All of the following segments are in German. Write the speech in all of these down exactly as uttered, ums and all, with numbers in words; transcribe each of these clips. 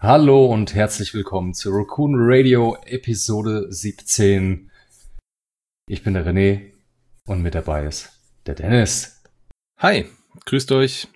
Hallo und herzlich willkommen zu Raccoon Radio Episode siebzehn. Ich bin der René und mit dabei ist der Dennis. Hi, grüßt euch.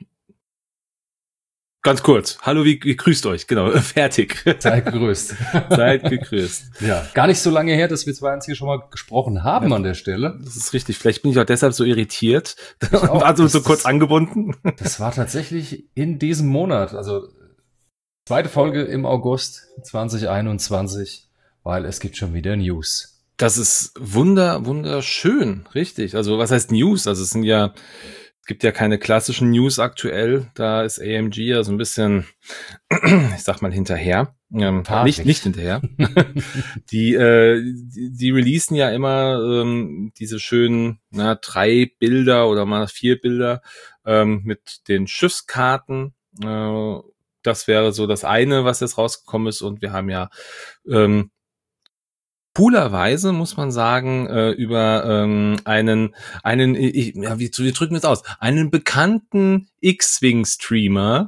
Ganz kurz. Hallo, wie, wie grüßt euch? Genau, fertig. Seid gegrüßt. Seid gegrüßt. Ja, gar nicht so lange her, dass wir zwei uns hier schon mal gesprochen haben ja, an der Stelle. Das ist richtig. Vielleicht bin ich auch deshalb so irritiert. Also so kurz angebunden. Das war tatsächlich in diesem Monat, also zweite Folge im August zwanzig einundzwanzig, weil es gibt schon wieder News. Das ist wunder, wunderschön, richtig. Also was heißt News? Also es sind ja, es gibt ja keine klassischen News aktuell. Da ist A M G ja so ein bisschen, ich sag mal, hinterher. Ähm, nicht, nicht hinterher. die, äh, die, die releasen ja immer ähm, diese schönen na, drei Bilder oder mal vier Bilder ähm, mit den Schiffskarten. Äh, Das wäre so das eine, was jetzt rausgekommen ist. Und wir haben ja ähm, coolerweise, muss man sagen, äh, über ähm, einen, einen, ich, ja, wie, wie drücken wir es aus? Einen bekannten X-Wing-Streamer.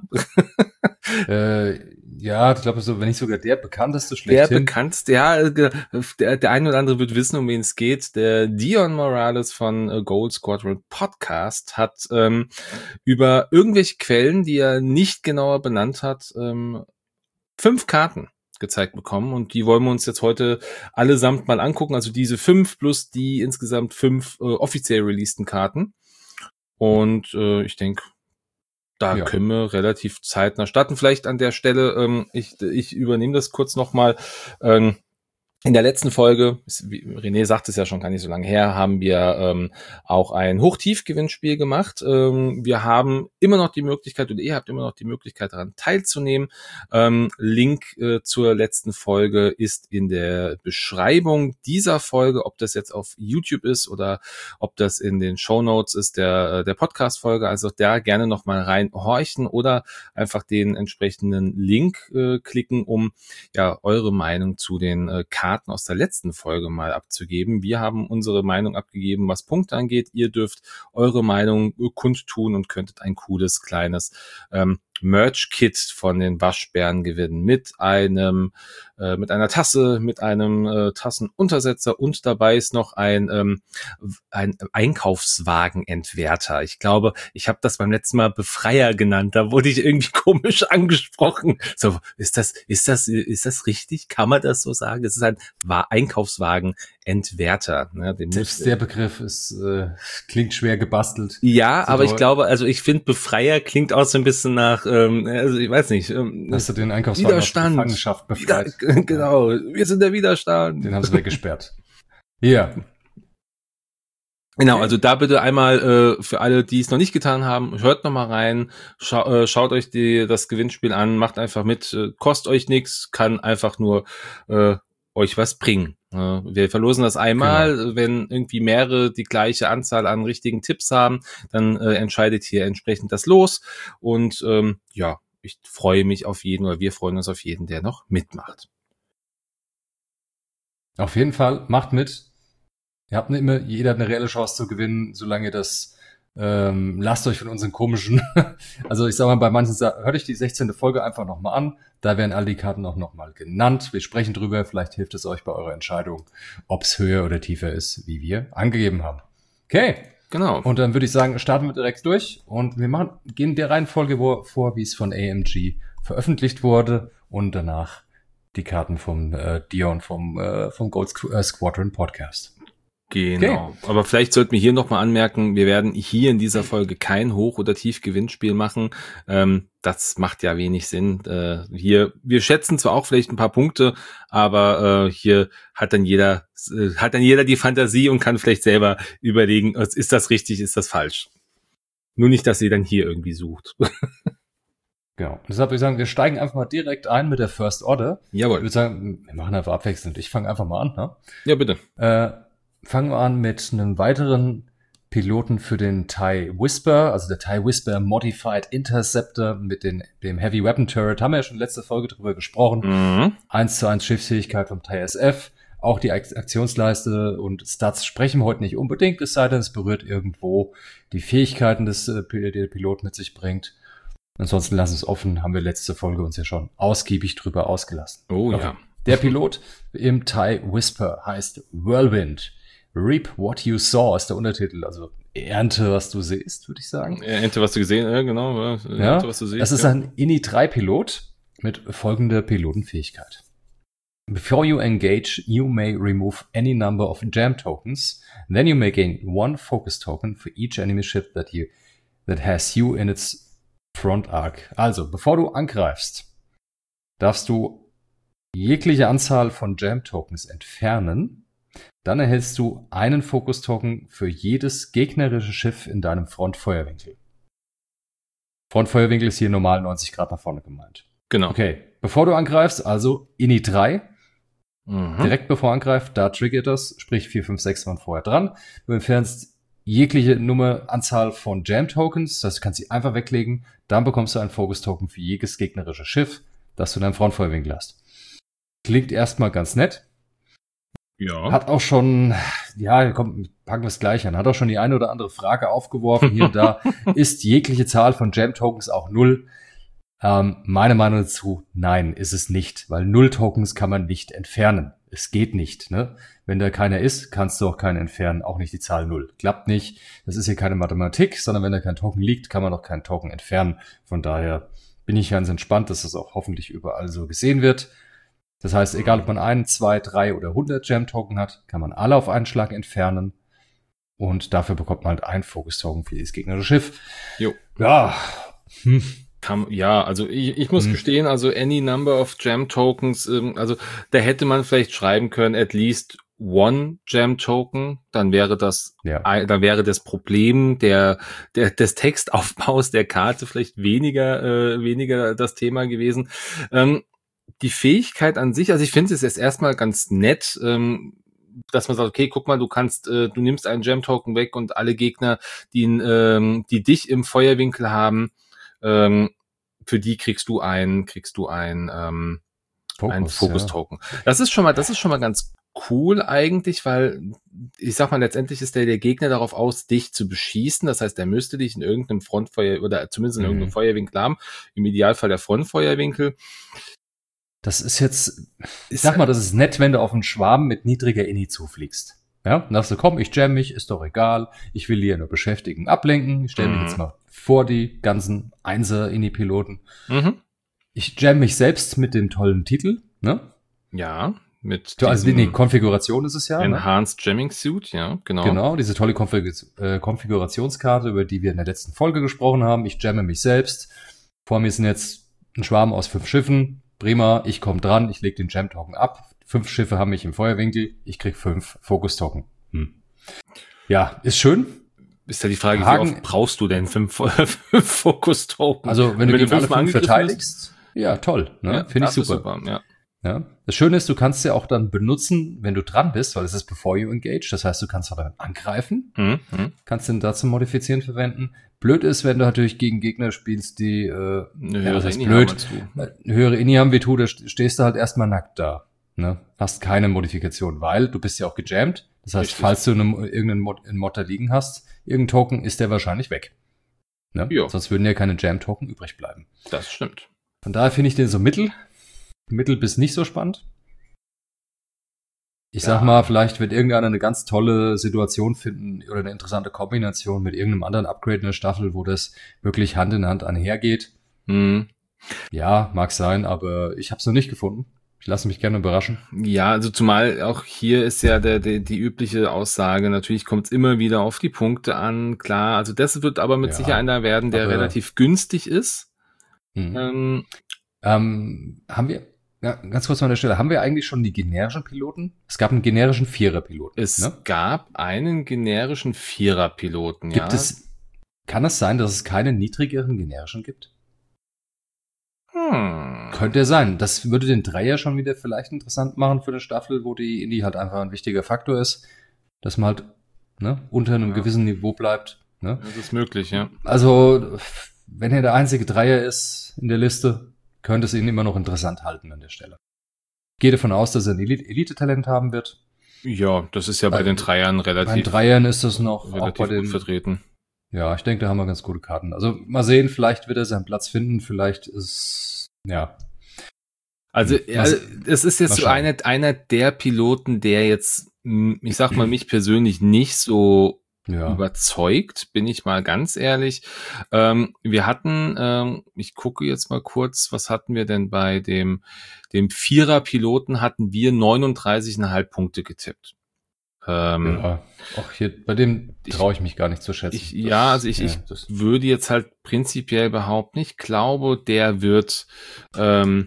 äh, ja, ich glaube, so, wenn nicht sogar der bekannteste schlechthin. Der bekannteste, ja, der, der eine oder andere wird wissen, um wen es geht. Der Dion Morales von äh, Gold Squadron Podcast hat ähm, über irgendwelche Quellen, die er nicht genauer benannt hat, ähm, fünf Karten gezeigt bekommen, und die wollen wir uns jetzt heute allesamt mal angucken. Also diese fünf plus die insgesamt fünf äh, offiziell releaseden Karten. Und äh, ich denke, da ja. können wir relativ zeitnah starten. Vielleicht an der Stelle, ähm, ich, ich übernehme das kurz nochmal. Ähm, In der letzten Folge, wie René sagt es ja schon gar nicht so lange her, haben wir ähm, auch ein Hoch-Tief-Gewinnspiel gemacht. Ähm, wir haben immer noch die Möglichkeit, oder ihr habt immer noch die Möglichkeit, daran teilzunehmen. Ähm, Link äh, zur letzten Folge ist in der Beschreibung dieser Folge, ob das jetzt auf YouTube ist oder ob das in den Shownotes ist der, der Podcast-Folge. Also da gerne nochmal reinhorchen oder einfach den entsprechenden Link äh, klicken, um ja eure Meinung zu den äh, Karten aus der letzten Folge mal abzugeben. Wir haben unsere Meinung abgegeben, was Punkte angeht. Ihr dürft eure Meinung kundtun und könntet ein cooles, kleines ähm, Merch-Kit von den Waschbären gewinnen mit einem, äh, mit einer Tasse, mit einem äh, Tassenuntersetzer, und dabei ist noch ein, ähm, ein Einkaufswagenentwerter. Ich glaube, ich habe das beim letzten Mal Befreier genannt. Da wurde ich irgendwie komisch angesprochen. So, ist das, ist das, ist das richtig? Kann man das so sagen? Es ist ein Einkaufswagenentwerter. Ne? Den Selbst muss, der Begriff ist, äh, klingt schwer gebastelt. Ja, aber ich glaube, also ich finde, Befreier klingt auch so ein bisschen nach, ähm, also ich weiß nicht. Ähm, Hast du den Einkaufswagen Widerstand. aus Gefangenschaft befreit? Wieder, genau, wir sind der Widerstand. Den haben sie weggesperrt. Ja. Genau, also da bitte einmal äh, für alle, die es noch nicht getan haben, hört noch mal rein, schau, äh, schaut euch die, das Gewinnspiel an, macht einfach mit, äh, kostet euch nichts, kann einfach nur äh, euch was bringen. Äh, wir verlosen das einmal, genau. Wenn irgendwie mehrere die gleiche Anzahl an richtigen Tipps haben, dann äh, entscheidet hier entsprechend das Los, und ähm, ja, ich freue mich auf jeden, oder wir freuen uns auf jeden, der noch mitmacht. Auf jeden Fall, macht mit. Ihr habt nicht immer, jeder hat eine reelle Chance zu gewinnen, solange ihr das, ähm, lasst euch von unseren komischen, also ich sag mal, bei manchen, hört euch die sechzehnte Folge einfach nochmal an, da werden all die Karten auch nochmal genannt, wir sprechen drüber, vielleicht hilft es euch bei eurer Entscheidung, ob es höher oder tiefer ist, wie wir angegeben haben. Okay. Genau. Und dann würde ich sagen, starten wir direkt durch, und wir machen, gehen der Reihenfolge vor, wie es von A M G veröffentlicht wurde, und danach die Karten vom äh, Dion vom, äh, vom Gold Squadron Podcast. Genau. Okay. Aber vielleicht sollten wir hier nochmal anmerken, wir werden hier in dieser Folge kein Hoch- oder Tief-Gewinnspiel machen. Ähm, das macht ja wenig Sinn. Äh, hier, wir schätzen zwar auch vielleicht ein paar Punkte, aber äh, hier hat dann jeder, äh, hat dann jeder die Fantasie und kann vielleicht selber überlegen, ist das richtig, ist das falsch. Nur nicht, dass sie dann hier irgendwie sucht. Genau. Deshalb würde ich sagen, wir steigen einfach mal direkt ein mit der First Order. Jawohl. Ich würde sagen, wir machen einfach abwechselnd. Ich fange einfach mal an. Ne? Ja, bitte. Äh, fangen wir an mit einem weiteren Piloten für den TIE Whisper, also der TIE Whisper Modified Interceptor mit den, dem Heavy Weapon Turret. Haben wir ja schon letzte Folge drüber gesprochen. Mhm. eins zu eins Schiffsfähigkeit vom TIE S F. Auch die Aktionsleiste und Stats sprechen wir heute nicht unbedingt, es sei denn, es berührt irgendwo die Fähigkeiten, des äh, der Pilot mit sich bringt. Ansonsten lassen es offen, haben wir letzte Folge uns ja schon ausgiebig drüber ausgelassen. Oh okay. ja. Der Pilot im TIE Whisper heißt Whirlwind. Reap what you saw ist der Untertitel, also Ernte, was du siehst, würde ich sagen. Ernte, was du gesehen hast, ja, genau. Ernte, ja, was du siehst. Das ist ja. ein I N I drei Pilot mit folgender Pilotenfähigkeit. Before you engage, you may remove any number of jam tokens. Then you may gain one focus token for each enemy ship that you that has you in its front arc. Also, bevor du angreifst, darfst du jegliche Anzahl von Jam Tokens entfernen. Dann erhältst du einen Focus Token für jedes gegnerische Schiff in deinem Frontfeuerwinkel. Frontfeuerwinkel ist hier normal neunzig Grad nach vorne gemeint. Genau. Okay, bevor du angreifst, also I N I drei. Mhm. Direkt bevor angreift, da triggert das, sprich vier, fünf, sechs waren vorher dran. Du entfernst jegliche Nummer, Anzahl von Jam-Tokens, das heißt, du kannst sie einfach weglegen, dann bekommst du einen Focus-Token für jedes gegnerische Schiff, das du in deinem Frontfeuerwinkel hast. Klingt erstmal ganz nett. Ja. Hat auch schon, ja, komm, packen wir es gleich an, hat auch schon die eine oder andere Frage aufgeworfen hier und da. Ist jegliche Zahl von Jam-Tokens auch null? Ähm, meine Meinung dazu, nein, ist es nicht, weil Null-Tokens kann man nicht entfernen. Es geht nicht, ne? Wenn da keiner ist, kannst du auch keinen entfernen, auch nicht die Zahl null. Klappt nicht. Das ist hier keine Mathematik, sondern wenn da kein Token liegt, kann man auch keinen Token entfernen. Von daher bin ich ganz entspannt, dass das auch hoffentlich überall so gesehen wird. Das heißt, egal ob man ein, zwei, drei oder hundert Jam-Token hat, kann man alle auf einen Schlag entfernen. Und dafür bekommt man halt ein Focus-Token für das gegnerische Schiff. Jo. Ja, hm. Kam, ja, also ich, ich muss hm. gestehen, also any number of Jam Tokens, ähm, also da hätte man vielleicht schreiben können, at least one Jam Token, dann wäre das, ja. ein, dann wäre das Problem der, der des Textaufbaus der Karte vielleicht weniger, äh, weniger das Thema gewesen. Ähm, die Fähigkeit an sich, also ich finde es jetzt erstmal ganz nett, ähm, dass man sagt, okay, guck mal, du kannst, äh, du nimmst einen Jam Token weg und alle Gegner, die, ähm, die dich im Feuerwinkel haben, Ähm, für die kriegst du ein, kriegst du ein, ähm, Focus, ein Focus-Token. Ja. Das ist schon mal, das ist schon mal ganz cool eigentlich, weil ich sag mal, letztendlich ist der, der Gegner darauf aus, dich zu beschießen. Das heißt, er müsste dich in irgendeinem Frontfeuer oder zumindest in mhm. irgendeinem Feuerwinkel haben. Im Idealfall der Frontfeuerwinkel. Das ist jetzt, ich sag mal, das ist nett, wenn du auf einen Schwarm mit niedriger I N I zufliegst. Ja, dann sagst du, komm, ich jam mich, ist doch egal. Ich will hier nur beschäftigen, ablenken. Ich stelle mich mhm. jetzt mal vor die ganzen Einser-I N I-Piloten. Mhm. Ich jam mich selbst mit dem tollen Titel, ne? Ja, mit also die Konfiguration ist es ja. Enhanced ne? Jamming Suit, ja, genau. Genau, diese tolle Konfig- äh, Konfigurationskarte, über die wir in der letzten Folge gesprochen haben. Ich jamme mich selbst. Vor mir sind jetzt ein Schwarm aus fünf Schiffen. Prima, ich komme dran, ich lege den Jam-Token ab. Fünf Schiffe haben mich im Feuerwinkel, ich krieg fünf Focus-Token. Hm. Ja, ist schön. Ist ja die Frage, Hagen, wie oft brauchst du denn fünf, fünf Focus-Token? Also wenn, wenn du gegen alle fünf verteidigst, ja toll, ne? Ja, finde ich super. super ja. Ja. Das Schöne ist, du kannst sie auch dann benutzen, wenn du dran bist, weil es ist before you engage. Das heißt, du kannst auch dann angreifen, mhm. Mhm. kannst den da zum Modifizieren verwenden. Blöd ist, wenn du natürlich gegen Gegner spielst, die äh, eine ja, höhere das I N I blöd, haben als eine höhere I N I haben wie du, da stehst du halt erstmal nackt da. Ne? Hast keine Modifikation, weil du bist ja auch gejammt. Das heißt, Richtig. falls du eine, irgendeinen Mod, einen Mod da liegen hast, irgendein Token, ist der wahrscheinlich weg. Ne? Sonst würden ja keine Jam-Token übrig bleiben. Das stimmt. Von daher finde ich den so mittel. Mittel bis nicht so spannend. Ich ja. sag mal, vielleicht wird irgendeiner eine ganz tolle Situation finden oder eine interessante Kombination mit irgendeinem anderen Upgrade in der Staffel, wo das wirklich Hand in Hand einhergeht. Mhm. Ja, mag sein, aber ich habe es noch nicht gefunden. Ich lasse mich gerne überraschen. Ja, also zumal auch hier ist ja der, der die übliche Aussage, natürlich kommt es immer wieder auf die Punkte an, klar. Also das wird aber mit ja, Sicherheit einer werden, der relativ günstig ist. Mhm. Ähm, ähm, haben wir, ja, ganz kurz mal an der Stelle, haben wir eigentlich schon die generischen Piloten? Es gab einen generischen Vierer-Piloten. Es ne? gab einen generischen Vierer-Piloten, ja. Gibt es, kann es sein, dass es keine niedrigeren generischen gibt? Hm. Könnte sein. Das würde den Dreier schon wieder vielleicht interessant machen für eine Staffel, wo die Indie halt einfach ein wichtiger Faktor ist, dass man halt ne, unter einem ja. gewissen Niveau bleibt. Ne? Das ist möglich, ja. Also, wenn er der einzige Dreier ist in der Liste, könnte es ihn immer noch interessant halten an der Stelle. Ich gehe davon aus, dass er ein Elite-Talent haben wird. Ja, das ist ja bei, bei den Dreiern relativ. Bei den Dreiern ist das noch relativ auch bei den gut vertreten. Ja, ich denke, da haben wir ganz gute Karten. Also mal sehen, vielleicht wird er seinen Platz finden, vielleicht ist, ja. Also, Hm, also was- es ist jetzt mal so schauen. einer, einer der Piloten, der jetzt, m, ich sag mal, mich persönlich nicht so Ja, überzeugt, bin ich mal ganz ehrlich. Ähm, wir hatten, ähm, ich gucke jetzt mal kurz, was hatten wir denn bei dem, dem Vierer-Piloten hatten wir neununddreißig Komma fünf Punkte getippt. Ähm, ja. Auch hier, bei dem ich- traue ich mich gar nicht zu schätzen. Ich, Das- ja, also ich, ja, ich das, würde jetzt halt prinzipiell behaupten, ich glaube, der wird, ähm,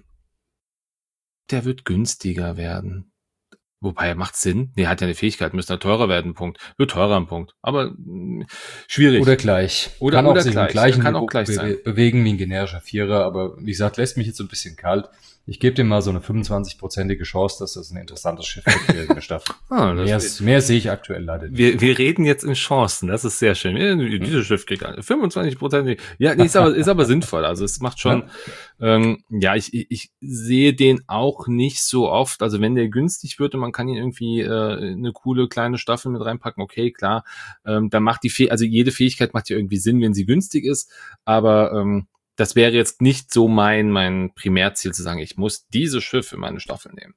der wird günstiger werden. Wobei, macht Sinn. Nee, hat ja eine Fähigkeit, müsste er teurer werden, Punkt. Wird teurer, ein Punkt. Aber mh, schwierig. oder gleich. Oder- kann oder auch sich gleich. im gleichen Ja, kann auch Niveau gleich be sein. bewegen wie ein generischer Vierer, aber wie gesagt, lässt mich jetzt so ein bisschen kalt. Ich gebe dem mal so eine fünfundzwanzig-prozentige Chance, dass das ein interessantes Schiff wird für eine Staffel. Ah, das mehr, ist- mehr sehe ich aktuell leider nicht. Wir, wir reden jetzt in Chancen, das ist sehr schön. Ja, Dieses Schiff kriegt eine fünfundzwanzig Prozent. Ja, nee, ist aber, ist aber sinnvoll. Also es macht schon, ähm, ja, ich, ich, ich sehe den auch nicht so oft. Also wenn der günstig wird und man kann ihn irgendwie äh, eine coole kleine Staffel mit reinpacken, okay, klar, ähm, dann macht die Fäh also jede Fähigkeit macht ja irgendwie Sinn, wenn sie günstig ist, aber ähm, das wäre jetzt nicht so mein, mein Primärziel zu sagen, ich muss dieses Schiff in meine Staffel nehmen.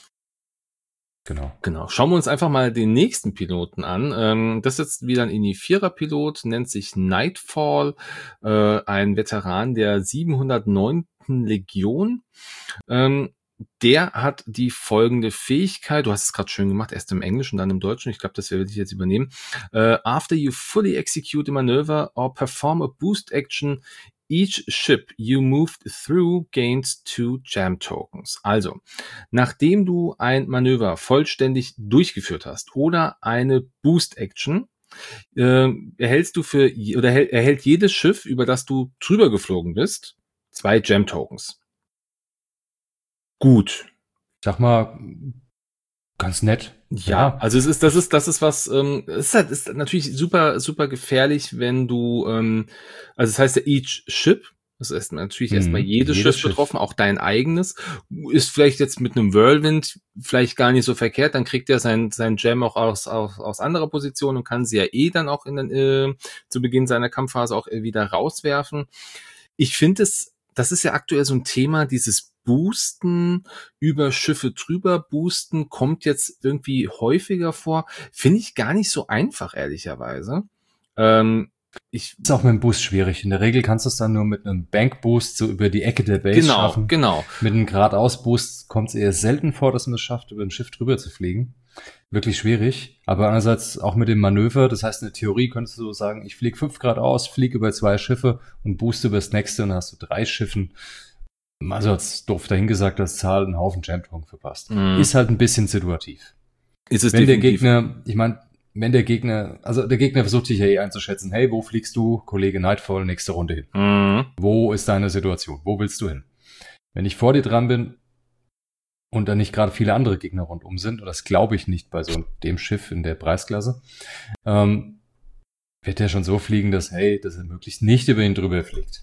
Genau. Genau. Schauen wir uns einfach mal den nächsten Piloten an. Ähm, das ist jetzt wieder ein Ini-Vierer-Pilot, nennt sich Nightfall, äh, ein Veteran der siebenhundertneunten Legion. Ähm, der hat die folgende Fähigkeit, du hast es gerade schön gemacht, erst im Englischen, dann im Deutschen, ich glaube, das werde ich jetzt übernehmen. Äh, after you fully execute a maneuver or perform a boost action, each ship you moved through gains two Jam Tokens. Also, nachdem du ein Manöver vollständig durchgeführt hast oder eine Boost Action, äh, erhältst du für oder erhält, erhält jedes Schiff, über das du drüber geflogen bist, zwei Jam Tokens. Gut. Sag mal, ganz nett. Ja, also es ist, das ist, das ist was, ähm, es ist halt, ist natürlich super, super gefährlich, wenn du, ähm, also das heißt ja each ship, das ist natürlich Mhm, erstmal jedes, jedes Schiff Schiff. betroffen, auch dein eigenes, ist vielleicht jetzt mit einem Whirlwind vielleicht gar nicht so verkehrt, dann kriegt er sein, sein Gem auch aus, aus, aus anderer Position und kann sie ja eh dann auch in den, äh, zu Beginn seiner Kampfphase auch wieder rauswerfen. Ich finde es, das ist ja aktuell so ein Thema, dieses Boosten, über Schiffe drüber boosten, kommt jetzt irgendwie häufiger vor. Finde ich gar nicht so einfach, ehrlicherweise. Ähm, ich, Ist auch mit dem Boost schwierig. In der Regel kannst du es dann nur mit einem Bank-Boost so über die Ecke der Base genau, schaffen. genau. Mit einem Geradeaus-Boost kommt es eher selten vor, dass man es schafft, über ein Schiff drüber zu fliegen. Wirklich schwierig. Aber andererseits auch mit dem Manöver. Das heißt, in der Theorie könntest du so sagen, ich fliege fünf Grad aus, fliege über zwei Schiffe und booste über das nächste und dann hast du drei Schiffen. Also hat's doof dahingesagt, dass Zahl einen Haufen Jam-Token verpasst. Mhm. Ist halt ein bisschen situativ. Ist es Wenn der definitiv. Gegner, ich meine, wenn der Gegner, also der Gegner versucht sich ja eh einzuschätzen, hey, wo fliegst du, Kollege Nightfall, nächste Runde hin? Mhm. Wo ist deine Situation? Wo willst du hin? Wenn ich vor dir dran bin und dann nicht gerade viele andere Gegner rundum sind, und das glaube ich nicht bei so dem Schiff in der Preisklasse, ähm, wird der schon so fliegen, dass, hey, dass er möglichst nicht über ihn drüber fliegt.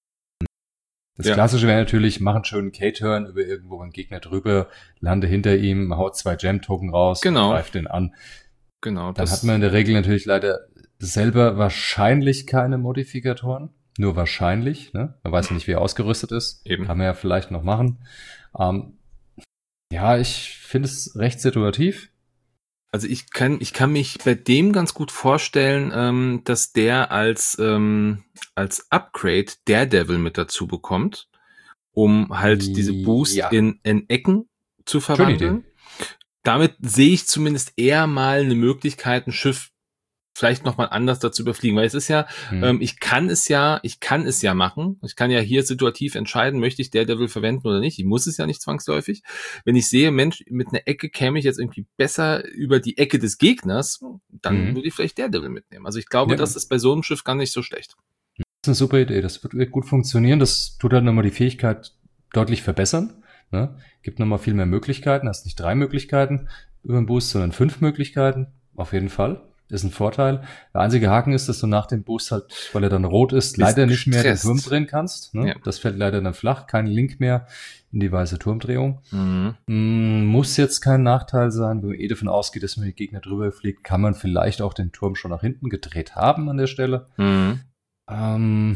Das Ja. Klassische wäre natürlich, mach einen schönen K-Turn über irgendwo einen Gegner drüber, lande hinter ihm, haut zwei Jam-Token raus, Genau. greift den an. Genau. Dann das- hat man in der Regel natürlich leider selber wahrscheinlich keine Modifikatoren. Nur wahrscheinlich, ne? Man weiß ja nicht, wie er ausgerüstet ist. Eben. Kann man ja vielleicht noch machen. Ähm, ja, ich finde es recht situativ. Also ich kann, ich kann mich bei dem ganz gut vorstellen, ähm, dass der als, ähm, als Upgrade Daredevil mit dazu bekommt, um halt diese Boost Ja. in, in Ecken zu Schöne verwandeln. Damit sehe ich zumindest eher mal eine Möglichkeit, ein Schiff vielleicht nochmal anders dazu überfliegen, weil es ist ja, Hm. ähm, ich kann es ja, ich kann es ja machen. Ich kann ja hier situativ entscheiden, möchte ich Daredevil verwenden oder nicht. Ich muss es ja nicht zwangsläufig. Wenn ich sehe, Mensch, mit einer Ecke käme ich jetzt irgendwie besser über die Ecke des Gegners, dann Mhm. würde ich vielleicht Daredevil mitnehmen. Also ich glaube, Ja. das ist bei so einem Schiff gar nicht so schlecht. Das ist eine super Idee. Das wird wird gut funktionieren. Das tut halt nochmal die Fähigkeit deutlich verbessern. Ne? Gibt nochmal viel mehr Möglichkeiten. Hast nicht drei Möglichkeiten über den Boost, sondern fünf Möglichkeiten. Auf jeden Fall. ist ein Vorteil. Der einzige Haken ist, dass du nach dem Boost halt, weil er dann rot ist, leider nicht mehr den Turm drehen kannst. Ne? Ja. Das fällt leider dann flach, kein Link mehr in die weiße Turmdrehung. Mhm. Mm, muss jetzt kein Nachteil sein, wenn man eh davon ausgeht, dass man die Gegner drüber fliegt, kann man vielleicht auch den Turm schon nach hinten gedreht haben an der Stelle. Mhm. Ähm,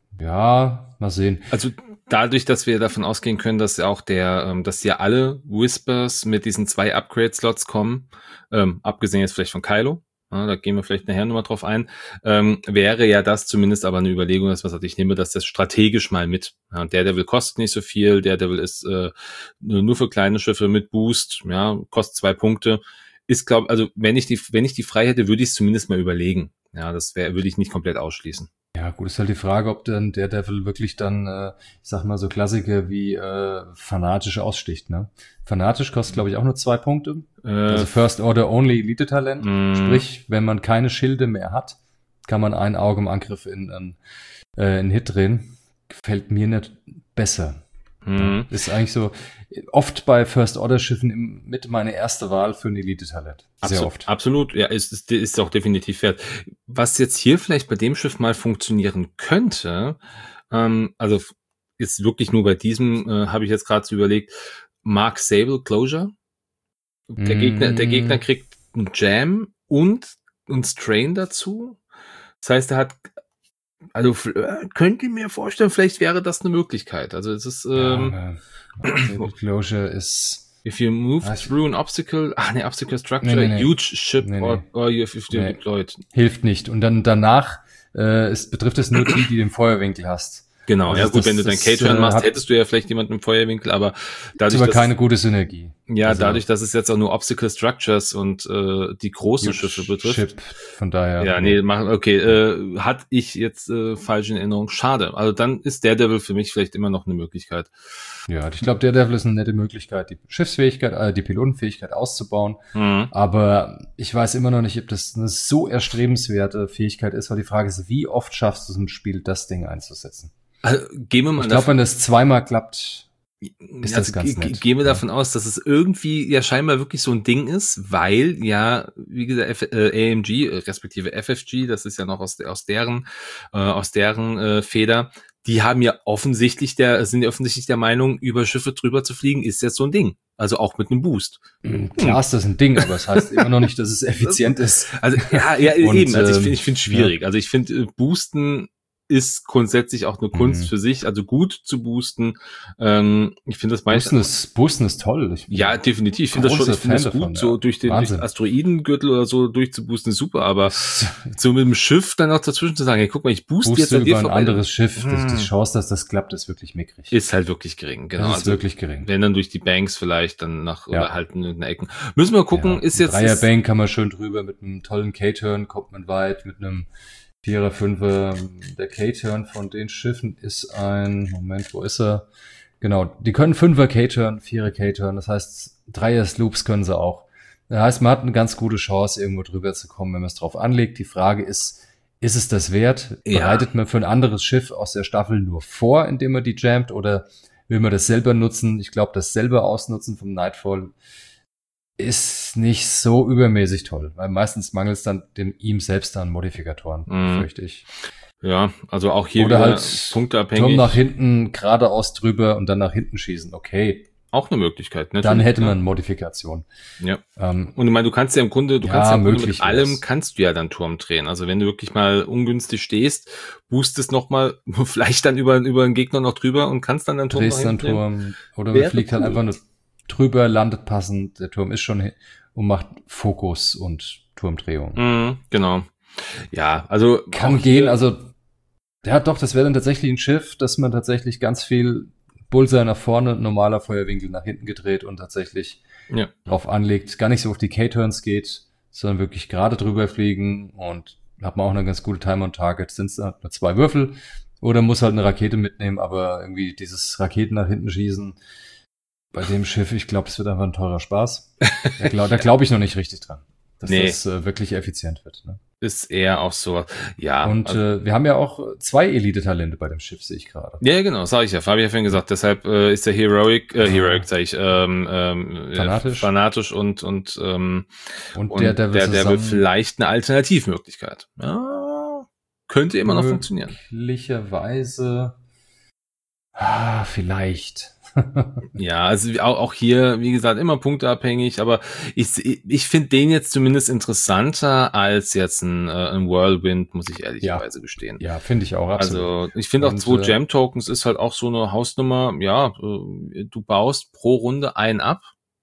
ja, mal sehen. Also dadurch, dass wir davon ausgehen können, dass auch der, ähm, dass ja alle Whispers mit diesen zwei Upgrade-Slots kommen, ähm, abgesehen jetzt vielleicht von Kylo, ja, da gehen wir vielleicht nachher nochmal drauf ein, ähm, wäre ja das zumindest aber eine Überlegung, dass man sagt, ich nehme das, das strategisch mal mit. Ja, und Daredevil kostet nicht so viel, Daredevil ist äh, nur für kleine Schiffe mit Boost, ja, kostet zwei Punkte. Ist, glaube also wenn ich die, wenn ich die frei hätte, würde ich es zumindest mal überlegen. Ja, das wäre, würde ich nicht komplett ausschließen. Ja, gut, ist halt die Frage, ob dann der Devil wirklich dann, äh, ich sag mal, so Klassiker wie äh, fanatisch aussticht, ne? Fanatisch kostet, glaube ich, auch nur zwei Punkte. Äh, also First Order Only Elite-Talent. Mm. Sprich, wenn man keine Schilde mehr hat, kann man ein Auge im Angriff in, in, äh, in Hit drehen. Gefällt mir nicht besser. Mhm. Ist eigentlich so, oft bei First-Order-Schiffen mit meine erste Wahl für ein Elite-Talent. Sehr Absolut, oft. Absolut, ja, ist, ist, ist auch definitiv wert. Was jetzt hier vielleicht bei dem Schiff mal funktionieren könnte, ähm, also ist wirklich nur bei diesem, äh, habe ich jetzt gerade so überlegt, Mark Sable Closure. Der mm. Gegner, der Gegner kriegt einen Jam und einen Strain dazu. Das heißt, er hat Also könnt ihr mir vorstellen, vielleicht wäre das eine Möglichkeit. Also es ist ähm, ja, Closure ist if you move through an obstacle, ach ne, obstacle structure, nee, nee, nee. huge ship nee, nee. or, or you have nee. deployed. Hilft nicht. Und dann danach äh, es betrifft es nur die, die den Feuerwinkel hast. Genau, also ja gut, das, wenn du dein K-Turn äh, machst, hättest du ja vielleicht jemanden im Feuerwinkel, aber dadurch, aber dass, keine gute Synergie. Ja, also, dadurch, dass es jetzt auch nur Obstacle Structures und äh, die großen Schiffe betrifft. Ship, von daher. Ja, nee, mach, okay, äh, hatte ich jetzt äh, falsch in Erinnerung. Schade. Also dann ist Daredevil für mich vielleicht immer noch eine Möglichkeit. Ja, ich glaube, Daredevil ist eine nette Möglichkeit, die Schiffsfähigkeit, äh, die Pilotenfähigkeit auszubauen. Mhm. Aber ich weiß immer noch nicht, ob das eine so erstrebenswerte Fähigkeit ist, weil die Frage ist, wie oft schaffst du es im Spiel, das Ding einzusetzen? Also, gehen wir mal ich glaube, wenn das zweimal klappt, ist also, das ganz nett. Gehen wir ja. davon aus, dass es irgendwie ja scheinbar wirklich so ein Ding ist, weil ja, wie gesagt, F- äh, A M G, respektive F F G, das ist ja noch aus, aus deren, äh, aus deren äh, Feder, die haben ja offensichtlich der, sind ja offensichtlich der Meinung, über Schiffe drüber zu fliegen, ist jetzt so ein Ding. Also auch mit einem Boost. Klar ist das ein Ding, aber es das heißt immer noch nicht, dass es effizient ist. Also ja, ja Und, eben. Also ich finde, ich finde es schwierig. Ja. Also ich finde, Boosten ist grundsätzlich auch eine Kunst mhm. für sich, also gut zu boosten. Ähm, ich finde das meistens... Boosten ist, boosten ist toll. Ich ja, definitiv. Ich finde das schon ich find das gut, davon, so ja. durch den durch Asteroidengürtel oder so durchzuboosten, ist super, aber so mit dem Schiff dann auch dazwischen zu sagen, hey, guck mal, ich booste Booste jetzt an dir über ein anderes Schiff, hm. das, die Chance, dass das klappt, ist wirklich mickrig. Ist halt wirklich gering, genau. Das ist also, wirklich gering. Wenn dann durch die Banks vielleicht dann nach, ja. oder halt in den Ecken. Müssen wir gucken, ja. ist jetzt... Dreierbank kann man schön drüber, mit einem tollen K-Turn kommt man weit, mit einem Vierer, Fünfer, der K-Turn von den Schiffen ist ein, Moment, wo ist er? Genau, die können Fünfer K-Turn, Vierer K-Turn, das heißt, Dreier Sloops können sie auch. Das heißt, man hat eine ganz gute Chance, irgendwo drüber zu kommen, wenn man es drauf anlegt. Die Frage ist, ist es das wert? Ja. Bereitet man für ein anderes Schiff aus der Staffel nur vor, indem man die jammt, oder will man das selber nutzen? Ich glaube, das selber Ausnutzen vom Nightfall ist nicht so übermäßig toll, weil meistens mangelt es dann dem ihm selbst an Modifikatoren, mm. fürchte ich. Ja, also auch hier oder halt punkteabhängig. Turm nach hinten geradeaus drüber und dann nach hinten schießen, okay. Auch eine Möglichkeit, ne? Dann hätte man Modifikation. Ja. Ähm, und ich meine, du kannst ja im Grunde, du ja, kannst ja im Grunde mit allem was. kannst du ja dann Turm drehen. Also wenn du wirklich mal ungünstig stehst, boostest nochmal, vielleicht dann über, über den Gegner noch drüber und kannst dann den Turm drehst dann Turm. Oder man fliegt cool. halt einfach nur drüber, landet passend, der Turm ist schon hin und macht Fokus und Turmdrehung. Mm, genau. Ja, also kann gehen, also ja doch, das wäre dann tatsächlich ein Schiff, dass man tatsächlich ganz viel Bullseye nach vorne, normaler Feuerwinkel nach hinten gedreht und tatsächlich ja. drauf anlegt, gar nicht so auf die K-Turns geht, sondern wirklich gerade drüber fliegen und hat man auch eine ganz gute Time on Target, sind es nur zwei Würfel oder muss halt eine Rakete mitnehmen, aber irgendwie dieses Raketen nach hinten schießen bei dem Schiff, ich glaube, es wird einfach ein teurer Spaß. Da glaube glaub ich noch nicht richtig dran, dass nee. das äh, wirklich effizient wird. Ne? ist eher auch so, ja. Und also, äh, wir haben ja auch zwei Elite-Talente bei dem Schiff, sehe ich gerade. ja, genau, sag ich ja. Habe ich ja vorhin gesagt. Deshalb äh, ist der Heroic, äh, Heroic, sag ich, ähm, ähm, Fanatisch. Äh, fanatisch und und ähm, Und und der, der will der, der will zusammen vielleicht eine Alternativmöglichkeit. Ja, könnte immer noch funktionieren. möglicherweise, ah, vielleicht. Ja, also auch, auch hier, wie gesagt, immer punkteabhängig, aber ich, ich finde den jetzt zumindest interessanter als jetzt ein, äh, ein Whirlwind, muss ich ehrlicherweise gestehen. Ja, finde ich auch, absolut. Also ich finde auch Und, zwei äh, Gem-Tokens ist halt auch so eine Hausnummer, ja, äh, du baust pro Runde einen ab.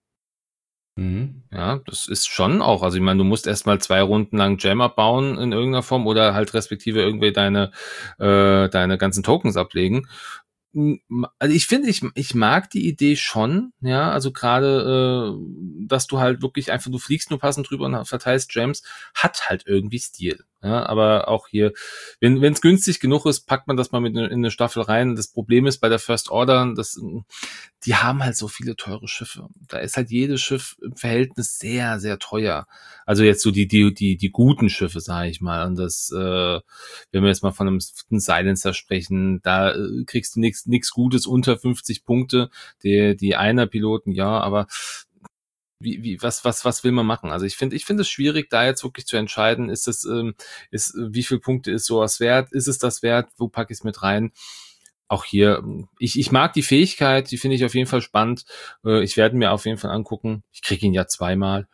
Mhm. Ja, das ist schon auch, also ich meine, du musst erstmal zwei Runden lang Gem abbauen in irgendeiner Form oder halt respektive irgendwie deine, äh, deine ganzen Tokens ablegen. Also ich finde, ich, ich mag die Idee schon, ja, also gerade, äh, dass du halt wirklich einfach, du fliegst nur passend drüber und verteilst Gems, hat halt irgendwie Stil, ja, aber auch hier, wenn es günstig genug ist, packt man das mal mit in eine Staffel rein. Das Problem ist bei der First Order, das, die haben halt so viele teure Schiffe. Da ist halt jedes Schiff im Verhältnis sehr, sehr teuer. Also jetzt so die, die, die, die guten Schiffe, sage ich mal. Und das, äh, wenn wir jetzt mal von einem, einem Silencer sprechen, da äh, kriegst du nichts nichts Gutes unter fünfzig Punkte. Die, die Einer-Piloten, ja, aber wie, wie, was, was, was will man machen? Also ich finde, ich finde es schwierig, da jetzt wirklich zu entscheiden, ist es, ähm, ist, wie viel Punkte ist sowas wert? Ist es das wert? Wo packe ich es mit rein? Auch hier, ich, ich mag die Fähigkeit, die finde ich auf jeden Fall spannend. Ich werde mir auf jeden Fall angucken. Ich kriege ihn ja zweimal.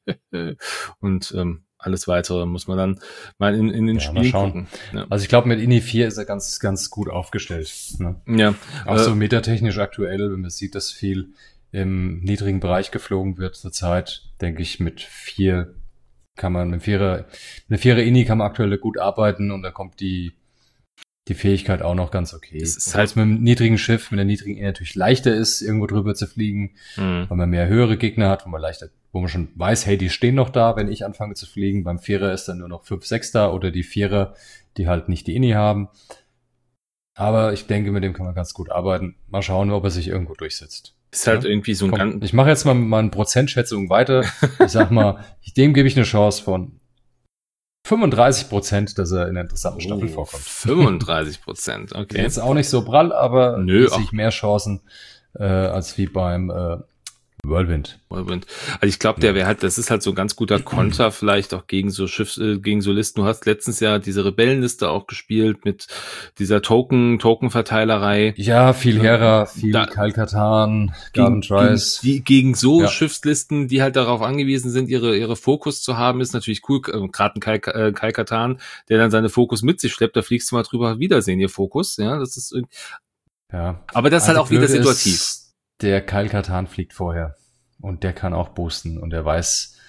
Und ähm, alles Weitere muss man dann mal in, in den Ja, mal Spielen schauen. gucken. Ja. Also ich glaube, mit I N I vier ist er ganz, ganz gut aufgestellt. Ne? Ja, Auch äh, so metatechnisch aktuell, wenn man sieht, dass viel im niedrigen Bereich geflogen wird zurzeit, denke ich, mit vier kann man, mit Vierer, mit Vierer I N I kann man aktuell gut arbeiten und da kommt die die Fähigkeit auch noch ganz okay. Es ist Obwohl halt- es mit einem niedrigen Schiff, mit einer niedrigen I N I natürlich leichter ist, irgendwo drüber zu fliegen, mh. weil man mehr höhere Gegner hat, wo man leichter, wo man schon weiß, hey, die stehen noch da, wenn ich anfange zu fliegen. Beim Vierer ist dann nur noch fünf, sechs da oder die Vierer, die halt nicht die I N I haben. Aber ich denke, mit dem kann man ganz gut arbeiten. Mal schauen, ob er sich irgendwo durchsetzt. Ist halt Ja. irgendwie so ein Komm, ganz, ich mache jetzt mal meine Prozentschätzung weiter. Ich sag mal, dem gebe ich eine Chance von fünfunddreißig Prozent, dass er in einer interessanten Staffel oh, vorkommt. fünfunddreißig Prozent, okay. Jetzt auch nicht so prall, aber Nö, sehe ich mehr Chancen äh, als wie beim äh, Whirlwind. Whirlwind. Also ich glaube, der wäre halt, das ist halt so ein ganz guter Konter vielleicht auch gegen so Schiffs, äh, gegen so Listen. Du hast letztens ja diese Rebellenliste auch gespielt mit dieser Token, Token-Verteilerei. Ja, viel Hera, viel Da- Kal-Katan, Gegen, Garden Trice. gegen, die, gegen so Ja. Schiffslisten, die halt darauf angewiesen sind, ihre ihre Fokus zu haben, ist natürlich cool. Äh, Gerade ein Kai, äh, Kai Katan, der dann seine Fokus mit sich schleppt, da fliegst du mal drüber, Wiedersehen, ihr Fokus. Ja, das ist, irg- Ja. aber das ist halt Also auch wieder Blöde situativ. ist, der Kal-Katan fliegt vorher. Und der kann auch boosten. Und der weiß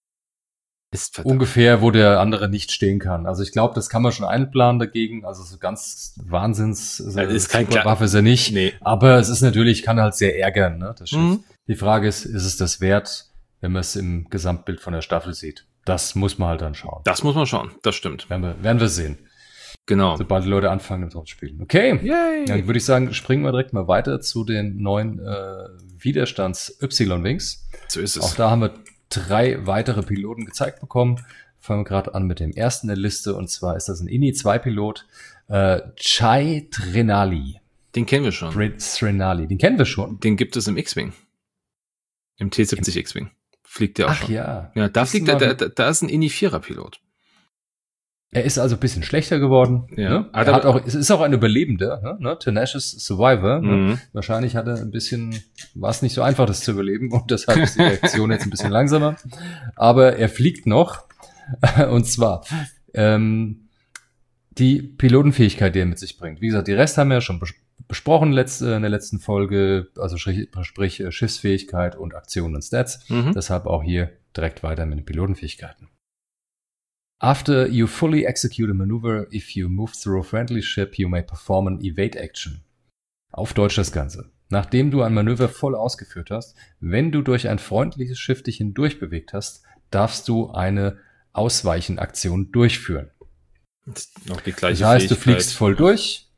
Ist verdammt. ungefähr, wo der andere nicht stehen kann. Also ich glaube, das kann man schon einplanen dagegen. Also so ganz Wahnsinns Ja, ist kein Kla- Waffe ist er nicht. Nee. Aber es ist natürlich, kann halt sehr ärgern, ne, das Schiff. Mhm. Die Frage ist, ist es das wert, wenn man es im Gesamtbild von der Staffel sieht? Das muss man halt dann schauen. Das muss man schauen, das stimmt. Werden wir, werden wir sehen, Genau. sobald die Leute anfangen, mit uns zu spielen. Okay. Yay. Dann würde ich sagen, springen wir direkt mal weiter zu den neuen äh, Widerstands-Y-Wings. So ist Auch es. da haben wir drei weitere Piloten gezeigt bekommen. Fangen wir gerade an mit dem ersten der Liste, und zwar ist das ein I N I zwei Pilot, äh, Chai Trinali. Den kennen wir schon. Trinali, den kennen wir schon. Den gibt es im X-Wing. Im T siebzig X-Wing. Fliegt der auch Ach schon. ja. Ja, da Das fliegt ist er, noch- da, da ist ein I N I vierer Pilot. Er ist also ein bisschen schlechter geworden. Ja. Ne? Hat Er hat aber- auch, es ist auch ein Überlebender, ne? ne? Tenacious Survivor. Ne? Mhm. Wahrscheinlich hat er ein bisschen, war es nicht so einfach, das zu überleben, und deshalb ist die Reaktion jetzt ein bisschen langsamer. Aber er fliegt noch. Und zwar ähm, die Pilotenfähigkeit, die er mit sich bringt. Wie gesagt, die Rest haben wir ja schon bes besprochen letzte, in der letzten Folge, also sprich, sprich äh, Schiffsfähigkeit und Aktionen und Stats. Mhm. Deshalb auch hier direkt weiter mit den Pilotenfähigkeiten. After you fully execute a maneuver, if you move through a friendly ship, you may perform an evade action. Auf Deutsch das Ganze. Nachdem du ein Manöver voll ausgeführt hast, wenn du durch ein freundliches Schiff dich hindurch bewegt hast, darfst du eine Ausweichenaktion durchführen. Das ist noch die gleiche Das heißt, du Fähigkeit. fliegst voll durch,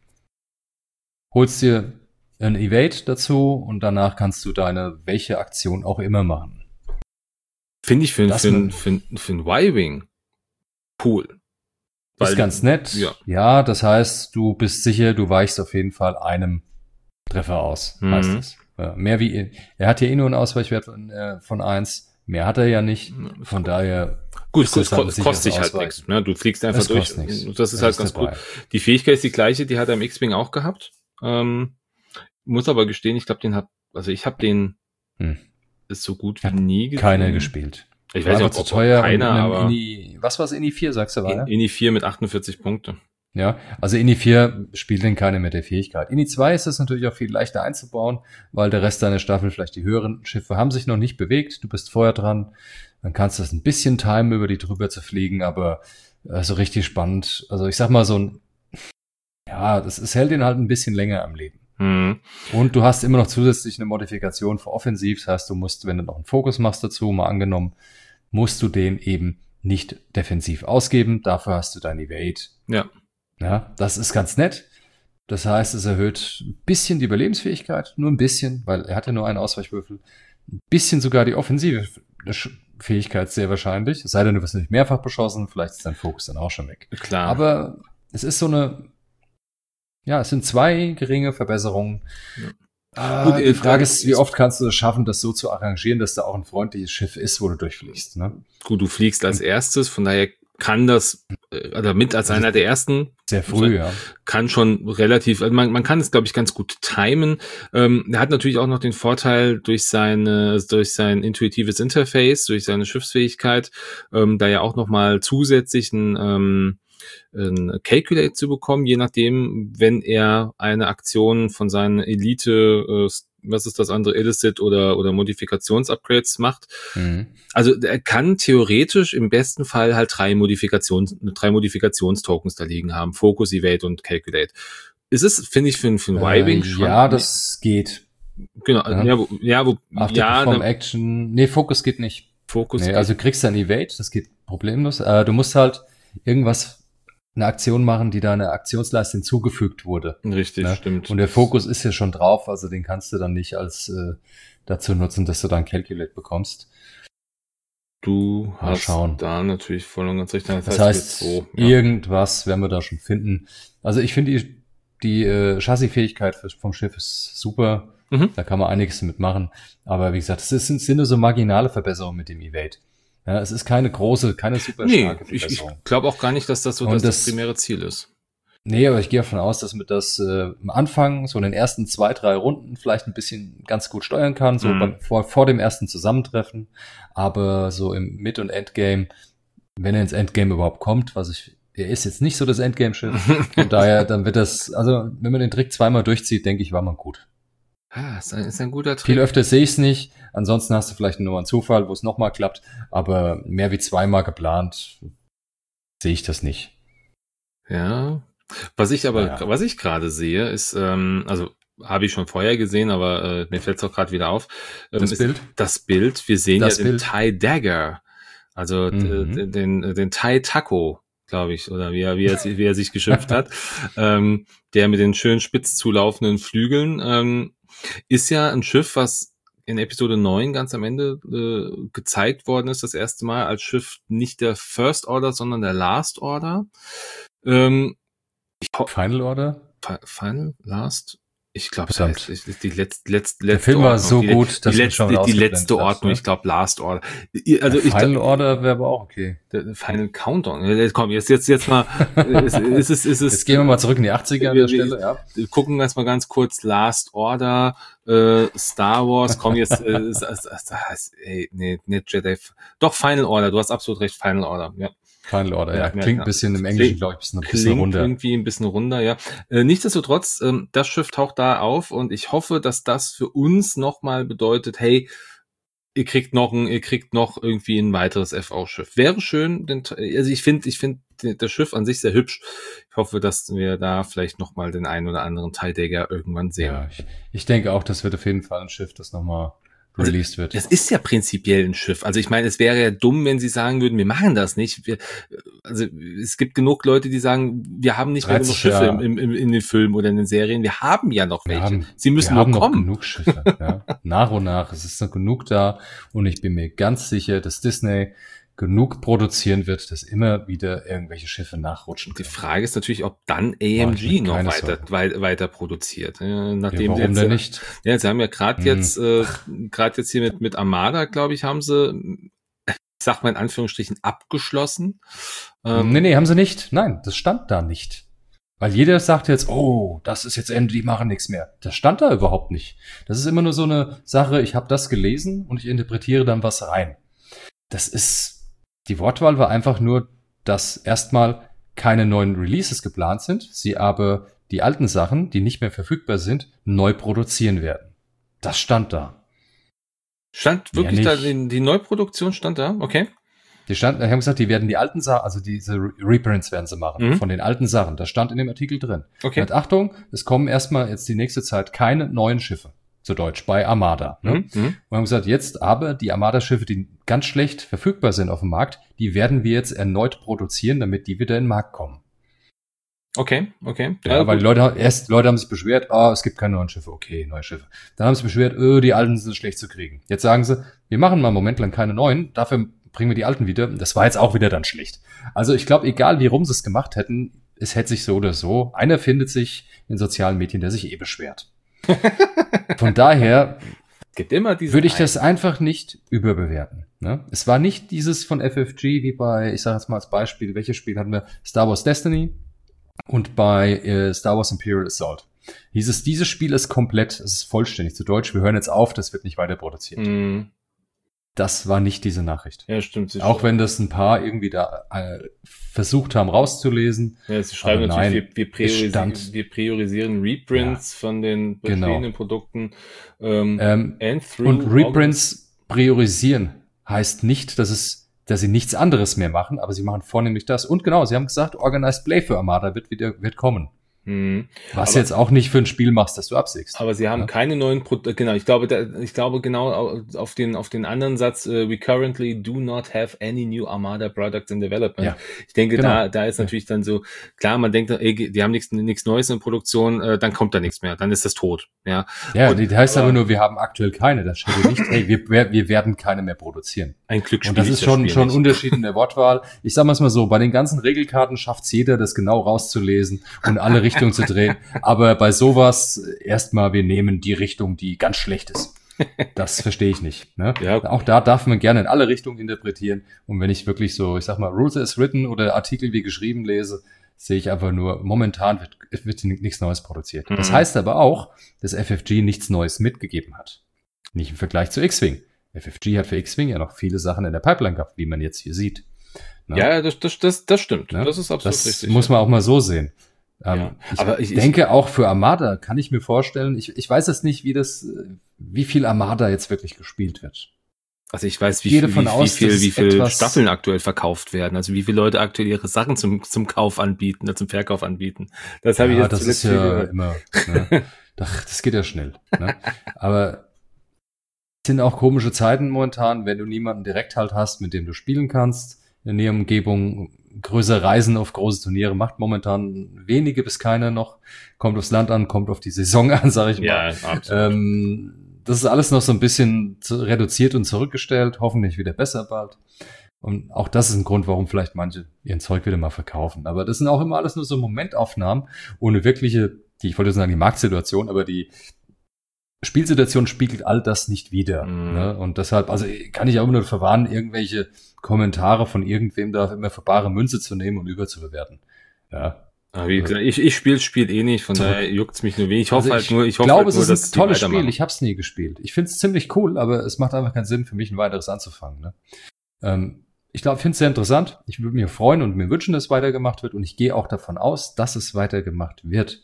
holst dir ein Evade dazu und danach kannst du deine welche Aktion auch immer machen. Finde ich für, Das für, man- für, für, für ein Y-Wing Cool. Ist ganz nett. Ja. ja, das heißt, du bist sicher, du weichst auf jeden Fall einem Treffer aus, Mhm. heißt es. Ja, mehr wie, er hat ja eh nur einen Ausweichwert von, äh, von eins. Mehr hat er ja nicht. Von daher. Gut, ist es das halt ein kostet sicheres sich halt Ausweichen. nichts. Ne? Du fliegst einfach Es durch. kostet nichts. Und das ist Das halt ist ganz dabei. gut. Die Fähigkeit ist die gleiche, die hat er im X-Wing auch gehabt. Ähm, muss aber gestehen, ich glaube, den hat, also ich habe den Hm. ist so gut wie Hat nie gesehen. Keiner gespielt. Ich War weiß nicht, einfach ob, zu ob teuer. keiner, und in einem aber Ini, was war es, Ini vier, sagst du, war in, ja? Ini vier mit achtundvierzig Punkte. Ja, also Ini vier spielt denn keine mit der Fähigkeit. Ini zwei ist es natürlich auch viel leichter einzubauen, weil der Rest deiner Staffel, vielleicht die höheren Schiffe, haben sich noch nicht bewegt. Du bist vorher dran. Dann kannst du es ein bisschen timen, über die drüber zu fliegen, aber äh, so richtig spannend. Also ich sag mal so ein, ja, das es hält ihn halt ein bisschen länger am Leben. Hm. Und du hast immer noch zusätzlich eine Modifikation für offensiv. Das heißt, du musst, wenn du noch einen Fokus machst dazu, mal angenommen, musst du den eben nicht defensiv ausgeben. Dafür hast du dein Evade. Ja. Ja, das ist ganz nett. Das heißt, es erhöht ein bisschen die Überlebensfähigkeit, nur ein bisschen, weil er hatte nur einen Ausweichwürfel. Ein bisschen sogar die offensive Fähigkeit sehr wahrscheinlich. Es sei denn, du wirst nicht mehrfach beschossen, vielleicht ist dein Fokus dann auch schon weg. Klar. Aber es ist so eine, ja, es sind zwei geringe Verbesserungen. Ja. Ah, Gut, die äh, Frage das ist, wie ist- oft kannst du es schaffen, das so zu arrangieren, dass da auch ein freundliches Schiff ist, wo du durchfliegst, ne? Gut, du fliegst als erstes, von daher kann das, äh, oder mit als einer der ersten, Sehr früh, ja. kann schon relativ, also man, man kann es, glaube ich, ganz gut timen. Ähm, er hat natürlich auch noch den Vorteil durch seine, durch sein intuitives Interface, durch seine Schiffsfähigkeit, ähm, da ja auch nochmal zusätzlich ein, ähm, ein Calculate zu bekommen, je nachdem, wenn er eine Aktion von seinen Elite, äh, was ist das andere, Illicit oder, oder Modifikationsupgrades macht. Mhm. Also er kann theoretisch im besten Fall halt drei Modifikations, drei Modifikationstokens da liegen haben. Focus, Evade und Calculate. Ist es, finde ich, für, ein- für ein Y-Wing Äh, schon. ja, das geht. Genau, Ja. ja, wo, ja, wo, After ja, Perform da, Action. Nee, Fokus geht nicht. Fokus. Nee, also du kriegst dann Evade, das geht problemlos. Äh, du musst halt irgendwas, eine Aktion machen, die deiner Aktionsleiste hinzugefügt wurde. richtig, Ne? stimmt. Und der Fokus ist ja schon drauf, also den kannst du dann nicht als äh, dazu nutzen, dass du dann Calculate bekommst. Du Mal hast schauen. da natürlich voll und ganz recht. Das, Das heißt, heißt, so, ja. irgendwas werden wir da schon finden. Also ich finde die, die äh, Chassisfähigkeit für- vom Schiff ist super. Mhm. Da kann man einiges damit machen. Aber wie gesagt, es sind, sind nur so marginale Verbesserungen mit dem Evade. Ja, es ist keine große, keine super Nee, starke ich, ich Verbesserung. glaube auch gar nicht, dass das so Und das, das das- primäre Ziel ist. Nee, aber ich gehe davon aus, dass man das äh, am Anfang, so in den ersten zwei, drei Runden vielleicht ein bisschen ganz gut steuern kann, so Mhm. beim, vor, vor dem ersten Zusammentreffen. Aber so im Mid- und Endgame, wenn er ins Endgame überhaupt kommt, was ich, er ist jetzt nicht so das Endgame-Schiff. Von daher, dann wird das, also wenn man den Trick zweimal durchzieht, denke ich, war man gut. Ah, ist ein, ist ein guter Trick. Viel öfter sehe ich es nicht. Ansonsten hast du vielleicht nur einen Zufall, wo es nochmal klappt. Aber mehr wie zweimal geplant sehe ich das nicht. Ja. Was ich aber, Ja. was ich gerade sehe, ist, ähm, also habe ich schon vorher gesehen, aber äh, mir fällt es auch gerade wieder auf. Ähm, Das ist Bild? Das Bild. Wir sehen Das ja den Bild. Thai Dagger, also Mhm. d- den, den Thai Taco, glaube ich, oder wie er, wie er, sich- wie er sich geschimpft hat, ähm, der mit den schön spitz zulaufenden Flügeln, ähm, ist ja ein Schiff, was in Episode neun ganz am Ende äh, gezeigt worden ist, das erste Mal als Schiff nicht der First Order, sondern der Last Order. Ähm, Final Order? Fi- Final? Last? Ich glaube, das Verdammt. heißt, es ist die letzte, letzte, letzte Der Film war Ordnung. so die, gut, dass die wir letzte, schon die ausgeblendet letzte hast, Ordnung, ne? ich glaube Last Order. Also ich Final glaub, Order wäre aber auch okay. der der Final Countdown. Jetzt komm, jetzt jetzt jetzt mal es, es ist es ist Jetzt gehen wir mal zurück in die achtziger an Wir- der wir- Stelle, ja. wir gucken wir mal ganz kurz Last Order, äh, Star Wars, komm jetzt, äh, ist, ist, ist, ist, ey, nee, nicht Jedi, doch Final Order, du hast absolut recht, Final Order, ja. Final Order, ja. Ja, ja, Klingt ja. ein bisschen im Englischen, Klingt- glaube ich, ein bisschen, ein bisschen Klingt runter. irgendwie ein bisschen runder, ja. Äh, nichtsdestotrotz, ähm, das Schiff taucht da auf und ich hoffe, dass das für uns nochmal bedeutet, hey, ihr kriegt noch ein, ihr kriegt noch irgendwie ein weiteres F V-Schiff. Wäre schön, denn, also ich finde, ich finde das Schiff an sich sehr hübsch. Ich hoffe, dass wir da vielleicht nochmal den einen oder anderen Thai Dagger irgendwann sehen. Ja, ich, ich denke auch, das wird auf jeden Fall ein Schiff, das nochmal Also, released wird. Es ist ja prinzipiell ein Schiff. Also ich meine, es wäre ja dumm, wenn sie sagen würden, wir machen das nicht. Wir, also es gibt genug Leute, die sagen, wir haben nicht mehr genug dreißig Schiffe Jahre. im, im, in den Filmen oder in den Serien. Wir haben ja noch Wir welche. haben, sie müssen wir nur haben noch kommen. genug Schiffe, ja. Nach und nach. Es ist noch genug da und ich bin mir ganz sicher, dass Disney genug produzieren wird, dass immer wieder irgendwelche Schiffe nachrutschen Die können. Frage ist natürlich, ob dann A M G noch keine weiter, Sorgen. wei- weiter produziert. Ja, nachdem Ja, sie warum jetzt, denn äh, nicht? Ja, sie haben ja gerade Hm. jetzt, äh, gerade jetzt hier mit, mit Armada, glaube ich, haben sie, ich sag mal in Anführungsstrichen, abgeschlossen. Ähm, Nee, nee, haben sie nicht. Nein, das stand da nicht. Weil jeder sagt jetzt, oh, das ist jetzt Ende, die machen nichts mehr. Das stand da überhaupt nicht. Das ist immer nur so eine Sache, ich habe das gelesen und ich interpretiere dann was rein. Das ist, die Wortwahl war einfach nur, dass erstmal keine neuen Releases geplant sind, sie aber die alten Sachen, die nicht mehr verfügbar sind, neu produzieren werden. Das stand da. Stand Mehr wirklich da, nicht. die, die Neuproduktion stand da? Okay. Die stand, die haben gesagt, die werden die alten Sachen, also diese Re- Reprints werden sie machen, Mhm. von den alten Sachen. Das stand in dem Artikel drin. Okay. Und Achtung, es kommen erstmal jetzt die nächste Zeit keine neuen Schiffe, zu Deutsch, bei Armada. Ne? Mhm. Mhm. Und haben gesagt, jetzt aber die Armada-Schiffe, die ganz schlecht verfügbar sind auf dem Markt, die werden wir jetzt erneut produzieren, damit die wieder in den Markt kommen. Okay, okay. Ja, Ja, weil gut. die Leute, erst Leute haben sich beschwert, ah, es gibt keine neuen Schiffe, okay, neue Schiffe. Dann haben sie beschwert, öh, die alten sind schlecht zu kriegen. Jetzt sagen sie, wir machen mal einen Moment lang keine neuen, dafür bringen wir die alten wieder. Das war jetzt auch wieder dann schlecht. Also ich glaube, egal wie rum sie es gemacht hätten, es hätte sich so oder so, einer findet sich in sozialen Medien, der sich eh beschwert. Von daher Gibt immer diese. würde ich das einfach nicht überbewerten. Ne? Es war nicht dieses von F F G wie bei, ich sage jetzt mal als Beispiel, welches Spiel hatten wir? Star Wars Destiny und bei äh, Star Wars Imperial Assault. Hieß es, dieses Spiel ist komplett, es ist vollständig zu Deutsch, wir hören jetzt auf, das wird nicht weiter produziert. Mhm. Das war nicht diese Nachricht. Ja, stimmt. Sie Auch wenn das ein paar irgendwie da äh, versucht haben rauszulesen. Ja, sie schreiben Aber natürlich, nein, wir, wir, es priorisieren, stand- wir priorisieren Reprints von den Genau. bestehenden Produkten. Ähm, Ähm, and through und Reprints priorisieren heißt nicht, dass es, dass sie nichts anderes mehr machen, aber sie machen vornehmlich das. Und genau, sie haben gesagt, Organized Play für Armada wird wieder, wird kommen. Mhm. Was Aber- jetzt auch nicht für ein Spiel machst, das du absiegst. Aber sie haben Ja. keine neuen Produkte, genau, ich glaube, da, ich glaube genau auf den, auf den anderen Satz, uh, we currently do not have any new Armada products in development. Ja. Ich denke, Genau. da, da ist Ja. natürlich dann so, klar, man denkt, ey, die haben nichts, nichts Neues in Produktion, äh, dann kommt da nichts mehr, dann ist das tot, ja. Ja, Und- die heißt aber- aber nur, wir haben aktuell keine. Das steht ja nicht, hey, wir, wir wir werden keine mehr produzieren. Ein Glück Und das spiele ist ich das schon, Spiel schon ein nicht. Unterschied in der Wortwahl. Ich sag mal's mal so, bei den ganzen Regelkarten schafft's jeder, das genau rauszulesen und alle Richtungen zu drehen. Aber bei sowas erstmal, wir nehmen die Richtung, die ganz schlecht ist. Das verstehe ich nicht. Ne? Ja. Auch da darf man gerne in alle Richtungen interpretieren. Und wenn ich wirklich so, ich sag mal, Rules as written oder Artikel wie geschrieben lese, sehe ich einfach nur, momentan wird, wird nichts Neues produziert. Das Mhm. heißt aber auch, dass F F G nichts Neues mitgegeben hat. Nicht im Vergleich zu X-Wing. F F G hat für X-Wing ja noch viele Sachen in der Pipeline gehabt, wie man jetzt hier sieht. Ne? Ja, das, das, das, das stimmt. Ne? Das ist absolut das richtig. muss man auch mal so sehen. Ähm, Ja. ich Aber ich- ich- denke auch für Armada kann ich mir vorstellen, ich, ich weiß jetzt nicht, wie das, äh, wie viel Armada jetzt wirklich gespielt wird. Also ich weiß, wie, gehe viel, davon wie, aus, wie viel, dass wie es viel etwas- Staffeln aktuell verkauft werden. Also wie viele Leute aktuell ihre Sachen zum, zum Kauf anbieten, äh, zum Verkauf anbieten. Das habe ich Ja, jetzt das zuletzt ist viel ja gehört. immer, ne? Ach, das geht ja schnell. Ne? Aber es sind auch komische Zeiten momentan, wenn du niemanden direkt halt hast, mit dem du spielen kannst. In der Umgebung größere Reisen auf große Turniere macht momentan wenige bis keiner noch. Kommt aufs Land an, kommt auf die Saison an, sage ich mal. Ja, absolut. Ähm, das ist alles noch so ein bisschen zu, reduziert und zurückgestellt, hoffentlich wieder besser bald. Und auch das ist ein Grund, warum vielleicht manche ihren Zeug wieder mal verkaufen. Aber das sind auch immer alles nur so Momentaufnahmen, ohne wirkliche, die, ich wollte sagen, die Marktsituation, aber die Spielsituation spiegelt all das nicht wider. Mhm. Ne? Und deshalb, also kann ich auch immer nur verwarnen, irgendwelche Kommentare von irgendwem da immer für bare Münze zu nehmen und überzubewerten. Ja. Aber wie gesagt, ich, ich spiele Spiel eh nicht, von Zurück. daher juckt's mich nur wenig. Ich hoffe Also halt nur, ich hoffe glaube, halt nur, es dass ist die ein tolles weitermachen. Spiel. Ich habe es nie gespielt. Ich finde es ziemlich cool, aber es macht einfach keinen Sinn für mich, ein weiteres anzufangen. Ne? Ähm, ich glaube, ich finde es sehr interessant. Ich würde mir freuen und mir wünschen, dass es weitergemacht wird. Und ich gehe auch davon aus, dass es weitergemacht wird.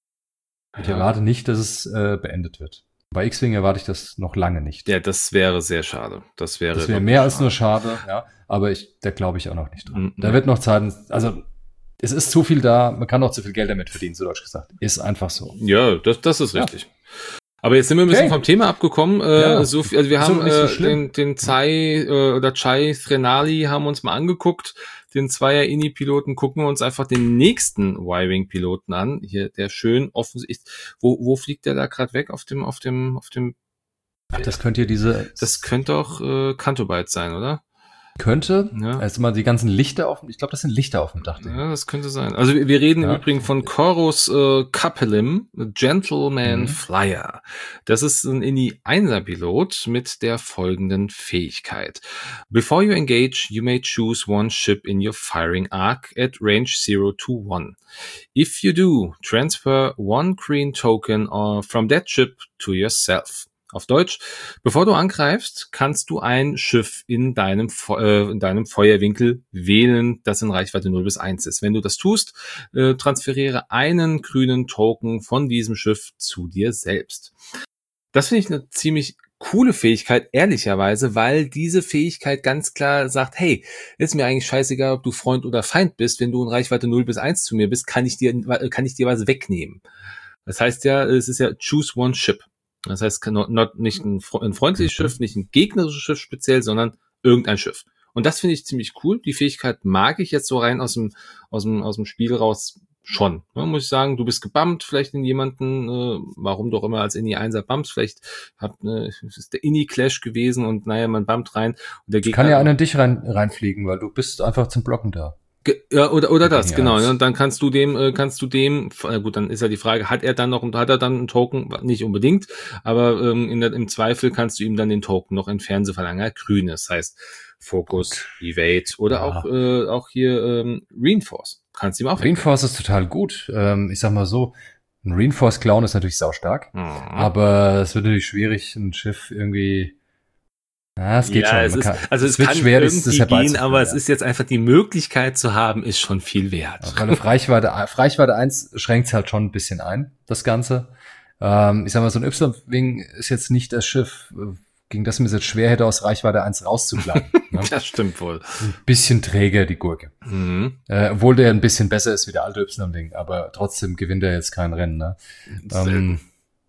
Ich Ja. erwarte nicht, dass es äh, beendet wird. Bei X-Wing erwarte ich das noch lange nicht. Ja, das wäre sehr schade. Das wäre, das wäre wirklich mehr als schade. nur schade, ja. Aber ich, da glaube ich auch noch nicht dran. Mhm. Da wird noch Zeiten, also es ist zu viel da, man kann auch zu viel Geld damit verdienen, so deutsch gesagt. Ist einfach so. Ja, das, das ist Ja. richtig. Aber jetzt sind wir ein bisschen Okay. vom Thema abgekommen. Äh, Ja. so viel, also wir Ist haben aber nicht so äh, schlimm. den, den Zai äh, oder Chai Threnali haben uns mal angeguckt. Den Zweier-Ini-Piloten gucken wir uns einfach den nächsten Y-Wing-Piloten an. Hier, der schön offensichtlich. Wo, wo fliegt der da gerade weg? Auf dem, auf dem, auf dem. Ach, das könnte ja diese. Das könnte auch äh, Canto Bight sein, oder? Könnte. Ja. Also mal die ganzen Lichter auf dem, ich glaube, das sind Lichter auf dem Dach. Ja, das könnte sein. Also wir, wir reden ja. im Übrigen von Chorus äh, Capelim, Gentleman mhm. Flyer. Das ist ein I N I-Einser-Pilot mit der folgenden Fähigkeit. Before you engage, you may choose one ship in your firing arc at range zero to one. If you do, transfer one green token uh, from that ship to yourself. Auf Deutsch, bevor du angreifst, kannst du ein Schiff in deinem, äh, in deinem Feuerwinkel wählen, das in Reichweite null bis eins ist. Wenn du das tust, äh, transferiere einen grünen Token von diesem Schiff zu dir selbst. Das finde ich eine ziemlich coole Fähigkeit, ehrlicherweise, weil diese Fähigkeit ganz klar sagt, hey, ist mir eigentlich scheißegal, ob du Freund oder Feind bist, wenn du in Reichweite null bis eins zu mir bist, kann ich dir, kann ich dir was wegnehmen. Das heißt ja, es ist ja choose one ship. Das heißt, not, not, nicht ein, ein freundliches Schiff, nicht ein gegnerisches Schiff speziell, sondern irgendein Schiff. Und das finde ich ziemlich cool. Die Fähigkeit mag ich jetzt so rein aus dem, aus dem, aus dem Spiel raus schon. Ja, muss ich sagen, du bist gebumpt, vielleicht in jemanden, äh, warum doch immer als I N I-Einser bumpst, vielleicht hat, äh, ist der I N I-Clash gewesen und naja, man bumpt rein. Und der Gegner kann ja einer in dich rein, reinfliegen, weil du bist einfach zum Blocken da. Ja, oder oder das, genau. Ja, und dann kannst du dem, äh, kannst du dem, äh, gut, dann ist ja die Frage, hat er dann noch, hat er dann einen Token? Nicht unbedingt, aber ähm, in der, im Zweifel kannst du ihm dann den Token noch entfernen, so verlangen er grün. Das heißt Focus, Evade oder ja. auch äh, auch hier ähm, Reinforce. Kannst du ihm auch Reinforce ist total gut. Ähm, ich sag mal so, ein Reinforce Clown ist natürlich saustark, mhm. aber es wird natürlich schwierig, ein Schiff irgendwie. Ja, es geht ja, schon. Es ist, kann, also es, es kann schwer, irgendwie das gehen, aber ja. es ist jetzt einfach die Möglichkeit zu haben, ist schon viel wert. Ja, weil auf Reichweite, auf Reichweite eins schränkt es halt schon ein bisschen ein, das Ganze. Ähm, ich sag mal, so ein Y-Wing ist jetzt nicht das Schiff, gegen das mir es jetzt schwer hätte, aus Reichweite eins rauszugleiten. Ne? Das stimmt wohl. Ein bisschen träger, die Gurke. Mhm. Äh, obwohl der ein bisschen besser ist wie der alte Y-Wing, aber trotzdem gewinnt er jetzt kein Rennen. Ne? Ähm,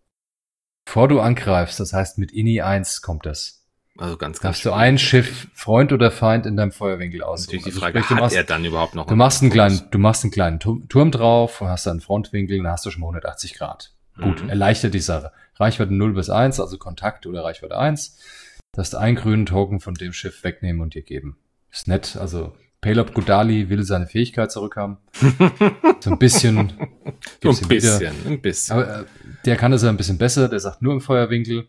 bevor du angreifst, das heißt mit I N I eins kommt das. Also ganz, ganz Darfst du ein Schiff, Freund oder Feind, in deinem Feuerwinkel aussuchen? Natürlich die Frage, also sprich, hat machst, er dann überhaupt noch du machst einen kleinen, Du machst einen kleinen Turm drauf, hast einen Frontwinkel, dann hast du schon mal hundertachtzig Grad. Mhm. Gut, erleichtert die Sache. Reichweite null bis eins, also Kontakt oder Reichweite eins. Du hast einen grünen Token von dem Schiff wegnehmen und dir geben. Ist nett, also Palob Gudali will seine Fähigkeit zurückhaben. So ein bisschen. So ein bisschen, wieder. ein bisschen. Aber äh, der kann das ja ein bisschen besser, der sagt nur im Feuerwinkel.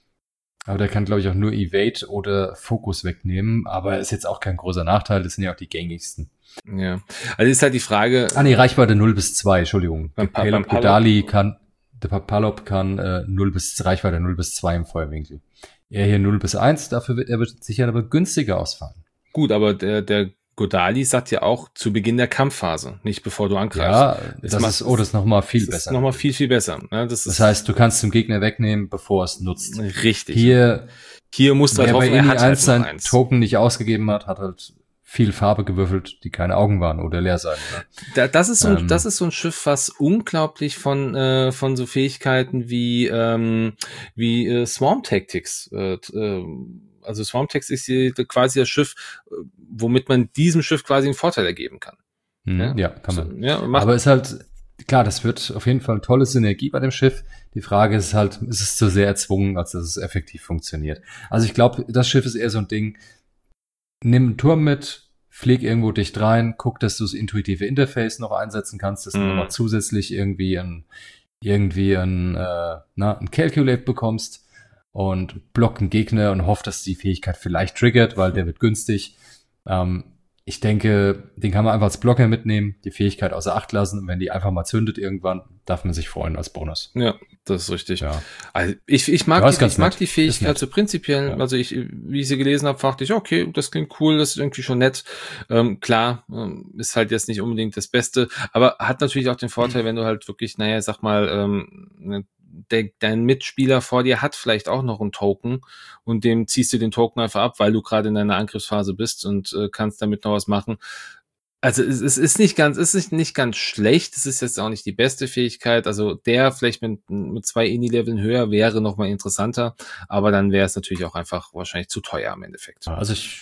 Aber der kann, glaube ich, auch nur Evade oder Fokus wegnehmen. Aber ist jetzt auch kein großer Nachteil. Das sind ja auch die gängigsten. Ja. Also ist halt die Frage. Ah, nee, Reichweite null bis zwei, Entschuldigung. Der Palob Gudali kann, der Palob kann äh, null bis, Reichweite null bis zwei im Feuerwinkel. Er hier null bis eins, dafür wird er sicher aber günstiger ausfallen. Gut, aber der, der Gudali sagt ja auch zu Beginn der Kampfphase, nicht bevor du angreifst. Ja, das, das ist, oh, das ist nochmal viel das besser. Das ist nochmal viel, viel besser. Ja, das, das heißt, du kannst den Gegner wegnehmen, bevor es nutzt. Richtig. Hier, hier musst du halt hoffen, er hat halt eins sein Token nicht ausgegeben hat, hat halt viel Farbe gewürfelt, die keine Augen waren oder leer sein. Da, das ist so ein, ähm, das ist so ein Schiff, was unglaublich von äh, von so Fähigkeiten wie ähm, wie äh, Swarm Tactics äh, äh, also Swarm Tactics ist hier quasi das Schiff, womit man diesem Schiff quasi einen Vorteil ergeben kann. Mhm, ja, ja, kann man. So, ja, aber ist halt, klar, das wird auf jeden Fall eine tolle Synergie bei dem Schiff. Die Frage ist halt, ist es zu sehr erzwungen, als dass es effektiv funktioniert. Also ich glaube, das Schiff ist eher so ein Ding, nimm einen Turm mit, flieg irgendwo dicht rein, guck, dass du das intuitive Interface noch einsetzen kannst, dass mhm. du nochmal zusätzlich irgendwie ein, irgendwie ein, äh, na, ein Calculate bekommst. Und blockt einen Gegner und hofft, dass die Fähigkeit vielleicht triggert, weil der wird günstig. Ähm, ich denke, den kann man einfach als Blocker mitnehmen, die Fähigkeit außer Acht lassen. Und wenn die einfach mal zündet irgendwann, darf man sich freuen als Bonus. Ja, das ist richtig. Ja. Also ich, ich mag, die, ich mag die Fähigkeit so prinzipiell. Ja. Also ich, wie ich sie gelesen habe, dachte ich, okay, das klingt cool, das ist irgendwie schon nett. Ähm, klar, ähm, ist halt jetzt nicht unbedingt das Beste, aber hat natürlich auch den Vorteil, wenn du halt wirklich, naja, sag mal, ähm, Der, dein Mitspieler vor dir hat vielleicht auch noch einen Token und dem ziehst du den Token einfach ab, weil du gerade in deiner Angriffsphase bist und äh, kannst damit noch was machen. Also es, es ist nicht ganz, es ist nicht ganz schlecht. Es ist jetzt auch nicht die beste Fähigkeit. Also der vielleicht mit, mit zwei I N I-Leveln höher wäre noch mal interessanter, aber dann wäre es natürlich auch einfach wahrscheinlich zu teuer im Endeffekt. Also ich,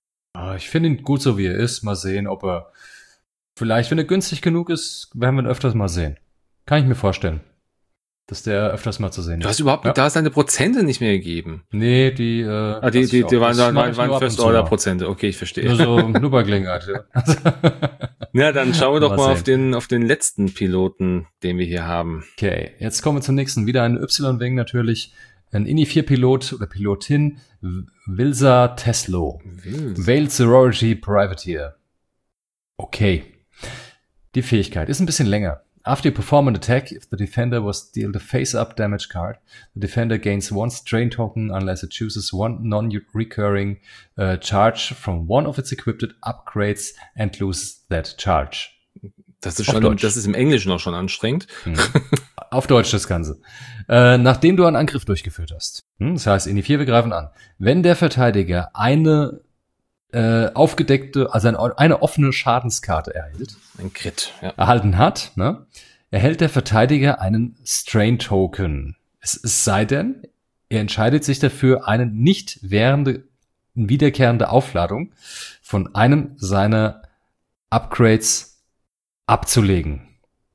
ich finde ihn gut so wie er ist. Mal sehen, ob er vielleicht, wenn er günstig genug ist, werden wir ihn öfters mal sehen. Kann ich mir vorstellen. dass der öfters mal zu sehen ist. Du hast überhaupt, ja. da hast deine Prozente nicht mehr gegeben. Nee, die, äh, ah, die, die, die waren, da, waren, waren First Order Prozente. Okay, ich verstehe. Nur so, nur bei Gelegenheit, ja. Ja, dann schauen wir doch mal, mal auf den, auf den letzten Piloten, den wir hier haben. Okay, jetzt kommen wir zum nächsten. Wieder ein Y-Wing natürlich. Ein I N I vier Pilot oder Pilotin, Vilsa Teslo. Vale Sorority Privateer. Okay. Die Fähigkeit ist ein bisschen länger. After you perform an attack, if the defender was dealt a face-up damage card, the defender gains one strain token unless it chooses one non-recurring uh, charge from one of its equipped upgrades and loses that charge. Das ist schon, das ist im Englischen auch schon anstrengend. Hm. Auf Deutsch das Ganze. Äh, nachdem du einen Angriff durchgeführt hast. Hm, das heißt, in die vier, wir greifen an. Wenn der Verteidiger eine äh, aufgedeckte, also eine, eine offene Schadenskarte erhält, ein Crit, ja. erhalten hat, ne, erhält der Verteidiger einen Strain-Token. Es, es sei denn, er entscheidet sich dafür, eine nicht währende, wiederkehrende Aufladung von einem seiner Upgrades abzulegen.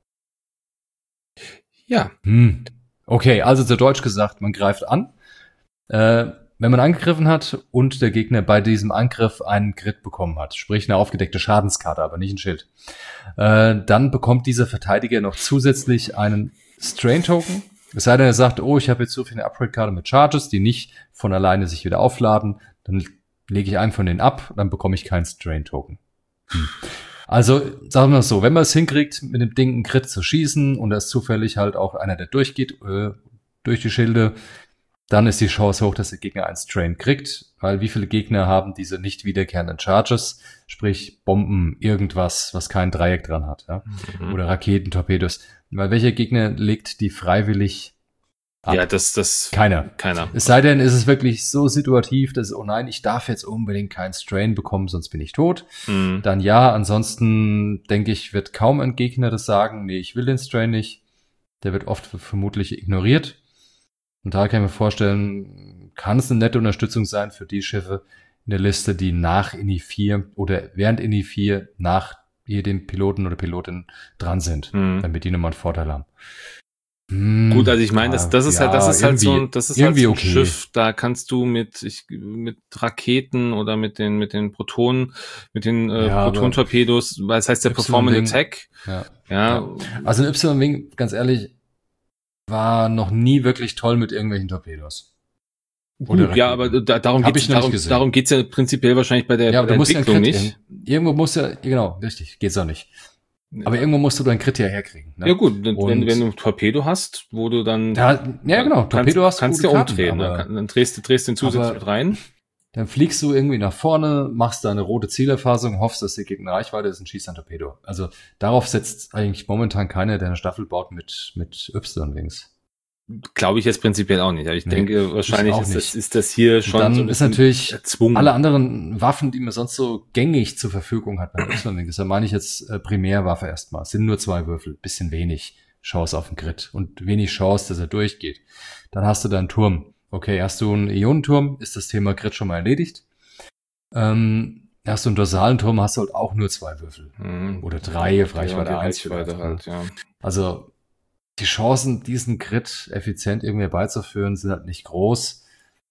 Ja. Hm. Okay, also zu Deutsch gesagt, man greift an. Äh, wenn man angegriffen hat und der Gegner bei diesem Angriff einen Crit bekommen hat, sprich eine aufgedeckte Schadenskarte, aber nicht ein Schild, äh, dann bekommt dieser Verteidiger noch zusätzlich einen Strain-Token. Es sei denn, er sagt, oh, ich habe jetzt so viele Upgrade-Karte mit Charges, die nicht von alleine sich wieder aufladen, dann lege ich einen von denen ab, dann bekomme ich keinen Strain-Token. Hm. Also, sagen wir es so, wenn man es hinkriegt, mit dem Ding einen Crit zu schießen und da ist zufällig halt auch einer, der durchgeht, äh, durch die Schilde, dann ist die Chance hoch, dass der Gegner einen Strain kriegt, weil wie viele Gegner haben diese nicht wiederkehrenden Charges, sprich Bomben, irgendwas, was kein Dreieck dran hat, ja? Mhm. Oder Raketen, Torpedos. Weil welcher Gegner legt die freiwillig ab? Ja, das, das. Keiner. Keiner. Es sei denn, ist es wirklich so situativ, dass, oh nein, ich darf jetzt unbedingt keinen Strain bekommen, sonst bin ich tot. Mhm. Dann ja, ansonsten denke ich, wird kaum ein Gegner das sagen, nee, ich will den Strain nicht. Der wird oft vermutlich ignoriert. Und da kann ich mir vorstellen, kann es eine nette Unterstützung sein für die Schiffe in der Liste, die nach I N I vier oder während I N I vier nach jedem Piloten oder Pilotin dran sind, mhm. damit die nochmal einen Vorteil haben. Hm, Gut, also ich meine, das, das ist ja, halt, das ist halt so ein, das ist halt so ein okay. Schiff, da kannst du mit, ich, mit Raketen oder mit den, mit den Protonen, mit den äh, ja, Proton-Torpedos, weil es heißt ja Performance Attack. Ja. Ja. ja. Also ein Y-Wing, ganz ehrlich, war noch nie wirklich toll mit irgendwelchen Torpedos. Gut, ja, aber da, darum geht's, darum, darum geht's ja prinzipiell wahrscheinlich bei der, ja, bei der Entwicklung ja nicht. Irgendwo muss ja, genau, richtig, geht's auch nicht. Aber ja. irgendwo musst du dein Crit ja herkriegen. Ne? Ja gut, wenn, wenn du ein Torpedo hast, wo du dann... Ja, ja genau, Torpedo hast du kannst du umdrehen. Dann, dann drehst du drehst den zusätzlich mit rein. Dann fliegst du irgendwie nach vorne, machst da eine rote Zielerfassung, hoffst, dass der Gegner Reichweite ist und schießt ein Torpedo. Also darauf setzt eigentlich momentan keiner, der eine Staffel baut mit, mit Y-Wings. Glaube ich jetzt prinzipiell auch nicht. Aber ich nee, denke, wahrscheinlich ist das, ist das hier schon dann so ein ist natürlich erzwungen. Alle anderen Waffen, die man sonst so gängig zur Verfügung hat beim Y-Wing, da meine ich jetzt äh, Primärwaffe erstmal, sind nur zwei Würfel, bisschen wenig Chance auf den Crit und wenig Chance, dass er durchgeht. Dann hast du deinen Turm. Okay, hast du einen Ionenturm, ist das Thema Crit schon mal erledigt. Ähm, hast du einen dorsalen Turm, hast du halt auch nur zwei Würfel. Mhm. Oder drei, Reichweite ja, eins. Reichweite halt, ja. Also die Chancen, diesen Crit effizient irgendwie beizuführen, sind halt nicht groß.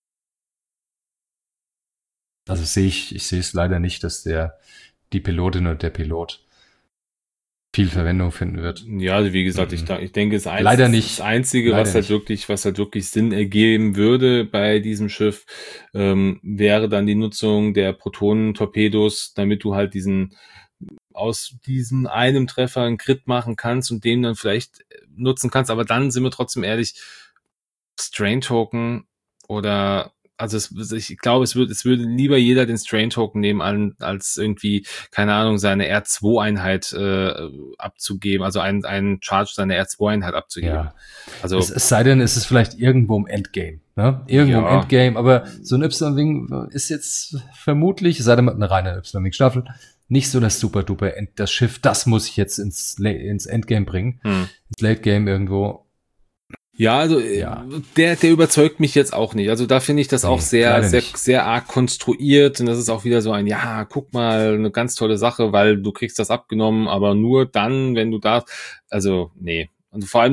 Also sehe ich, ich sehe es leider nicht, dass der, die Pilotin oder der Pilot viel Verwendung finden wird. Ja, also wie gesagt, mhm. ich, ich denke, das, Einz- leider nicht. das Einzige, leider was halt nicht. wirklich, was halt wirklich Sinn ergeben würde bei diesem Schiff, ähm, wäre dann die Nutzung der Protonen-Torpedos, damit du halt diesen aus diesem einem Treffer einen Crit machen kannst und den dann vielleicht nutzen kannst, aber dann sind wir trotzdem ehrlich, Strain-Token oder also es, ich glaube, es würde es würde lieber jeder den Strain-Token nehmen, als irgendwie, keine Ahnung, seine R zwei Einheit äh, abzugeben, also einen, einen Charge seiner R zwei Einheit abzugeben. Ja. Also es, es sei denn, es ist vielleicht irgendwo im Endgame, ne? Irgendwo ja. im Endgame, aber so ein Y-Wing ist jetzt vermutlich, es sei denn, eine reine Y-Wing-Staffel, nicht so das super-duper, das Schiff, das muss ich jetzt ins, ins Endgame bringen, hm. ins Late-Game irgendwo. Ja, also ja. der der überzeugt mich jetzt auch nicht. Also da finde ich das nee, auch sehr sehr nicht. sehr arg konstruiert und das ist auch wieder so ein ja, guck mal, eine ganz tolle Sache, weil du kriegst das abgenommen, aber nur dann, wenn du da also nee. Und vor allem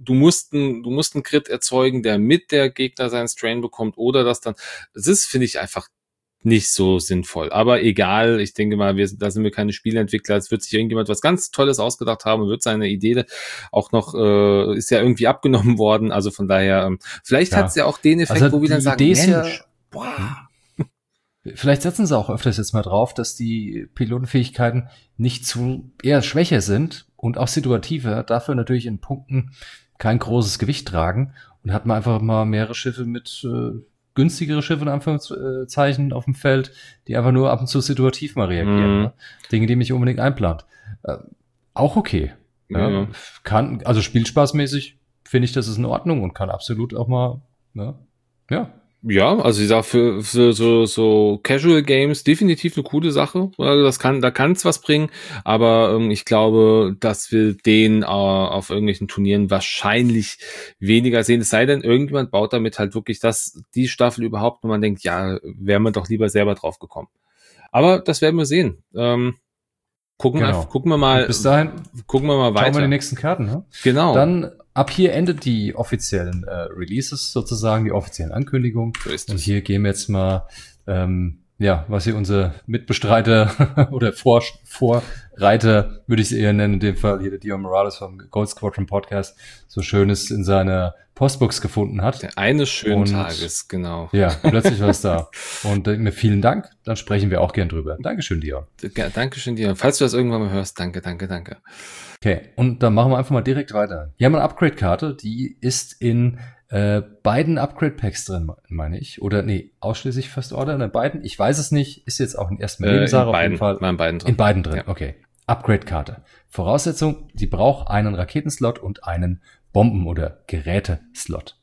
du musst einen, du musst einen Crit erzeugen, der mit der Gegner seinen Strain bekommt oder das dann, das ist, finde ich, einfach nicht so sinnvoll. Aber egal, ich denke mal, wir, da sind wir keine Spieleentwickler, es wird sich irgendjemand was ganz Tolles ausgedacht haben und wird seine Idee auch noch, äh, ist ja irgendwie abgenommen worden, also von daher, ähm, vielleicht Ja. hat es ja auch den Effekt, Also wo wir die dann sagen, Idee ist ja- Mensch, boah, Vielleicht setzen sie auch öfters jetzt mal drauf, dass die Pilotenfähigkeiten nicht zu eher schwächer sind und auch situativer, dafür natürlich in Punkten kein großes Gewicht tragen und hat man einfach mal mehrere Schiffe mit äh, günstigere Schiffe in Anführungszeichen auf dem Feld, die einfach nur ab und zu situativ mal reagieren. Mhm. Ne? Dinge, die mich unbedingt einplant. Äh, auch okay. Ja. Ja. Kann, also spielspaßmäßig finde ich, das ist in Ordnung und kann absolut auch mal, ne? Ja. Ja, also ich sag für, für so, so Casual Games definitiv eine coole Sache. Also das kann, da kann es was bringen, aber ähm, ich glaube, dass wir den äh, auf irgendwelchen Turnieren wahrscheinlich weniger sehen. Es sei denn, irgendjemand baut damit halt wirklich das, die Staffel überhaupt, und man denkt, ja, wäre man doch lieber selber drauf gekommen. Aber das werden wir sehen. Ähm, gucken, Genau. einfach, gucken wir mal. Und bis dahin gucken wir mal schauen wir weiter. die nächsten Karten. Ne? Genau. Dann ab hier endet die offiziellen äh, Releases sozusagen, die offiziellen Ankündigungen. So ist Und es. hier gehen wir jetzt mal, ähm, ja, was hier unser Mitbestreiter oder Vor Vorreiter, würde ich es eher nennen, in dem Fall hier der Dion Morales vom Gold Squadron Podcast, so Schönes in seiner Postbox gefunden hat. Der eines schönen Und- Tages, genau. Ja, plötzlich war es da. Und äh, mir vielen Dank, dann sprechen wir auch gern drüber. Dankeschön, Dion. Ja, Dankeschön dir. Falls du das irgendwann mal hörst, danke, danke, danke. Okay, und dann machen wir einfach mal direkt weiter. Hier haben wir eine Upgrade-Karte, die ist in äh, beiden Upgrade-Packs drin, meine ich. Oder nee, ausschließlich First Order in beiden. Ich weiß es nicht, ist jetzt auch in ersten Äh, Lebensjahr in auf beiden, jeden Fall. mal in beiden drin. In beiden drin, Ja. okay. Upgrade-Karte. Voraussetzung, sie braucht einen Raketenslot und einen Bomben- oder Geräteslot.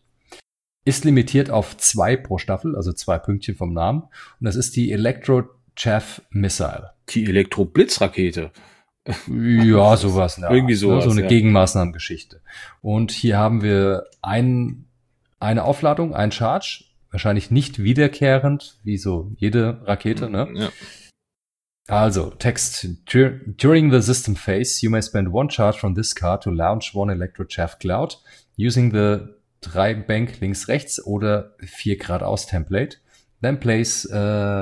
Ist limitiert auf zwei pro Staffel, also zwei Pünktchen vom Namen. Und das ist die Electro-Chaff Missile. Die Elektroblitzrakete. Ja, sowas. Ja. Irgendwie sowas, So eine ja. Gegenmaßnahmengeschichte. Und hier haben wir ein, eine Aufladung, ein Charge, wahrscheinlich nicht wiederkehrend, wie so jede Rakete, ne? Ja. Also, Text. Dur- During the system phase, you may spend one charge from this card to launch one Electrochaff Cloud using the drei Bank links rechts oder vier geradeaus Template. Then place äh,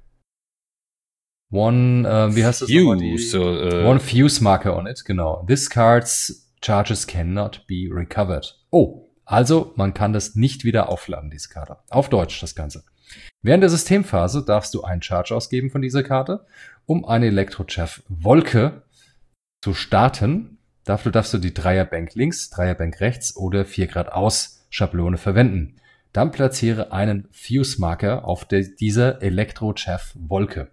one, äh, wie heißt das nochmal? Die- Fuse, so, äh, One Fuse Marker on it, genau. This card's charges cannot be recovered. Oh, also man kann das nicht wieder aufladen, diese Karte. Auf Deutsch das Ganze. Während der Systemphase darfst du einen Charge ausgeben von dieser Karte, um eine Electrochaff-Wolke zu starten. Dafür darfst du die Dreierbank links, Dreierbank rechts oder vier Grad aus Schablone verwenden. Dann platziere einen Fuse-Marker auf der, dieser Electrochaff-Wolke.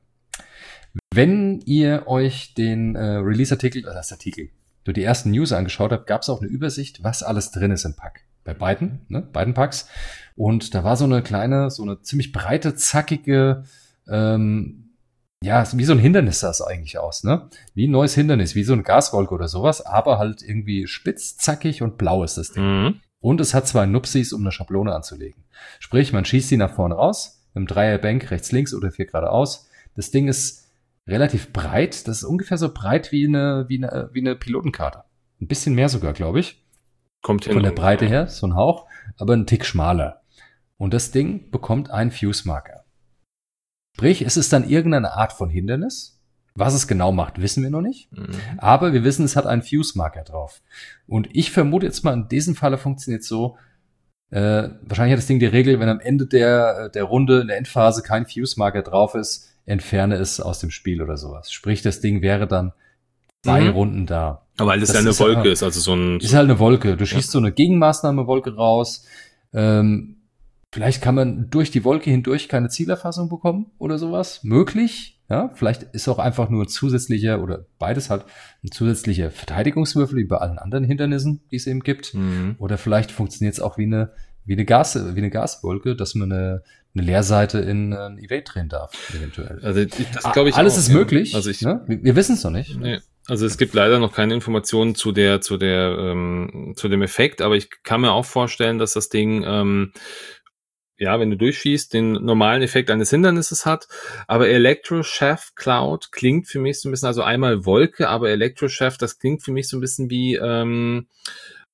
Wenn ihr euch den äh, Release-Artikel, also das Artikel, durch die ersten News angeschaut habt, gab es auch eine Übersicht, was alles drin ist im Pack. Bei beiden, ne, beiden Packs. Und da war so eine kleine, so eine ziemlich breite, zackige, ähm, ja, wie so ein Hindernis sah es eigentlich aus, ne? Wie ein neues Hindernis, wie so eine Gaswolke oder sowas, aber halt irgendwie spitz, zackig und blau ist das Ding. mhm. Und es hat zwei Nupsis, um eine Schablone anzulegen. Sprich, man schießt die nach vorne raus, im Dreierbank rechts, links oder vier geradeaus. Das Ding ist relativ breit. Das ist ungefähr so breit wie eine, wie eine, wie eine Pilotenkarte. Ein bisschen mehr sogar, glaube ich. Kommt hin. Von der Breite her, so ein Hauch, aber ein Tick schmaler. Und das Ding bekommt einen Fuse-Marker. Sprich, es ist dann irgendeine Art von Hindernis. Was es genau macht, wissen wir noch nicht. Mhm. Aber wir wissen, es hat einen Fuse-Marker drauf. Und ich vermute jetzt mal, in diesem Falle funktioniert so, äh, wahrscheinlich hat das Ding die Regel, wenn am Ende der, der Runde, in der Endphase kein Fuse-Marker drauf ist, entferne es aus dem Spiel oder sowas. Sprich, das Ding wäre dann zwei Mhm. Runden da. Aber weil das, Das ja eine ist Wolke ja- ist, also so ein, Ist halt eine Wolke. Du schießt so eine Gegenmaßnahme-Wolke raus. Ähm, vielleicht kann man durch die Wolke hindurch keine Zielerfassung bekommen oder sowas. Möglich. Ja, vielleicht ist auch einfach nur ein zusätzlicher oder beides halt ein zusätzlicher Verteidigungswürfel wie bei allen anderen Hindernissen, die es eben gibt. Mhm. Oder vielleicht funktioniert es auch wie eine wie eine Gas wie eine Gaswolke, dass man eine, eine Leerseite in ein Evade drehen darf eventuell. Also ich- das glaube ich Alles auch, ist ja. möglich. Also ich, ne? Wir, wir wissen es noch nicht. nee. Also es gibt leider noch keine Informationen zu der, zu der, ähm, zu dem Effekt, aber ich kann mir auch vorstellen, dass das Ding, ähm, ja, wenn du durchschießt, den normalen Effekt eines Hindernisses hat. Aber Electrochaff Cloud klingt für mich so ein bisschen, also einmal Wolke, aber Electrochaff, das klingt für mich so ein bisschen wie, ähm,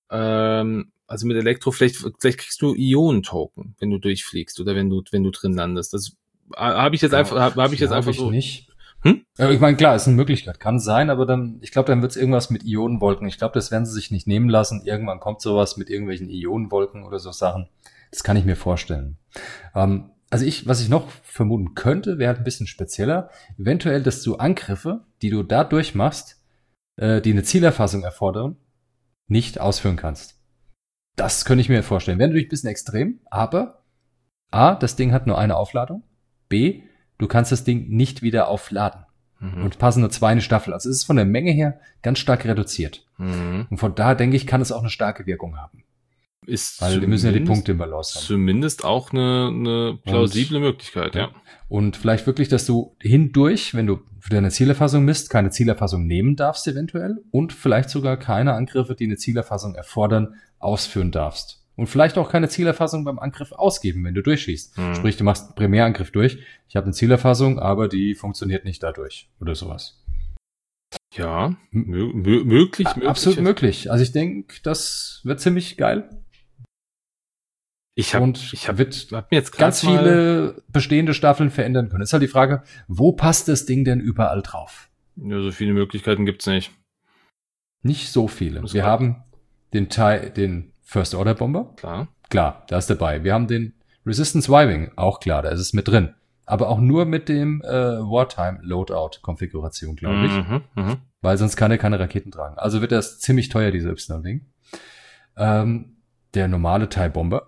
Ähm, also mit Elektro, vielleicht, vielleicht kriegst du Ionentoken, wenn du durchfliegst oder wenn du, wenn du drin landest. Das habe ich jetzt einfach, habe hab ich jetzt einfach ich so. Nicht. Hm? Ja, ich meine, klar, ist eine Möglichkeit, kann sein, aber dann, ich glaube, dann wird es irgendwas mit Ionenwolken. Ich glaube, das werden sie sich nicht nehmen lassen. Irgendwann kommt sowas mit irgendwelchen Ionenwolken oder so Sachen. Das kann ich mir vorstellen. Ähm, also ich, was ich noch vermuten könnte, wäre halt ein bisschen spezieller. Eventuell, dass du Angriffe, die du da durchmachst, äh, die eine Zielerfassung erfordern, nicht ausführen kannst. Das könnte ich mir vorstellen. Wäre natürlich ein bisschen extrem, aber A, das Ding hat nur eine Aufladung. B, du kannst das Ding nicht wieder aufladen. Mhm. Und passen nur zwei in die Staffel. Also es ist von der Menge her ganz stark reduziert. Mhm. Und von daher denke ich, kann es auch eine starke Wirkung haben. Ist Weil wir müssen ja die Punkte im Balance haben. Zumindest auch eine, eine plausible und, Möglichkeit, ja. Und vielleicht wirklich, dass du hindurch, wenn du für deine Zielerfassung misst, keine Zielerfassung nehmen darfst eventuell und vielleicht sogar keine Angriffe, die eine Zielerfassung erfordern, ausführen darfst. Und vielleicht auch keine Zielerfassung beim Angriff ausgeben, wenn du durchschießt. Hm. Sprich, du machst einen Primärangriff durch. Ich habe eine Zielerfassung, aber die funktioniert nicht dadurch oder sowas. Ja, mö- mö- möglich, möglich. Absolut möglich. Also ich denke, das wird ziemlich geil. Ich habe ich hab, wird hab mir jetzt ganz viele bestehende Staffeln verändern können. Ist halt die Frage, wo passt das Ding denn überall drauf? Ja, so viele Möglichkeiten gibt's nicht. Nicht so viele. Wir haben den Teil, den First Order Bomber. Klar. Klar, da ist dabei. Wir haben den Resistance Y-Wing. Auch klar, da ist es mit drin. Aber auch nur mit dem äh, Wartime Loadout Konfiguration, glaube ich. Mhm, mh. Weil sonst kann er keine Raketen tragen. Also wird das ziemlich teuer, diese Y-Wing. Ähm, der normale TIE Bomber.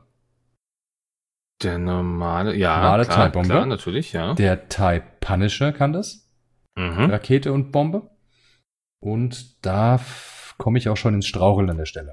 Der normale, ja, normale klar, TIE Bomber. Klar, natürlich, ja. Der TIE Punisher kann das. Mhm. Rakete und Bombe. Und da komme ich auch schon ins Straucheln an der Stelle.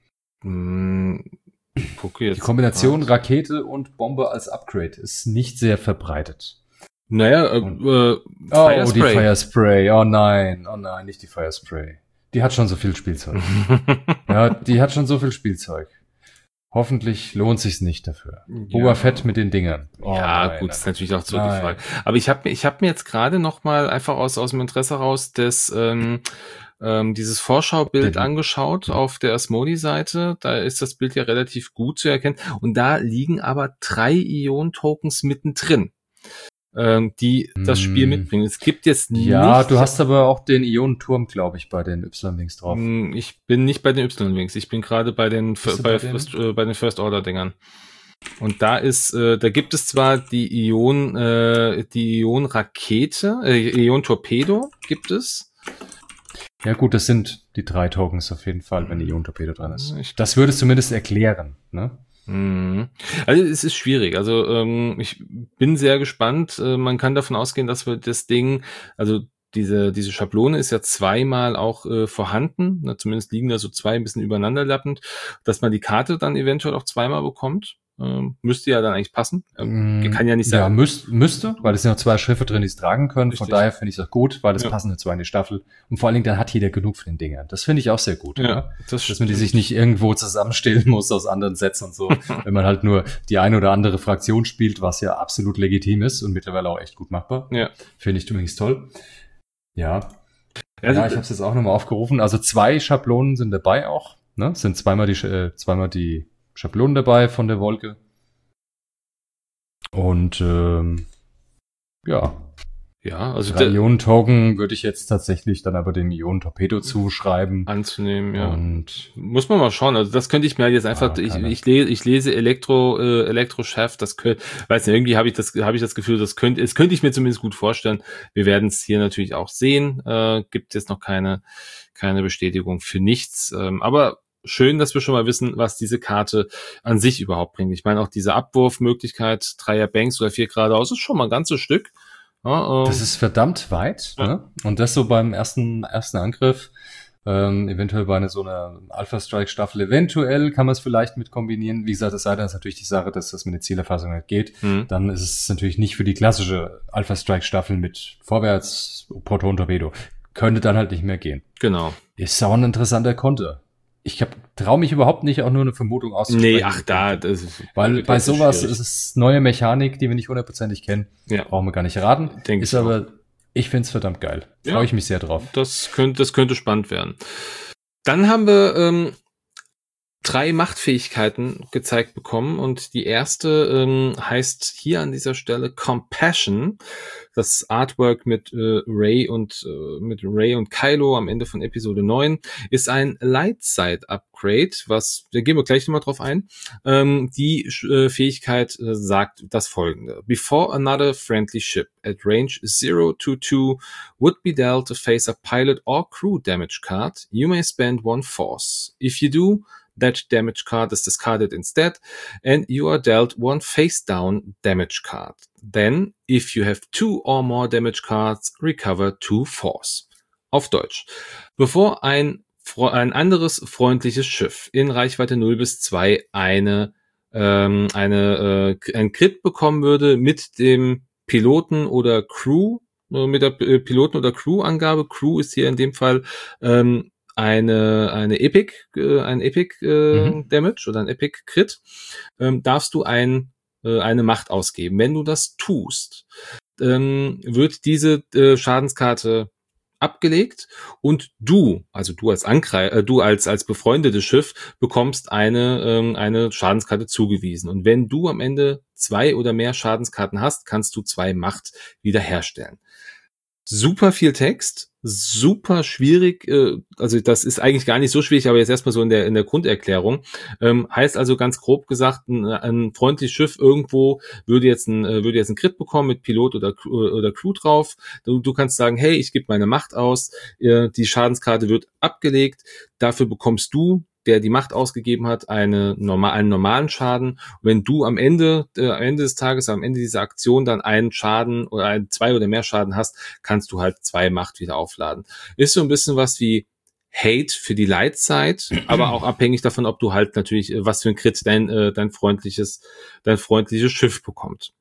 Mm, gucke jetzt Die Kombination grad. Rakete und Bombe als Upgrade ist nicht sehr verbreitet. Naja, äh, äh, Fire oh, die Fire Spray. Oh nein, oh nein, nicht die Fire Spray. Die hat schon so viel Spielzeug. Ja, die hat schon so viel Spielzeug. Hoffentlich lohnt sich's nicht dafür. Ja. Boba Fett mit den Dingern. Oh, ja, nein, gut, nein, ist natürlich auch so nein. die Frage. Aber ich habe ich hab mir jetzt gerade noch mal einfach aus aus dem Interesse raus das ähm, ähm, dieses Vorschaubild mhm. angeschaut auf der Asmodee-Seite. Da ist das Bild ja relativ gut zu erkennen. Und da liegen aber drei Ion-Tokens mittendrin, ähm, die das mm. Spiel mitbringen. Es gibt jetzt nicht... Ja, du hast aber auch den Ionenturm, glaube ich, bei den Y-Wings drauf. Ich bin nicht bei den Y-Wings. Ich bin gerade bei den bei, bei, First, äh, bei den First-Order-Dingern. Und da ist, äh, da gibt es zwar die Ion, äh, die Ion-Rakete, äh, Ion-Torpedo gibt es. Ja gut, das sind die drei Tokens auf jeden Fall, wenn die Ion-Torpedo dran ist. Das würde es zumindest erklären, ne? Also es ist schwierig. Also ähm, ich bin sehr gespannt. Äh, man kann davon ausgehen, dass wir das Ding, also diese diese Schablone ist ja zweimal auch äh, vorhanden. Na, zumindest liegen da so zwei ein bisschen übereinanderlappend, dass man die Karte dann eventuell auch zweimal bekommt. Ähm, müsste ja dann eigentlich passen. Ähm, kann ja nicht sein. Ja, müß, müsste, weil es sind noch zwei Schiffe drin, die es tragen können. Richtig. Von daher finde ich es auch gut, weil es ja. passen zwei in die Staffel. Und vor allen Dingen, dann hat jeder genug von den Dingern. Das finde ich auch sehr gut. Ja, oder? Das Dass man die sich nicht irgendwo zusammenstellen muss aus anderen Sets und so. Wenn man halt nur die eine oder andere Fraktion spielt, was ja absolut legitim ist und mittlerweile auch echt gut machbar. Ja. Finde ich übrigens toll. Ja. Also, ja, ich habe es jetzt auch nochmal aufgerufen. Also zwei Schablonen sind dabei auch. Ne? Sind zweimal die, äh, zweimal die Schablonen dabei von der Wolke. Und ähm, ja. Ja, also drei Ionen-Token würde ich jetzt tatsächlich dann aber dem Ionen-Torpedo zuschreiben. Anzunehmen, ja. Und muss man mal schauen. Also das könnte ich mir halt jetzt einfach, ah, ich, ich lese, ich lese Elektro, äh, Elektro-Chef, das könnte, weiß nicht, irgendwie habe ich das, habe ich das Gefühl, das könnte, es könnte ich mir zumindest gut vorstellen. Wir werden es hier natürlich auch sehen. Äh, gibt jetzt noch keine, keine Bestätigung für nichts. Ähm, aber schön, dass wir schon mal wissen, was diese Karte an sich überhaupt bringt. Ich meine, auch diese Abwurfmöglichkeit, Dreier Banks oder vier geradeaus, ist schon mal ein ganzes Stück. Ja, ähm, das ist verdammt weit. Ja. Ne? Und das so beim ersten ersten Angriff. Ähm, eventuell bei einer so einer Alpha-Strike-Staffel. Eventuell kann man es vielleicht mit kombinieren. Wie gesagt, es sei denn, ist natürlich die Sache, dass das mit der Zielerfassung nicht geht. Mhm. Dann ist es natürlich nicht für die klassische Alpha-Strike-Staffel mit Vorwärts, Proton-Torpedo. Könnte dann halt nicht mehr gehen. Genau. Ist auch ein interessanter Konter. Ich traue mich überhaupt nicht, auch nur eine Vermutung auszusprechen. Nee, ach da, das ist weil bei sowas ist es neue Mechanik, die wir nicht hundertprozentig kennen. Ja. Brauchen wir gar nicht raten. Denk ist aber, ich finde es verdammt geil. Ja. Freue ich mich sehr drauf. Das könnte, das könnte spannend werden. Dann haben wir ähm, drei Machtfähigkeiten gezeigt bekommen und die erste ähm, heißt hier an dieser Stelle Compassion. Das Artwork mit äh, Rey und äh, mit Rey und Kylo am Ende von Episode neun ist ein Lightside Upgrade, was, da gehen wir gleich nochmal drauf ein. Ähm, die äh, Fähigkeit äh, sagt das folgende: Before another friendly ship at range zero to two would be dealt to face a pilot or crew damage card, you may spend one force. If you do, that damage card is discarded instead, and you are dealt one face-down damage card. Then, if you have two or more damage cards, recover two force. Auf Deutsch. Bevor ein, ein anderes freundliches Schiff in Reichweite null bis zwei eine, ähm, eine, äh, ein Crit bekommen würde mit dem Piloten oder Crew, äh, mit der äh, Piloten- oder Crew-Angabe. Crew ist hier in dem Fall, ähm, eine eine Epic äh, ein Epic äh, mhm. Damage oder ein Epic Crit, ähm, darfst du ein äh, eine Macht ausgeben. Wenn du das tust, ähm, wird diese äh, Schadenskarte abgelegt und du, also du als Angreif, äh, du als als befreundetes Schiff bekommst eine ähm, eine Schadenskarte zugewiesen. Und wenn du am Ende zwei oder mehr Schadenskarten hast, kannst du zwei Macht wiederherstellen. Super viel Text, super schwierig, äh, also das ist eigentlich gar nicht so schwierig, aber jetzt erstmal so in der in der Grunderklärung. Ähm, heißt also ganz grob gesagt, ein, ein freundliches Schiff irgendwo würde jetzt ein äh, würde jetzt ein Crit bekommen mit Pilot oder oder Crew drauf. Du, du kannst sagen, hey, ich gebe meine Macht aus, äh, die Schadenskarte wird abgelegt, dafür bekommst du, der die Macht ausgegeben hat, eine normal, einen normalen Schaden. Und wenn du am Ende, äh, am Ende des Tages, am Ende dieser Aktion dann einen Schaden oder ein, zwei oder mehr Schaden hast, kannst du halt zwei Macht wieder aufladen. Ist so ein bisschen was wie Hate für die Lightside, aber auch abhängig davon, ob du halt natürlich, was für ein Crit dein, äh, dein freundliches, dein freundliches Schiff bekommt.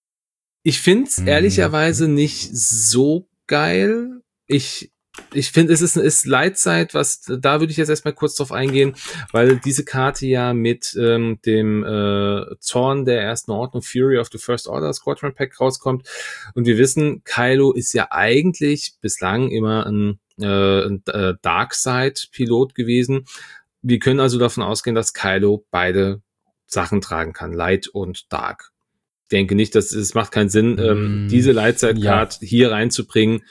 Ich find's mhm. ehrlicherweise nicht so geil. Ich Ich finde, es ist, ist Lightside, was, da würde ich jetzt erstmal kurz drauf eingehen, weil diese Karte ja mit ähm, dem äh, Zorn der ersten Ordnung, Fury of the First Order Squadron Pack rauskommt. Und wir wissen, Kylo ist ja eigentlich bislang immer ein, äh, ein äh, Darkseid-Pilot gewesen. Wir können also davon ausgehen, dass Kylo beide Sachen tragen kann, Light und Dark. Ich denke nicht, dass es macht keinen Sinn, ähm, mm, diese Lightside-Card ja. hier reinzubringen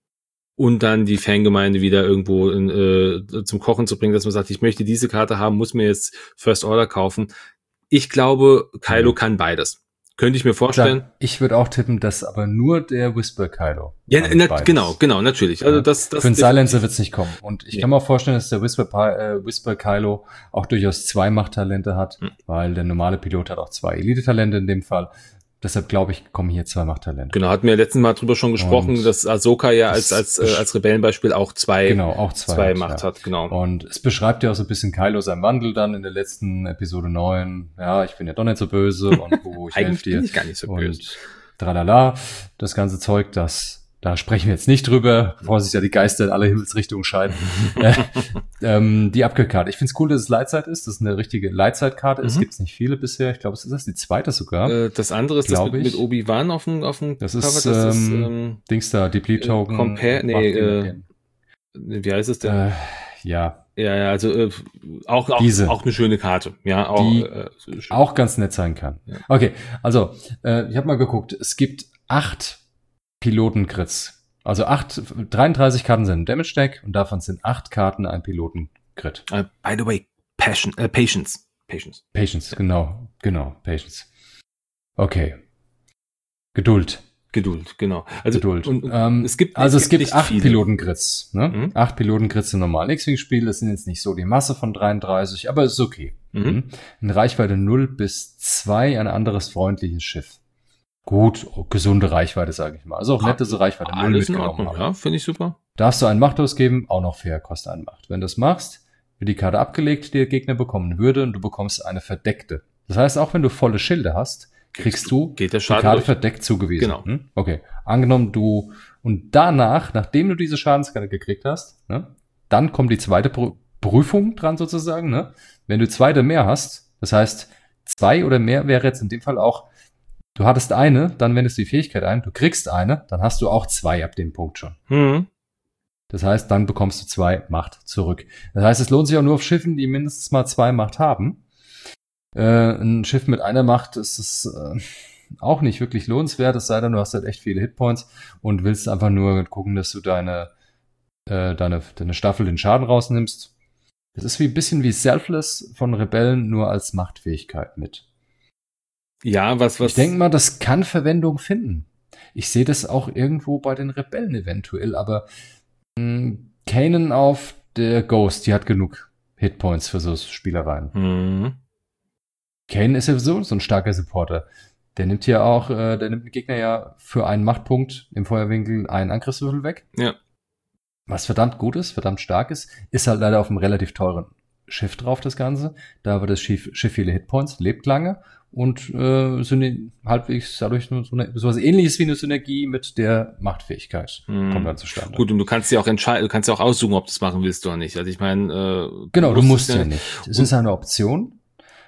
und dann die Fangemeinde wieder irgendwo in, äh, zum Kochen zu bringen, dass man sagt, ich möchte diese Karte haben, muss mir jetzt First Order kaufen. Ich glaube, Kylo mhm. kann beides. Könnte ich mir vorstellen. Ja, ich würde auch tippen, dass aber nur der Whisper Kylo. Ja, na, genau, genau, natürlich. Also das, das Für einen Silencer wird es nicht kommen. Und ich nee. kann mir auch vorstellen, dass der Whisper, äh, Whisper Kylo auch durchaus zwei Machttalente hat, mhm. weil der normale Pilot hat auch zwei Elite-Talente in dem Fall. Deshalb glaube ich, kommen hier zwei Machttalente. Genau, hatten wir letztes Mal drüber schon gesprochen, und dass Ahsoka ja als als äh, als Rebellenbeispiel auch zwei genau auch zwei, zwei hat, Macht ja. hat, genau. Und es beschreibt ja auch so ein bisschen Kylo seinen Wandel dann in der letzten Episode neun. Ja, ich bin ja doch nicht so böse und wo ich helfe dir. Bin ich gar nicht so böse. Und tralala, das ganze Zeug, das da sprechen wir jetzt nicht drüber, bevor sich ja die Geister in alle Himmelsrichtungen scheiden. äh, ähm, die Upgrade-Karte. Ich finde es cool, dass es Lightside ist. Das ist eine richtige Lightside-Karte. Mhm. Es gibt nicht viele bisher. Ich glaube, es ist das die zweite sogar. Äh, das andere ist das mit, mit Obi-Wan auf dem auf dem Das Cover. Ist, das ist ähm, Dings da, Deplete Token. Äh, Compare, nee, äh, wie heißt es denn? Äh, ja. Ja, ja, also äh, auch auch, Diese. auch eine schöne Karte. Ja, auch die äh, auch ganz nett sein kann. Ja. Okay, also äh, ich habe mal geguckt. Es gibt acht Piloten-Crits. Also acht, dreiunddreißig Karten sind ein Damage-Deck und davon sind acht Karten ein Piloten-Crit. Uh, by the way, Passion, äh, Patience. Patience. Patience, genau, genau, Patience. Okay. Geduld. Geduld, genau. Also, Geduld. Und, und ähm, es gibt, also es gibt, es gibt acht viele. Piloten-Crits. Ne? Mhm. Acht Piloten-Crits im normalen X-Wing-Spiel. Das sind jetzt nicht so die Masse von dreiunddreißig, aber ist okay. Mhm. In Reichweite null bis zwei ein anderes freundliches Schiff. Gut, gesunde Reichweite, sage ich mal. Also auch nett, dass sie Reichweite null mitgenommen haben. Ja, finde ich super. Darfst du einen Macht ausgeben, auch noch fair, kostet eine Macht. Wenn du das machst, wird die Karte abgelegt, die der Gegner bekommen würde, und du bekommst eine verdeckte. Das heißt, auch wenn du volle Schilde hast, kriegst du Geht der die Schaden Karte durch? verdeckt zugewiesen. Genau. Hm? Okay, angenommen du, und danach, nachdem du diese Schadenskarte gekriegt hast, ne, dann kommt die zweite Prüfung dran sozusagen. Ne? Wenn du zwei oder mehr hast, das heißt, zwei oder mehr wäre jetzt in dem Fall auch, du hattest eine, dann wendest du die Fähigkeit ein, du kriegst eine, dann hast du auch zwei ab dem Punkt schon. Mhm. Das heißt, dann bekommst du zwei Macht zurück. Das heißt, es lohnt sich auch nur auf Schiffen, die mindestens mal zwei Macht haben. Äh, ein Schiff mit einer Macht ist es äh, auch nicht wirklich lohnenswert, es sei denn, du hast halt echt viele Hitpoints und willst einfach nur gucken, dass du deine, äh, deine, deine Staffel den Schaden rausnimmst. Das ist wie ein bisschen wie Selfless von Rebellen, nur als Machtfähigkeit mit. Ja, was, was. Ich denke mal, das kann Verwendung finden. Ich sehe das auch irgendwo bei den Rebellen eventuell, aber mh, Kanan auf der Ghost, die hat genug Hitpoints für so Spielereien. Mhm. Kanan ist ja sowieso so ein starker Supporter. Der nimmt ja auch, äh, der nimmt den Gegner ja für einen Machtpunkt im Feuerwinkel einen Angriffswürfel weg. Ja. Was verdammt gut ist, verdammt stark ist, ist halt leider auf einem relativ teuren Schiff drauf, das Ganze. Da aber das Schiff, Schiff viele Hitpoints, lebt lange und äh, so eine, halbwegs dadurch nur so eine, sowas ähnliches wie eine Synergie mit der Machtfähigkeit hm. kommt dann zustande. Gut, und du kannst ja auch entscheiden, du kannst ja auch aussuchen, ob du es machen willst oder nicht. Also ich meine, äh, genau, du musst ja nicht. Es ist eine Option.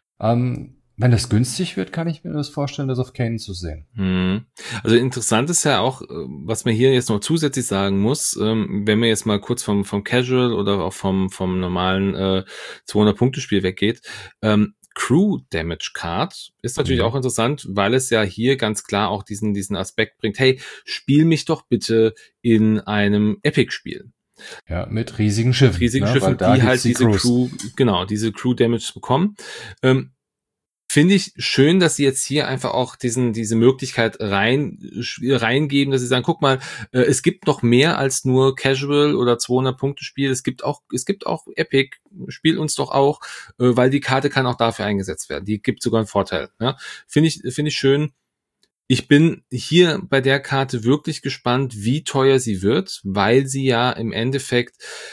Ähm, wenn das günstig wird, kann ich mir das vorstellen, das auf Kanan zu sehen. Hm. Also interessant ist ja auch, was man hier jetzt noch zusätzlich sagen muss, ähm, wenn man jetzt mal kurz vom vom Casual oder auch vom vom normalen äh, zweihundert-Punkte-Spiel weggeht, ähm, Crew Damage Card ist natürlich mhm. auch interessant, weil es ja hier ganz klar auch diesen diesen Aspekt bringt, hey, spiel mich doch bitte in einem Epic-Spiel. Ja, mit riesigen Schiffen. Mit riesigen ne? Schiffen, die halt die diese Crews. Crew, genau, diese Crew Damage bekommen. Ähm, Finde ich schön, dass sie jetzt hier einfach auch diesen diese Möglichkeit rein reingeben, dass sie sagen, guck mal, äh, es gibt noch mehr als nur Casual oder zweihundert-Punkte-Spiel. Es gibt auch es gibt auch Epic. Spiel uns doch auch, äh, weil die Karte kann auch dafür eingesetzt werden. Die gibt sogar einen Vorteil. Ja? Finde ich finde ich schön. Ich bin hier bei der Karte wirklich gespannt, wie teuer sie wird, weil sie ja im Endeffekt,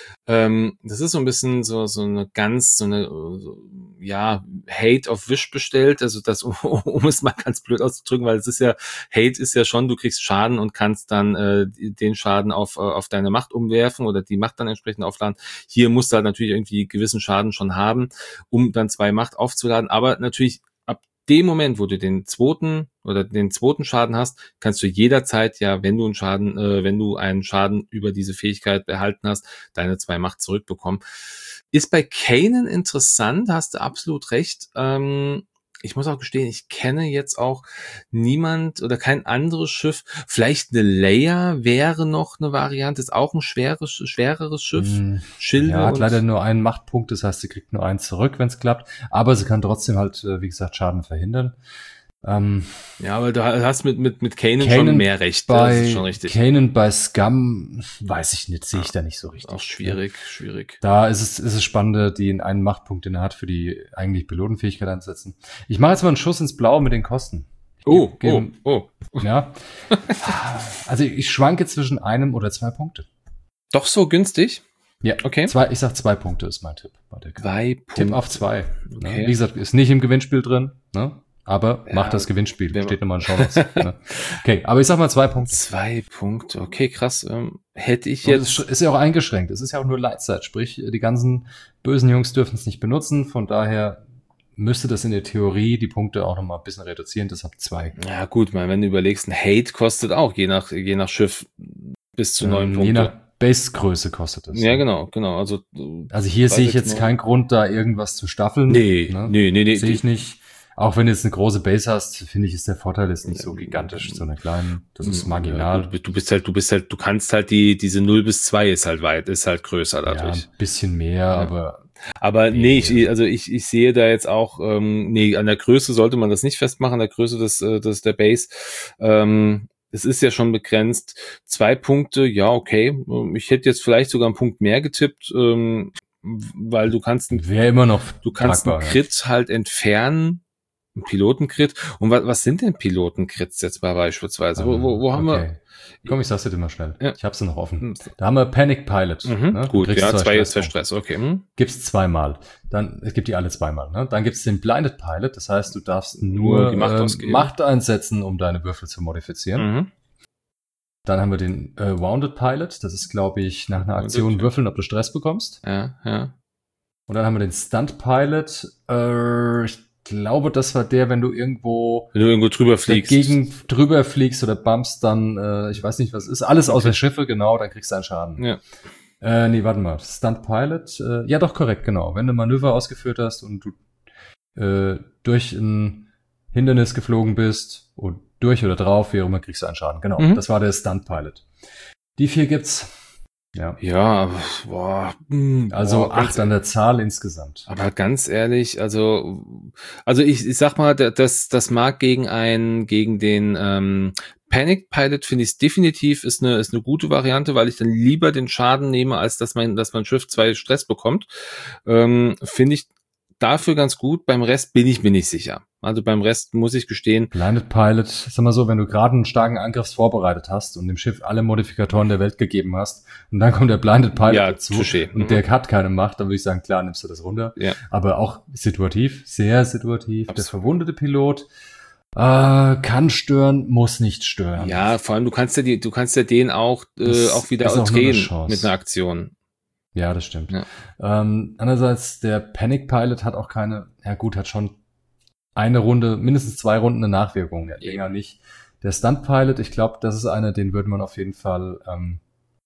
ähm, das ist so ein bisschen so so eine ganz, so eine, so, ja, Hate auf Wish bestellt, also das, um, um es mal ganz blöd auszudrücken, weil es ist ja, Hate ist ja schon, du kriegst Schaden und kannst dann äh, den Schaden auf auf deine Macht umwerfen oder die Macht dann entsprechend aufladen. Hier musst du halt natürlich irgendwie gewissen Schaden schon haben, um dann zwei Macht aufzuladen, aber natürlich dem Moment, wo du den zweiten oder den zweiten Schaden hast, kannst du jederzeit ja, wenn du einen Schaden, äh, wenn du einen Schaden über diese Fähigkeit behalten hast, deine zwei Macht zurückbekommen. Ist bei Kanan interessant, hast du absolut recht. Ähm, ich muss auch gestehen, ich kenne jetzt auch niemand oder kein anderes Schiff. Vielleicht eine Leia wäre noch eine Variante, ist auch ein schweres, schwereres Schiff. Mm, Schilde ja, hat leider nur einen Machtpunkt, das heißt, sie kriegt nur einen zurück, wenn es klappt. Aber sie kann trotzdem halt, wie gesagt, Schaden verhindern. Ähm, ja, aber du hast mit mit mit Kanan schon mehr Recht. Bei das ist schon richtig. Kanan bei Scum weiß ich nicht, sehe ich ja, da nicht so richtig. Auch schwierig, ja. schwierig. Da ist es ist es spannender, die in einen Machtpunkt, den er hat, für die eigentlich Pilotenfähigkeit einzusetzen. Ich mache jetzt mal einen Schuss ins Blaue mit den Kosten. Oh, gebe, oh, oh. Ja. Also ich schwanke zwischen einem oder zwei Punkte. Doch so günstig? Ja, okay. Zwei, ich sag zwei Punkte ist mein Tipp. Bei der zwei Punkte. Tipp auf zwei. Okay. Ne? Wie gesagt, ist nicht im Gewinnspiel drin, ne? Aber ja, macht das Gewinnspiel. Steht nochmal in Shownotes. Ne? Okay, aber ich sag mal zwei Punkte. Zwei Punkte, okay, krass. Ähm, hätte ich jetzt... Und ist ja auch eingeschränkt. Es ist ja auch nur Lightside. Sprich, die ganzen bösen Jungs dürfen es nicht benutzen. Von daher müsste das in der Theorie die Punkte auch nochmal ein bisschen reduzieren. Deshalb zwei. Ja gut, mal, wenn du überlegst, ein Hate kostet auch, je nach je nach Schiff, bis zu neun ähm, Punkte. Je nach Base-Größe kostet es. Ja, genau, genau. Also, also hier sehe ich jetzt keinen Grund, da irgendwas zu staffeln. Nee, ne? nee, nee, nee. Sehe ich nicht. Auch wenn du jetzt eine große Base hast, finde ich, ist der Vorteil ist nicht so gigantisch zu einer kleinen. Das ist marginal. Ja, du bist halt, du bist halt, du kannst halt die, diese null bis zwei ist halt weit, ist halt größer dadurch. Ja, ein bisschen mehr, ja. aber. Aber nee, ich, also ich, ich sehe da jetzt auch, ähm, nee, an der Größe sollte man das nicht festmachen, an der Größe des, des, der Base. Ähm, es ist ja schon begrenzt. Zwei Punkte, ja, okay. Ich hätte jetzt vielleicht sogar einen Punkt mehr getippt, ähm, weil du kannst, wäre immer noch, du kannst tragbar, einen Crit ja. halt entfernen. Ein Pilotencrit. Und was, was sind denn Pilotencrits jetzt mal beispielsweise? Wo, wo, wo haben okay. wir? Komm, ich sag's dir mal schnell. Ja. Ich hab's ja noch offen. Da haben wir Panic Pilot. Mhm, ne? Gut, ja, zwei, zwei ist der Stress, okay. Hm. Gibt's zweimal. Dann, es gibt die alle zweimal, ne? Dann gibt's den Blinded Pilot, das heißt, du darfst nur die Macht, äh, Macht einsetzen, um deine Würfel zu modifizieren. Mhm. Dann haben wir den äh, Wounded Pilot, das ist, glaube ich, nach einer Aktion okay. würfeln, ob du Stress bekommst. Ja, ja. Und dann haben wir den Stunt Pilot, äh, ich glaube, das war der, wenn du irgendwo, wenn du irgendwo drüber fliegst. Dagegen drüber fliegst oder bumpst, dann, äh, ich weiß nicht, was ist. Alles außer Okay. Schiffe, genau, dann kriegst du einen Schaden. Ja. Äh, nee, warte mal. Stunt Pilot, äh, ja doch, korrekt, genau. Wenn du Manöver ausgeführt hast und du äh, durch ein Hindernis geflogen bist und durch oder drauf, wie auch immer, kriegst du einen Schaden. Genau, Mhm. das war der Stunt Pilot. Die vier gibt's. Ja. Ja, aber, boah. mh, Also boah, ganz acht an der Zahl insgesamt. Aber ganz ehrlich, also, also ich, ich sag mal, da- das, das mag gegen einen, gegen den ähm, Panic Pilot finde ich definitiv ist eine, ist eine gute Variante, weil ich dann lieber den Schaden nehme, als dass mein, dass mein Schiff zwei Stress bekommt. Ähm, finde ich dafür ganz gut. Beim Rest bin ich mir nicht sicher. Also beim Rest muss ich gestehen. Blinded Pilot, sag mal so, wenn du gerade einen starken Angriff vorbereitet hast und dem Schiff alle Modifikatoren der Welt gegeben hast und dann kommt der Blinded Pilot Ja, dazu touché. und Mhm. der hat keine Macht, dann würde ich sagen, klar, nimmst du das runter. Ja. Aber auch situativ, sehr situativ. Absolut. Der verwundete Pilot äh, kann stören, muss nicht stören. Ja, vor allem du kannst ja die, du kannst ja den auch, äh, Das auch wieder ist auch nur eine drehen Chance. mit einer Aktion. Ja, das stimmt. Ja. Ähm, andererseits, der Panic Pilot hat auch keine, ja gut, hat schon eine Runde, mindestens zwei Runden eine Nachwirkung, ja, länger nicht. Der Stunt Pilot, ich glaube, das ist einer, den würde man auf jeden Fall, ähm,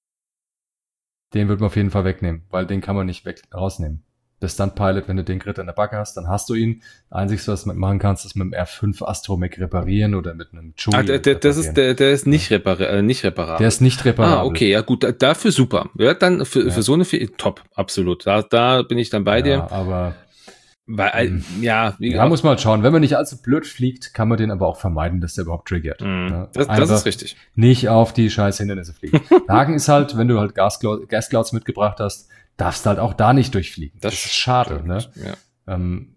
den würde man auf jeden Fall wegnehmen, weil den kann man nicht weg rausnehmen. Der Stunt Pilot, wenn du den Crit in der Backe hast, dann hast du ihn. Einziges, was du machen kannst, ist mit dem R fünf Astromech reparieren oder mit einem Chewie. Ah, der, der, das ist, der, der ist nicht, repar äh, nicht reparabel. Der ist nicht reparabel. Ah, okay, ja gut, da- dafür super. Ja, dann für, Ja. für so eine Fe- top, absolut. Da, da bin ich dann bei ja, dir. aber Weil, Mhm. ja, wie da muss man halt schauen. Wenn man nicht allzu blöd fliegt, kann man den aber auch vermeiden, dass der überhaupt triggert. Mhm. Ne? das, das Einfach ist richtig. nicht auf die scheiß Hindernisse fliegen. Der Haken ist halt, wenn du halt Gasclouds Gasclouds mitgebracht hast, darfst du halt auch da nicht durchfliegen. Das, ist schade. Ne? Ja. Ähm,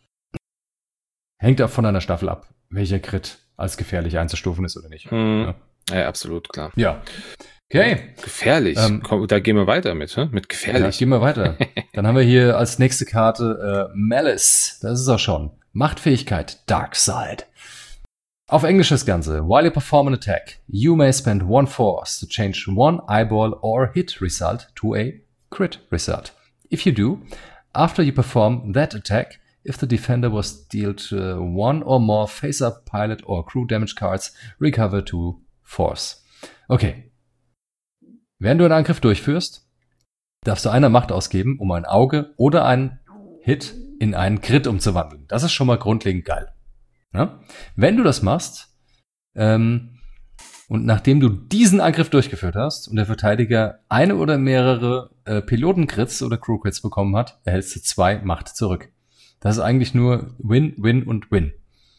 hängt auch von deiner Staffel ab, welcher Crit als gefährlich einzustufen ist oder nicht. Mhm. Ja. ja, absolut, klar. Ja. Okay. Gefährlich. Ähm, Komm, da gehen wir weiter mit, hä? Mit Ja, gefährlich. gehen wir weiter. Dann haben wir hier als nächste Karte äh, Malice. Das ist er schon. Machtfähigkeit Dark Side. Auf Englisch das Ganze. While you perform an attack, you may spend one force to change one eyeball or hit result to a crit result. If you do, after you perform that attack, if the defender was dealt uh, one or more face-up pilot or crew damage cards, recover two force. Okay. Während du einen Angriff durchführst, darfst du eine Macht ausgeben, um ein Auge oder einen Hit in einen Crit umzuwandeln. Das ist schon mal grundlegend geil. Ja? Wenn du das machst, ähm, und nachdem du diesen Angriff durchgeführt hast und der Verteidiger eine oder mehrere äh, Piloten-Crits oder Crew-Crits bekommen hat, erhältst du zwei Macht zurück. Das ist eigentlich nur Win, Win und Win.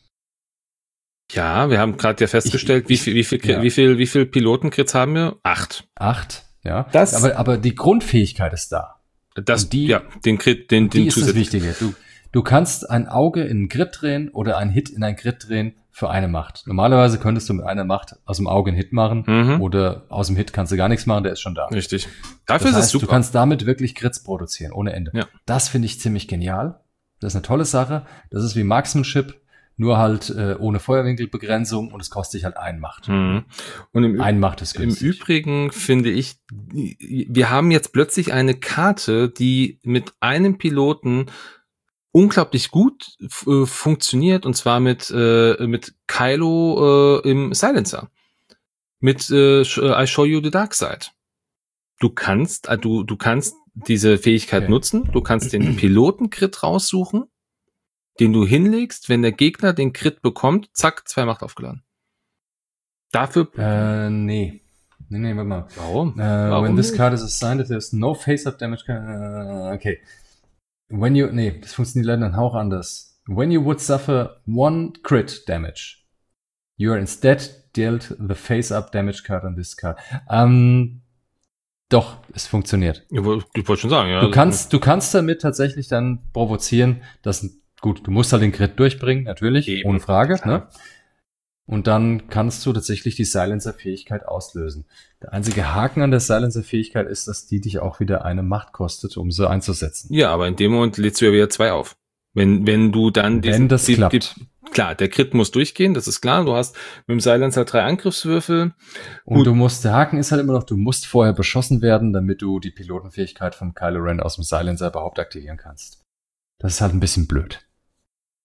Ja, wir haben gerade ja festgestellt, Ich- wie viel, wie viel, ja. wie viel, wie viel Pilotenkrits haben wir? Acht. Acht, ja. Das- aber, aber die Grundfähigkeit ist da. Das, Und die- ja, den Crit, den, Die den ist das zusätzlich. Wichtige. Du, du kannst ein Auge in einen Crit drehen oder ein Hit in einen Crit drehen für eine Macht. Normalerweise könntest du mit einer Macht aus dem Auge einen Hit machen Mhm. oder aus dem Hit kannst du gar nichts machen, der ist schon da. Richtig. Das Dafür ist es heißt, super. du kannst damit wirklich Crits produzieren, ohne Ende. Ja. Das finde ich ziemlich genial. Das ist eine tolle Sache. Das ist wie Marksmanship, nur halt äh, ohne Feuerwinkelbegrenzung und es kostet dich halt ein Macht. Mhm. Und im, Ü- Ein Macht ist im günstig. Übrigen finde ich, wir haben jetzt plötzlich eine Karte, die mit einem Piloten unglaublich gut f- äh, funktioniert, und zwar mit, äh, mit Kylo äh, im Silencer. Mit äh, sh- äh, I show you the dark side. Du kannst, äh, du, du kannst diese Fähigkeit Okay. nutzen, du kannst den Piloten-Crit raussuchen, den du hinlegst, wenn der Gegner den Crit bekommt, zack, zwei Macht aufgeladen. Dafür, Äh, nee. Nee, nee, warte mal. warum? Uh, Warum when this nicht? card is assigned, if there's no face-up damage, uh, okay. When you, nee, das funktioniert leider einen Hauch anders. When you would suffer one crit damage, you are instead dealt the face-up damage card on this card. Ähm, doch, es funktioniert. Ich wollte ich wollte schon sagen, ja. Du kannst, du kannst damit tatsächlich dann provozieren, dass, gut, du musst halt den Crit durchbringen, natürlich, Eben, ohne Frage, klar. ne? Und dann kannst du tatsächlich die Silencer-Fähigkeit auslösen. Der einzige Haken an der Silencer-Fähigkeit ist, dass die dich auch wieder eine Macht kostet, um sie einzusetzen. Ja, aber in dem Moment lädst du ja wieder zwei auf. Wenn, wenn du dann Wenn das klappt. Die, klar, der Crit muss durchgehen, das ist klar. Du hast mit dem Silencer drei Angriffswürfel. Und Gut. du musst, der Haken ist halt immer noch, du musst vorher beschossen werden, damit du die Pilotenfähigkeit von Kylo Ren aus dem Silencer überhaupt aktivieren kannst. Das ist halt ein bisschen blöd.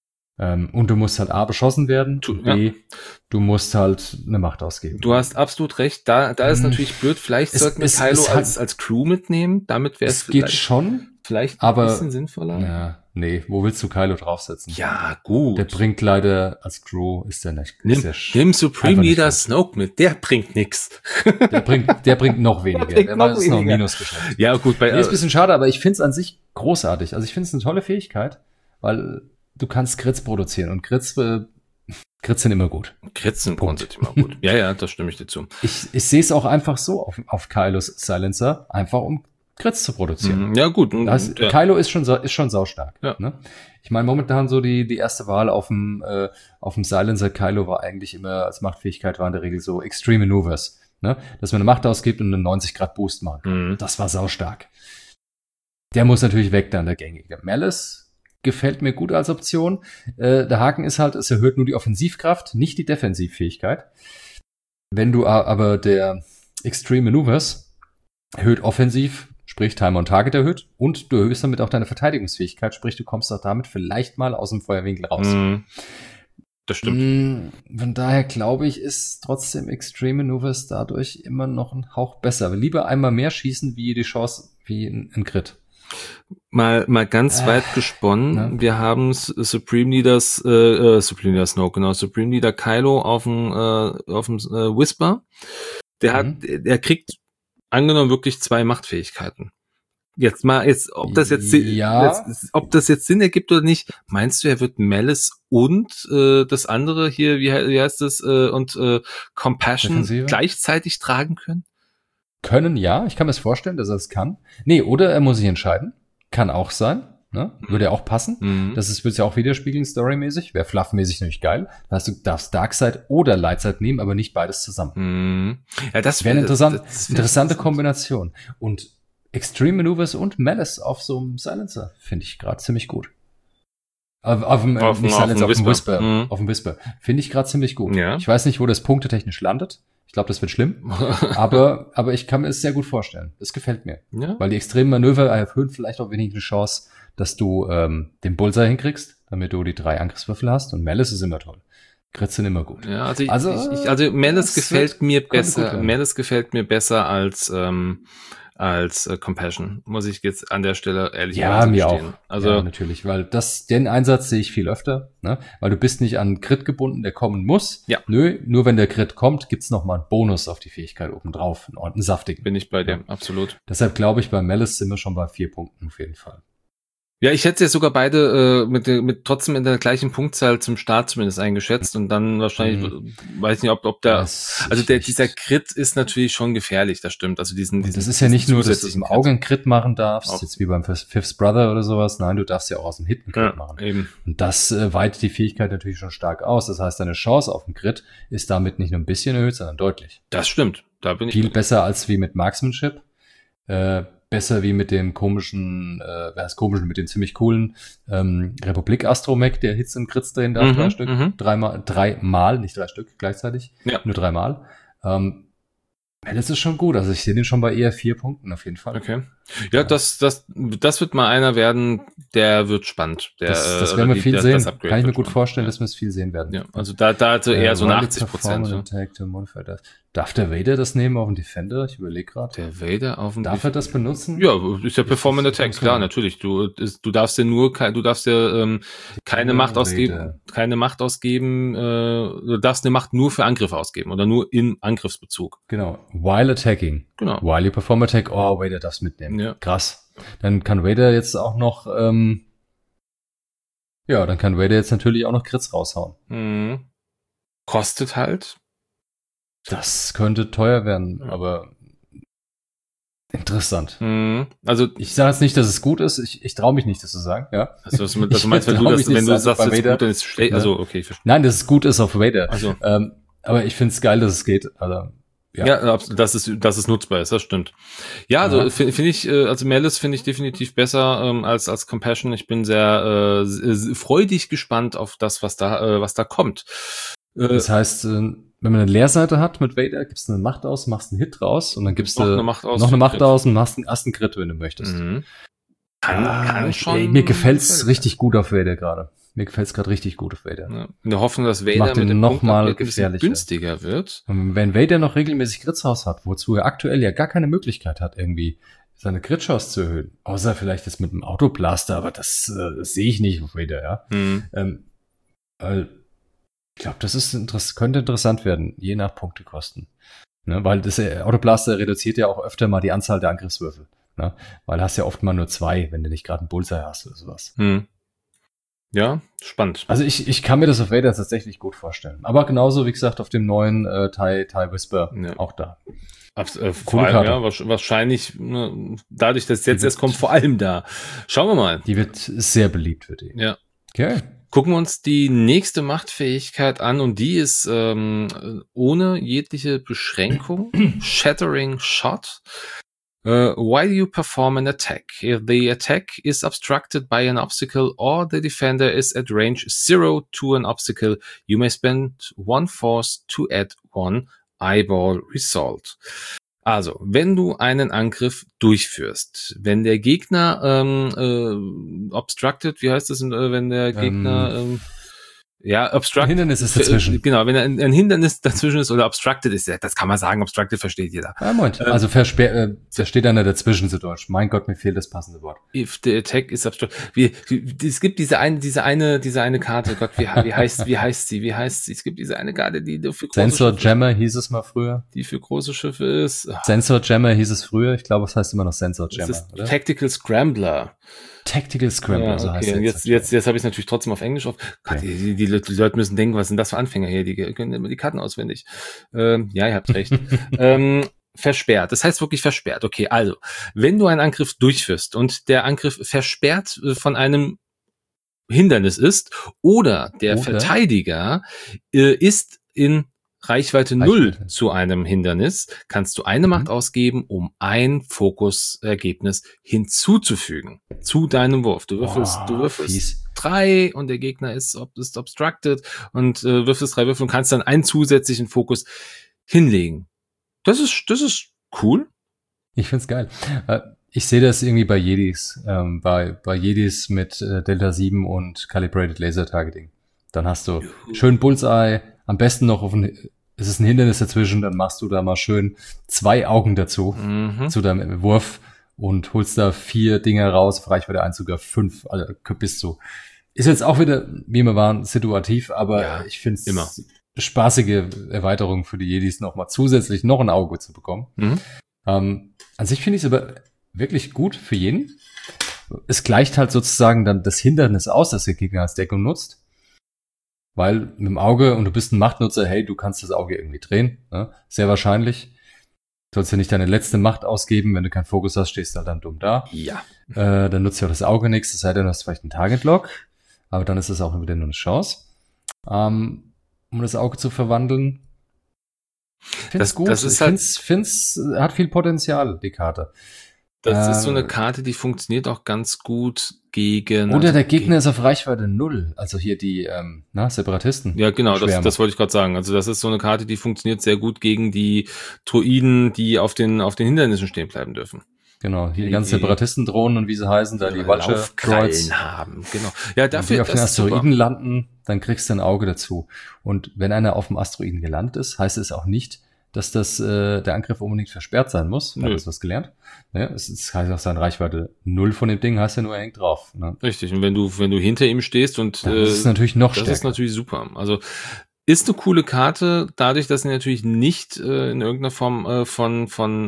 Ähm, und du musst halt A, beschossen werden, Tu- und B, du musst halt eine Macht ausgeben. Du hast absolut recht. Da, da ist Hm. natürlich blöd. Vielleicht Es- sollten wir es- Kylo es hat- als, als Crew mitnehmen. Damit wäre es Es geht vielleicht, schon, vielleicht ein aber bisschen sinnvoller. ja, nee, wo willst du Kylo draufsetzen? Ja, gut. Der bringt leider als Crew, ist der nicht. nimm, ist der sch- nimm Supreme einfach nicht Leader gut. Snoke mit. Der bringt nix. Der bringt, der bringt noch weniger. bringt Der noch macht es noch ein weniger. Minusgeschäft. Ja, gut. Bei, Nee, ist ein bisschen schade, aber ich finde es an sich großartig. Also ich finde es eine tolle Fähigkeit, weil du kannst Crits produzieren und Crits, äh, Crits sind immer gut. Kritzen Punkt. grundsätzlich mal gut. Ja, ja, das stimme ich dir zu. Ich, ich sehe es auch einfach so auf, auf Kylos Silencer, einfach um Crits zu produzieren. Mhm. Ja, gut. Das, ja. Kylo ist schon, sau- ist schon saustark. Ja. Ne? Ich meine, momentan so die, die erste Wahl auf dem, äh, auf dem Silencer Kylo war eigentlich immer, als Machtfähigkeit war in der Regel so Extreme Maneuvers. Ne? Dass man eine Macht ausgibt und einen neunzig Grad Boost macht. Mhm. Das war saustark. Der muss natürlich weg, dann der gängige. Malice gefällt mir gut als Option. Äh, der Haken ist halt, es erhöht nur die Offensivkraft, nicht die Defensivfähigkeit. Wenn du a- aber der Extreme Maneuvers erhöht offensiv, sprich Time on Target erhöht, und du erhöhst damit auch deine Verteidigungsfähigkeit, sprich du kommst auch damit vielleicht mal aus dem Feuerwinkel raus. Mhm. Das stimmt. Mm, Von daher glaube ich, ist trotzdem Extreme Maneuvers dadurch immer noch ein Hauch besser. Lieber einmal mehr schießen, wie die Chance, wie ein, ein Crit. Mal, mal ganz Äh, weit gesponnen. ne? Wir haben S- Supreme Leaders, äh, äh, Supreme Leader Snoke, genau, Supreme Leader Kylo auf dem, äh, auf dem äh, Whisper. Der hat, Mhm. der, der kriegt angenommen wirklich zwei Machtfähigkeiten. Jetzt mal, jetzt, ob das jetzt, Sinn- Ja. jetzt, ob das jetzt Sinn ergibt oder nicht, meinst du, er wird Malice und äh, das andere hier, wie, he- wie heißt das, äh, und äh, Compassion Defensive? gleichzeitig tragen können? Können, ja. Ich kann mir das vorstellen, dass er es kann. Nee, oder er muss sich entscheiden. Kann auch sein. Ne? Würde ja auch passen. Mhm. Das ist, wird ja auch widerspiegeln, storymäßig. Wäre fluffmäßig nämlich geil. Das heißt, du darfst Darkseid oder Lightside nehmen, aber nicht beides zusammen. Mhm. Ja, das Wäre eine interessant, das- interessante Kombination. Und Extreme Maneuvers und Malice auf so einem Silencer finde ich gerade ziemlich gut. Auf, auf dem, äh, Auf dem- nicht auf Silencer, dem auf dem Whisper. Whisper. Mhm. Auf dem Whisper. Finde ich gerade ziemlich gut. Ja. Ich weiß nicht, wo das punktetechnisch landet. Ich glaube, das wird schlimm. aber, aber ich kann mir es sehr gut vorstellen. Das gefällt mir. Ja. Weil die extremen Manöver erhöhen vielleicht auch wenig die Chance, dass du ähm, den Bullseye hinkriegst, damit du die drei Angriffswürfel hast. Und Malice ist immer toll. Crits sind immer gut. Ja, also, ich, Also, ich, ich, also Malice das gefällt wird- mir könnte gut besser. werden. Malice gefällt mir besser als ähm, als äh, Compassion, muss ich jetzt an der Stelle ehrlich Ja, mir auch. gestehen. Also ja, natürlich, weil das, den Einsatz sehe ich viel öfter, ne? Weil du bist nicht an Crit gebunden, der kommen muss. Ja. Nö, nur wenn der Crit kommt, gibt's noch mal einen Bonus auf die Fähigkeit obendrauf, einen ordentlichen saftigen. bin ich bei dir, Ja. absolut. Deshalb glaube ich, bei Malice sind wir schon bei vier Punkten auf jeden Fall. Ja, ich hätte jetzt sogar beide äh, mit, der- mit trotzdem in der gleichen Punktzahl zum Start zumindest eingeschätzt und dann wahrscheinlich, Mhm. weiß nicht, ob, ob der, Das- also ich der, nicht. dieser Crit ist natürlich schon gefährlich, das stimmt. Also diesen, Und diesen das ist ja nicht diesen nur, dass du zusätzlichen im Auge Crit. einen Crit machen darfst, Auch. jetzt wie beim Fifth Brother oder sowas. Nein, du darfst ja auch aus dem Hit einen Crit Ja, machen. eben. Und das äh, weitet die Fähigkeit natürlich schon stark aus. Das heißt, deine Chance auf einen Crit ist damit nicht nur ein bisschen erhöht, sondern deutlich. Das stimmt. Da bin ich. Viel bei dir. besser als wie mit Marksmanship. Äh, besser wie mit dem komischen, äh, wer ist komischen, mit dem ziemlich coolen ähm, Republik-Astromech, der Hits und Crits drehen darf, Mhm, drei Stück. mhm. Dreimal, dreimal, nicht drei Stück gleichzeitig. Ja. Nur dreimal. Ähm, ja, das ist schon gut. Also ich sehe den schon bei eher vier Punkten auf jeden Fall. Okay. Ja, das, das, das wird mal einer werden, der wird spannend. Der, Das, das äh, werden wir die- viel der- sehen. das Upgrade Kann ich mir wird gut spannend. vorstellen, Ja. dass wir es viel sehen werden. Ja, also da, da also eher Äh, so eine Rally achtzig Prozent. Performance Ja. Attack to Modify das. Darf der Vader das nehmen auf den Defender? Ich überlege gerade. Der Vader auf dem Darf er das benutzen? Ja, ist ja Performance Das ist- Attack, klar, natürlich. Du, ist, du darfst ja nur, kei- du darfst ja ähm, keine Ja, Macht ausgeben, Vader. keine Macht ausgeben. Äh, du darfst eine Macht nur für Angriffe ausgeben oder nur in Angriffsbezug. Genau. While attacking. Genau. While you perform attack. Oh, Vader darf's mitnehmen. Ja. Krass. Dann kann Vader jetzt auch noch, ähm, ja, dann kann Vader jetzt natürlich auch noch Crits raushauen. Mhm. Kostet halt. Das könnte teuer werden, aber interessant. Mhm. Also, Ich sage jetzt nicht, dass es gut ist. Ich, ich traue mich nicht, das zu sagen. Ja. also was, was du meinst, wenn Ich du, trau das, mich nicht wenn du sagen, sagst, bei es ist Vader. gut, dann ist es schlecht. Ja. Also, okay, ich verstehe. Nein, dass es gut ist auf Vader. Also, Ähm, aber ich finde es geil, dass es geht. Also, ja. ja, abs- dass es, dass es nutzbar ist, das stimmt. Ja, also Ja. finde find ich, äh, also Malice finde ich definitiv besser ähm, als als Compassion. Ich bin sehr äh, s- s- freudig gespannt auf das, was da, äh, was da kommt. Äh, Das heißt, äh, wenn man eine Leerseite hat mit Vader, gibst du eine Macht aus, machst einen Hit raus und dann gibst Noch du eine Macht aus noch eine für Macht Crit. aus und machst einen ersten Crit, wenn du möchtest. mhm. Kann, Ah, kann ich- schon. ey, mir gefällt's gefällt. richtig gut auf Vader gerade. Mir gefällt es gerade richtig gut auf Vader. Ja, in der Hoffnung, dass Vader Macht ihn mit dem noch mal ein bisschen gefährlicher. günstiger wird. Und wenn Vader noch regelmäßig Gritzhaus hat, wozu er aktuell ja gar keine Möglichkeit hat, irgendwie seine Crit-Chance zu erhöhen, außer vielleicht das mit dem Autoblaster, aber das, äh, das sehe ich nicht auf Vader, ja. Hm. Ähm, äh, ich glaube, das ist interess- könnte interessant werden, je nach Punktekosten. Ne? Weil das äh, Autoblaster reduziert ja auch öfter mal die Anzahl der Angriffswürfel. Ne? Weil du hast ja oft mal nur zwei, wenn du nicht gerade einen Bullseye hast oder sowas. Hm. Ja, spannend. Also ich, ich kann mir das auf Vader tatsächlich gut vorstellen. Aber genauso, wie gesagt, auf dem neuen äh, TIE, TIE Whisper Ja. auch da. Abs- äh, vor Coole allem, Karte. ja, wahrsch- wahrscheinlich, ne, dadurch, dass es jetzt Die erst wird- kommt, vor allem da. Schauen wir mal. Die wird sehr beliebt für die. Ja. Okay. Gucken wir uns die nächste Machtfähigkeit an und die ist ähm, ohne jegliche Beschränkung. Shattering Shot. Uh, while you perform an attack, if the attack is obstructed by an obstacle or the defender is at range zero to an obstacle, you may spend one force to add one eyeball result. Also, wenn du einen Angriff durchführst, wenn der Gegner ähm, äh, obstructed, wie heißt das, äh, wenn der Gegner ähm, ja, obstructed. Ein Hindernis ist dazwischen. Genau, wenn ein, ein Hindernis dazwischen ist oder obstructed ist, das kann man sagen, obstructed versteht jeder. Ja, Moment. Ähm, also versper- äh, da steht einer dazwischen zu Deutsch. Mein Gott, mir fehlt das passende Wort. If the attack is obstructed. Wie, wie, es gibt diese eine, diese eine, diese eine Karte, Gott, wie, wie heißt, wie heißt sie, wie heißt sie? Es gibt diese eine Karte, die für große Sensor Schiffe, Jammer hieß es mal früher. die für große Schiffe ist. Ach, Sensor Jammer hieß es früher. Ich glaube, es heißt immer noch Sensor das Jammer, ist oder? Tactical Scrambler. Tactical Scrambler, Ja, so heißt okay. Und es jetzt, jetzt, jetzt habe ich es natürlich trotzdem auf Englisch auf. Gott, Okay. die, die, die Leute müssen denken, was sind das für Anfänger hier? Die können immer die Karten auswendig. Ähm, ja, ihr habt recht. ähm, versperrt. Das heißt wirklich versperrt. Okay, also, wenn du einen Angriff durchführst und der Angriff versperrt äh, von einem Hindernis ist oder der Oder? Verteidiger äh, ist in Reichweite null Reichweite. zu einem Hindernis, kannst du eine Macht Mhm. ausgeben, um ein Fokusergebnis hinzuzufügen zu deinem Wurf. Du würfelst, Oh, du würfelst fies. drei und der Gegner ist, ob, ist obstructed und äh, würfelst drei Würfel und kannst dann einen zusätzlichen Fokus hinlegen. Das ist, das ist cool. Ich find's geil. Äh, Ich sehe das irgendwie bei Jedis, ähm, bei, bei Jedis mit äh, Delta sieben und Calibrated Laser Targeting. Dann hast du schön Bullseye, am besten noch auf ein, es ist ein Hindernis dazwischen, dann machst du da mal schön zwei Augen dazu, Mhm. zu deinem Wurf und holst da vier Dinger raus, auf Reichweite eins sogar fünf, also bis zu. Ist jetzt auch wieder, wie wir waren, situativ, aber Ja, ich finde immer. es spaßige Erweiterung für die Jedis nochmal zusätzlich noch ein Auge zu bekommen. Mhm. Ähm, an sich finde ich es aber wirklich gut für jeden. Es gleicht halt sozusagen dann das Hindernis aus, das der Gegner als Deckung nutzt. Weil mit dem Auge, und du bist ein Machtnutzer, hey, du kannst das Auge irgendwie drehen. Ne? Sehr wahrscheinlich. Du sollst ja nicht deine letzte Macht ausgeben. Wenn du keinen Fokus hast, stehst du halt dann dumm da. Ja. Äh, dann nutzt ja auch das Auge nichts, es sei denn, du hast vielleicht einen Target-Lock. Aber dann ist das auch wieder nur eine Chance. Ähm, um das Auge zu verwandeln. Find's Das- gut. das ist ich halt- find's, find's, hat viel Potenzial, die Karte. Das Äh, ist so eine Karte, die funktioniert auch ganz gut gegen. Oder also der Gegner gegen- ist auf Reichweite null. Also hier die ähm, na, Separatisten. Ja, genau, das, Schwärme. das wollte ich gerade sagen. Also das ist so eine Karte, die funktioniert sehr gut gegen die Droiden, die auf den auf den Hindernissen stehen bleiben dürfen. Genau, hier die die- ganzen Separatisten-Drohnen und wie sie heißen, da die Ihre Vulture Laufkrallen Droids. haben. Genau. Ja, Wenn dafür die auf den das ist super. Asteroiden landen, dann kriegst du ein Auge dazu. Und wenn einer auf dem Asteroiden gelandet ist, heißt es auch nicht, dass das äh, der Angriff unbedingt versperrt sein muss. Da Nö. hast du was gelernt. Ja, es, es heißt auch seine Reichweite null von dem Ding, heißt ja nur, er hängt drauf. Ne? Richtig. Und wenn du wenn du hinter ihm stehst und Das äh, ist natürlich noch das stärker. ist natürlich super. Also ist eine coole Karte, dadurch, dass sie natürlich nicht äh, in irgendeiner Form äh, von von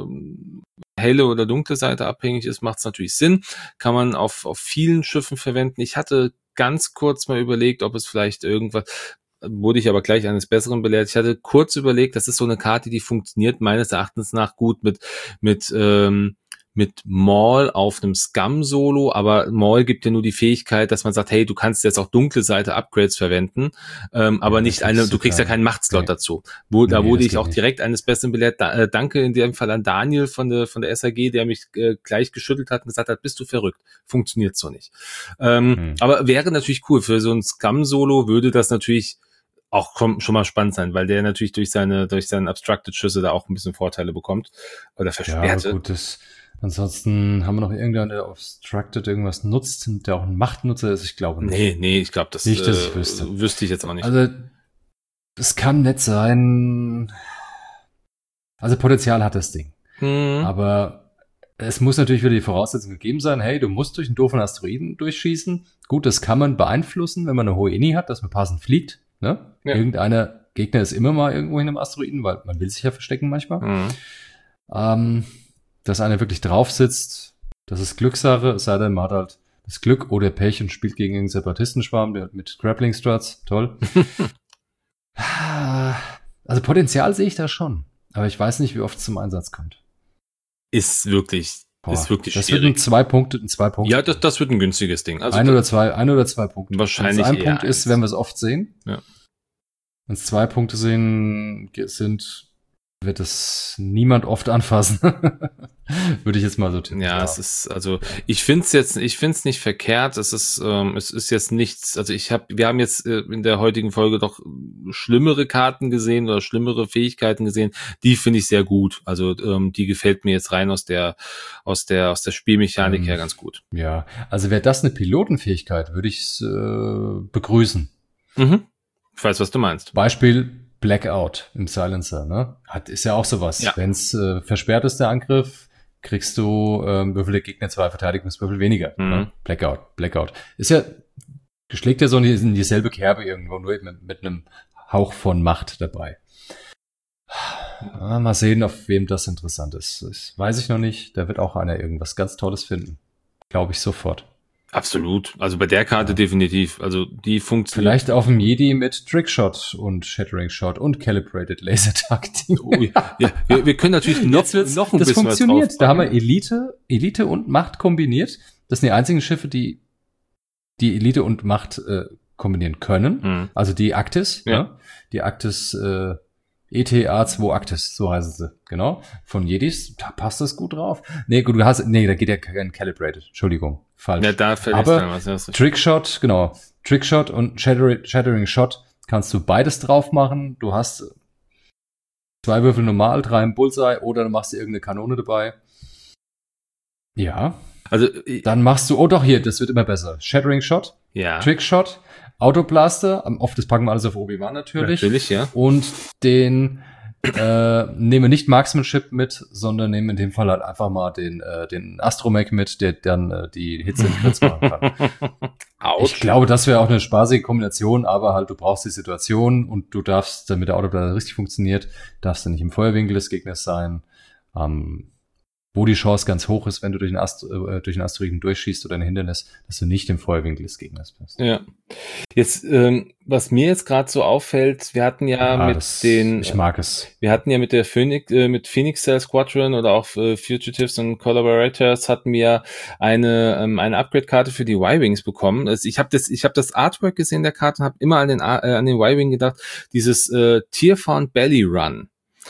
äh, helle oder dunkle Seite abhängig ist, macht es natürlich Sinn. Kann man auf auf vielen Schiffen verwenden. Ich hatte ganz kurz mal überlegt, ob es vielleicht irgendwas, wurde ich aber gleich eines Besseren belehrt. Ich hatte kurz überlegt, das ist so eine Karte, die funktioniert meines Erachtens nach gut mit mit ähm, mit Maul auf einem Scum-Solo, aber Maul gibt dir nur die Fähigkeit, dass man sagt, hey, du kannst jetzt auch dunkle Seite Upgrades verwenden, ähm, aber Ja, nicht das eine, ist du kriegst ja total- keinen Machtslot nee. dazu. Wo, da Nee, wurde das ich geht auch nicht. direkt eines Besseren belehrt. Da, äh, danke in dem Fall an Daniel von der von der S A G, der mich äh, gleich geschüttelt hat und gesagt hat, bist du verrückt, funktioniert so nicht. Ähm, Hm. Aber wäre natürlich cool, für so ein Scum-Solo würde das natürlich auch schon schon mal spannend sein, weil der natürlich durch seine durch seine Obstructed Schüsse da auch ein bisschen Vorteile bekommt oder Ja, versperrte. gut, das, Ansonsten haben wir noch irgendjemanden, der obstructed irgendwas nutzt, der auch ein Machtnutzer ist. Ich glaube nicht. Nee, nee, ich glaube, das nicht, dass äh, ich wüsste. wüsste ich jetzt auch nicht. Also, es kann nett sein. Also, Potenzial hat das Ding. Hm. Aber es muss natürlich wieder die Voraussetzung gegeben sein, hey, du musst durch einen doofen Asteroiden durchschießen. Gut, das kann man beeinflussen, wenn man eine hohe Ini hat, dass man passend fliegt. Ne? Ja. Irgendeiner Gegner ist immer mal irgendwo in einem Asteroiden, weil man will sich ja verstecken manchmal. Hm. Ähm, dass einer wirklich drauf sitzt, das ist Glückssache, es sei denn, man hat halt das Glück oder Pech und spielt gegen irgendeinen Separatistenschwarm, der mit Grappling Struts, toll. Also Potenzial sehe ich da schon, aber ich weiß nicht, wie oft es zum Einsatz kommt. Ist wirklich, Boah, ist wirklich das schwierig. wird ein zwei Punkte, ein zwei Punkte. Ja, das, das wird ein günstiges Ding. Also ein oder zwei, ein oder zwei Punkte. Wahrscheinlich Wenn es ein eher Punkt eins. ist, werden wir es oft sehen. Ja. Wenn es zwei Punkte sind, sind, wird es niemand oft anfassen. Würde ich jetzt mal so tippen. Ja, es ist, also ich finde es jetzt, ich finde es nicht verkehrt. Es ist, ähm, es ist jetzt nichts. Also ich habe, wir haben jetzt äh, in der heutigen Folge doch schlimmere Karten gesehen oder schlimmere Fähigkeiten gesehen. Die finde ich sehr gut. Also ähm, die gefällt mir jetzt rein aus der, aus der, aus der Spielmechanik Ähm, her ganz gut. Ja, also wäre das eine Pilotenfähigkeit, würde ich es äh, begrüßen. Mhm. Ich weiß, was du meinst. Beispiel Blackout im Silencer, ne? Hat, ist ja auch sowas. Ja. Wenn es äh, versperrt ist, der Angriff, kriegst du ähm, Würfel der Gegner zwei Verteidigungswürfel weniger. Mhm. Ne? Blackout, Blackout. Ist ja, schlägt ja so in, die, in dieselbe Kerbe irgendwo, nur mit, mit einem Hauch von Macht dabei. Ah, mal sehen, auf wem das interessant ist. Das weiß ich noch nicht. Da wird auch einer irgendwas ganz Tolles finden. Glaube ich sofort. Absolut. Also bei der Karte Ja. definitiv. Also die funktioniert. Vielleicht auf dem Jedi mit Trickshot und Shattering Shot und Calibrated Laser Taktik. Oh, ja, ja, wir, wir können natürlich noch, Jetzt wird's- noch ein das bisschen funktioniert. was Da haben wir draufpacken. Elite, Elite und Macht kombiniert. Das sind die einzigen Schiffe, die die Elite und Macht äh, kombinieren können. Mhm. Also die Actis, Ja. ne? Die Actis äh, E T A zwei Actis, so heißen sie, genau. Von Jedis, da passt das gut drauf. Nee, gut, du hast, nee, da geht ja kein Calibrated. Entschuldigung, falsch. Ja, da fällt Aber dann was. Ja, ist richtig. Trickshot, genau. Trickshot und Shattering, Shattering Shot kannst du beides drauf machen. Du hast zwei Würfel normal, drei im Bullseye oder du machst dir irgendeine Kanone dabei. Ja. Also, äh, Dann machst du, oh doch, hier, das wird immer besser. Shattering Shot, ja. Trickshot, Autoblaster, am- oft das packen wir alles auf Obi-Wan natürlich. Natürlich, ja. Und den äh, nehmen wir nicht Marksmanship mit, sondern nehmen in dem Fall halt einfach mal den, äh, den Astromech mit, der dann äh, die Hitze in Grenz machen kann. Autsch. Ich glaube, das wäre auch eine spaßige Kombination, aber halt, du brauchst die Situation und du darfst, damit der Autoblaster richtig funktioniert, darfst du nicht im Feuerwinkel des Gegners sein, ähm, wo die Chance ganz hoch ist, wenn du durch den, Ast äh, durch den Asteroiden durchschießt oder ein Hindernis, dass du nicht im Feuerwinkel des Gegners bist. Ja. Jetzt, ähm, was mir jetzt gerade so auffällt, wir hatten ja Ah, mit das, den, ich mag es. wir hatten ja mit der Phoenix, äh, mit Phoenix Cell Squadron oder auch äh, Fugitives und Collaborators hatten wir eine ähm, eine Upgrade-Karte für die Y-Wings bekommen. Also ich habe das, ich habe das Artwork gesehen der Karte und habe immer an den A- äh, an den Y-Wing gedacht. Dieses äh, Tierfound Belly Run.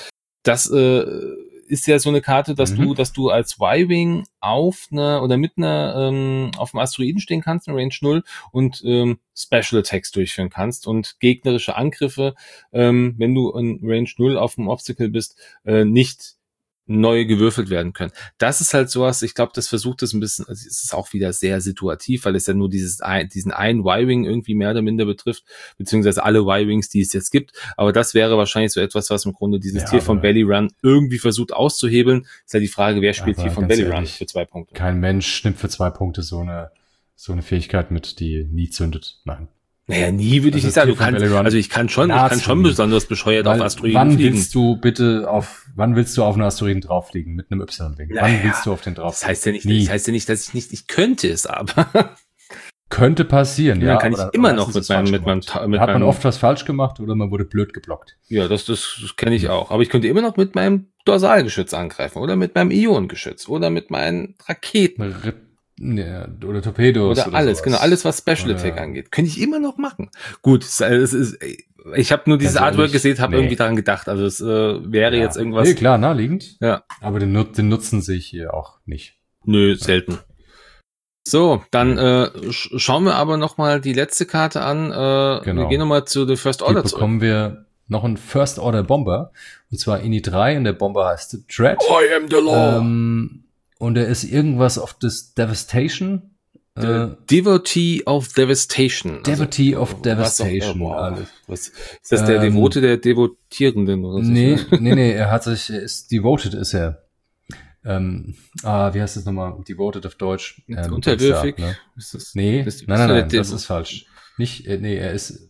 Das äh, ist ja so eine Karte, dass Mhm. du, dass du als Y-Wing auf einer oder mit einer ähm, auf einem Asteroiden stehen kannst, in Range null und ähm, Special Attacks durchführen kannst und gegnerische Angriffe, ähm, wenn du in Range null auf dem Obstacle bist, äh, nicht neu gewürfelt werden können. Das ist halt sowas, ich glaube, das versucht es ein bisschen, also es ist auch wieder sehr situativ, weil es ja nur dieses ein, diesen einen Y-Wing irgendwie mehr oder minder betrifft, beziehungsweise alle Y-Wings, die es jetzt gibt. Aber das wäre wahrscheinlich so etwas, was im Grunde dieses Ja, Tier von aber- Belly Run irgendwie versucht auszuhebeln. Ist ja die Frage, wer spielt Aber Tier von ganz Belly Run ehrlich, für zwei Punkte? Kein Mensch nimmt für zwei Punkte so eine, so eine Fähigkeit mit, die nie zündet. Nein. Naja, nie würde ich Also nicht sagen. Du Tier von kannst, Belly Run. also ich kann schon, ich Nahezu kann schon nie. besonders bescheuert Weil auf Asteroiden wann fliegen. willst du bitte auf, wann willst du auf einen Asteroiden drauffliegen mit einem Y-Wing? Naja, Wann willst du auf den drauf? Das heißt ja nicht, Nie. das heißt ja nicht, dass ich nicht, ich könnte es aber. Könnte passieren, Ja, ja. dann kann ich aber immer dann noch ist mit es meinem, falsch mit meinem, gemacht. Ta- mit Da hat man meinem, oft was falsch gemacht oder man wurde blöd geblockt. ja, das, das, das kenne ich auch. Aber ich könnte immer noch mit meinem Dorsalgeschütz angreifen oder mit meinem Ionengeschütz oder mit meinen Raketen Rip, ja, oder Torpedos. oder, alles, sowas. genau, alles, was Special Oder- Attack angeht. Könnte ich immer noch machen. Gut, es, es ist, ich habe nur dieses Ganz Artwork ehrlich, gesehen, habe nee. irgendwie daran gedacht. Also es äh, wäre Ja. jetzt irgendwas, Nee, klar, naheliegend. ja, Aber den, Nut- den Nutzen sehe ich hier auch nicht. nö, selten. So, dann äh, sch schauen wir aber noch mal die letzte Karte an. Äh, Genau. Wir gehen noch mal zu The First Hier Order zurück. bekommen wir noch einen First Order Bomber. Und zwar I N I drei und der Bomber heißt Dread. I am the Ähm, und er ist irgendwas of this Devastation. The äh, Devotee of Devastation. Devotee also, of Devastation. Auch, wow. Was, ist das der ähm, Devote der Devotierenden? Oder so? Nee, nee, nee, er hat sich, er ist devoted, ist er. Ähm, ah, wie heißt das nochmal? Devoted auf Deutsch. Ähm, Unterwürfig? Ne? Ist das, nee, ist, nein, nein, nein, das ist falsch. Nicht, äh, nee, er ist,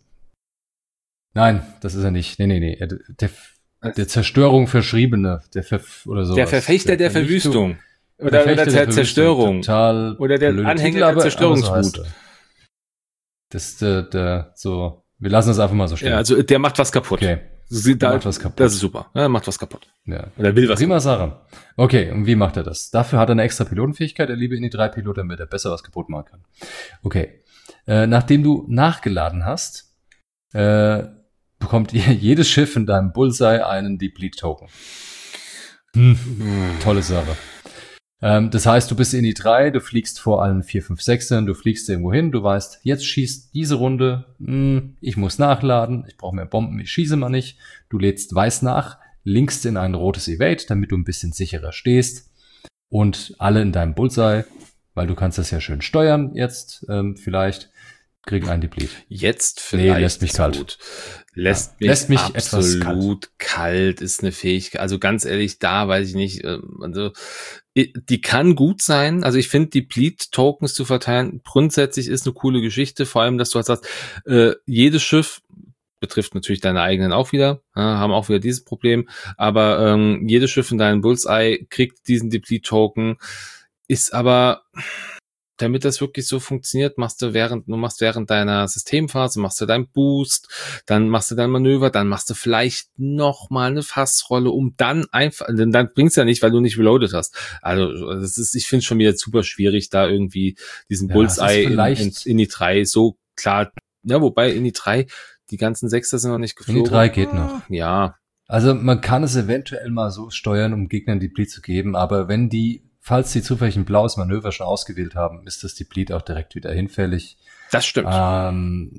nein, das ist er nicht. Nee, nee, nee, er, der, der Zerstörung Verschriebene, der Ver, oder so. Der Verfechter der, der Verwüstung. Oder, oder der, der Zerstörung. Total oder der blöde Anhänger Titel, der aber, Zerstörungswut. Aber so das ist der, der, so, wir lassen das einfach mal so stehen. Ja, also der macht was kaputt. Okay. Sie, da, macht was kaputt. Das ist super. Ja, er macht was kaputt. Ja. Oder will was Prima Sache. Okay, und wie macht er das? Dafür hat er eine extra Pilotenfähigkeit, er liebe in die drei Pilot, damit er besser was kaputt machen kann. Okay. Äh, nachdem du nachgeladen hast, äh, bekommt jedes Schiff in deinem Bullseye einen Deplete-Token. Hm. Hm. Tolle Sache. Ähm, das heißt, du bist in die drei, du fliegst vor allen vier, fünf, sechsern, du fliegst irgendwo hin, du weißt, jetzt schießt diese Runde, mh, ich muss nachladen, ich brauche mehr Bomben, ich schieße mal nicht. Du lädst weiß nach, linkst in ein rotes Evade, damit du ein bisschen sicherer stehst und alle in deinem Bullseye, weil du kannst das ja schön steuern jetzt, ähm, vielleicht, kriegen einen Deplete. Jetzt vielleicht. Nee, lässt mich kalt. Gut. Lässt, ja, mich lässt mich absolut kalt. kalt, ist eine Fähigkeit. Also ganz ehrlich, da weiß ich nicht, also die kann gut sein. Also ich finde, Deplete-Tokens zu verteilen, grundsätzlich ist eine coole Geschichte. Vor allem, dass du halt sagst, äh, jedes Schiff betrifft natürlich deine eigenen auch wieder, ja, haben auch wieder dieses Problem. Aber ähm, jedes Schiff in deinem Bullseye kriegt diesen Deplete-Token, ist aber... Damit das wirklich so funktioniert, machst du während, du machst während deiner Systemphase, machst du deinen Boost, dann machst du dein Manöver, dann machst du vielleicht noch mal eine Fassrolle, um dann einfach, denn dann bringt's ja nicht, weil du nicht reloaded hast. Also, das ist, ich finde es schon wieder super schwierig, da irgendwie diesen ja, Bullseye in, in, in die drei so klar, ja, wobei in die drei, die ganzen Sechser sind noch nicht geflogen. In die drei geht noch. Ja. Also, man kann es eventuell mal so steuern, um Gegnern die Deplete zu geben, aber wenn die Falls sie zufällig ein blaues Manöver schon ausgewählt haben, ist das Deplete auch direkt wieder hinfällig. Das stimmt. Ähm,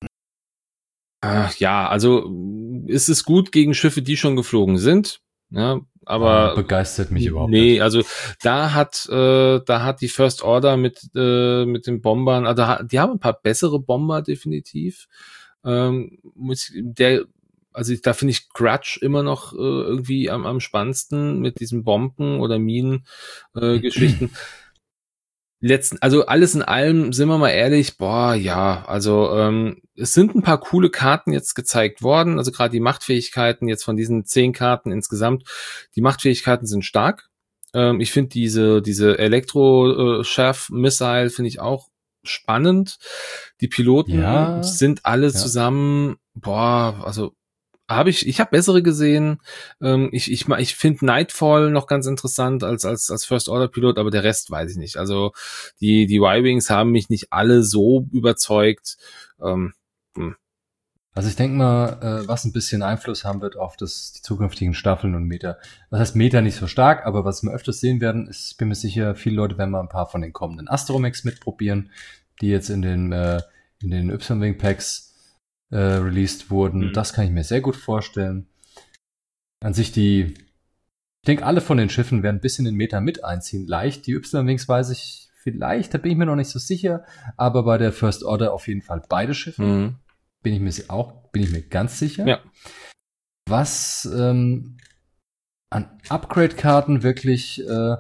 Ach, ja, also ist es gut gegen Schiffe, die schon geflogen sind. Ja, aber begeistert mich überhaupt nee, nicht. Also da hat äh, da hat die First Order mit äh, mit den Bombern, also die haben ein paar bessere Bomber definitiv. Ähm, der Also da finde ich Grudge immer noch äh, irgendwie am, am spannendsten mit diesen Bomben oder Minen-Geschichten. Äh, Letzten, also alles in allem, sind wir mal ehrlich, boah, ja, also ähm, es sind ein paar coole Karten jetzt gezeigt worden, also gerade die Machtfähigkeiten jetzt von diesen zehn Karten insgesamt, die Machtfähigkeiten sind stark. Ähm, ich finde diese diese Elektro-Chaff-Missile finde ich auch spannend. Die Piloten ja, sind alle ja. zusammen, boah, also habe ich, ich habe bessere gesehen. Ähm, ich ich, ich finde Nightfall noch ganz interessant als als als First Order Pilot, aber der Rest weiß ich nicht. Also die die Y-Wings haben mich nicht alle so überzeugt. Ähm, hm. Also ich denke mal, äh, was ein bisschen Einfluss haben wird auf das die zukünftigen Staffeln und Meta. Das heißt Meta nicht so stark, aber was wir öfters sehen werden, ist, bin mir sicher, viele Leute werden mal ein paar von den kommenden Astromechs mitprobieren, die jetzt in den äh, in den Y-Wing Packs Äh, released wurden. Mhm. Das kann ich mir sehr gut vorstellen. An sich die, ich denke, alle von den Schiffen werden ein bisschen in Meta mit einziehen. Leicht, die Y-Wings weiß ich vielleicht, da bin ich mir noch nicht so sicher, aber bei der First Order auf jeden Fall beide Schiffe. Mhm. Bin ich mir auch, bin ich mir ganz sicher. Ja. Was ähm, an Upgrade-Karten wirklich äh,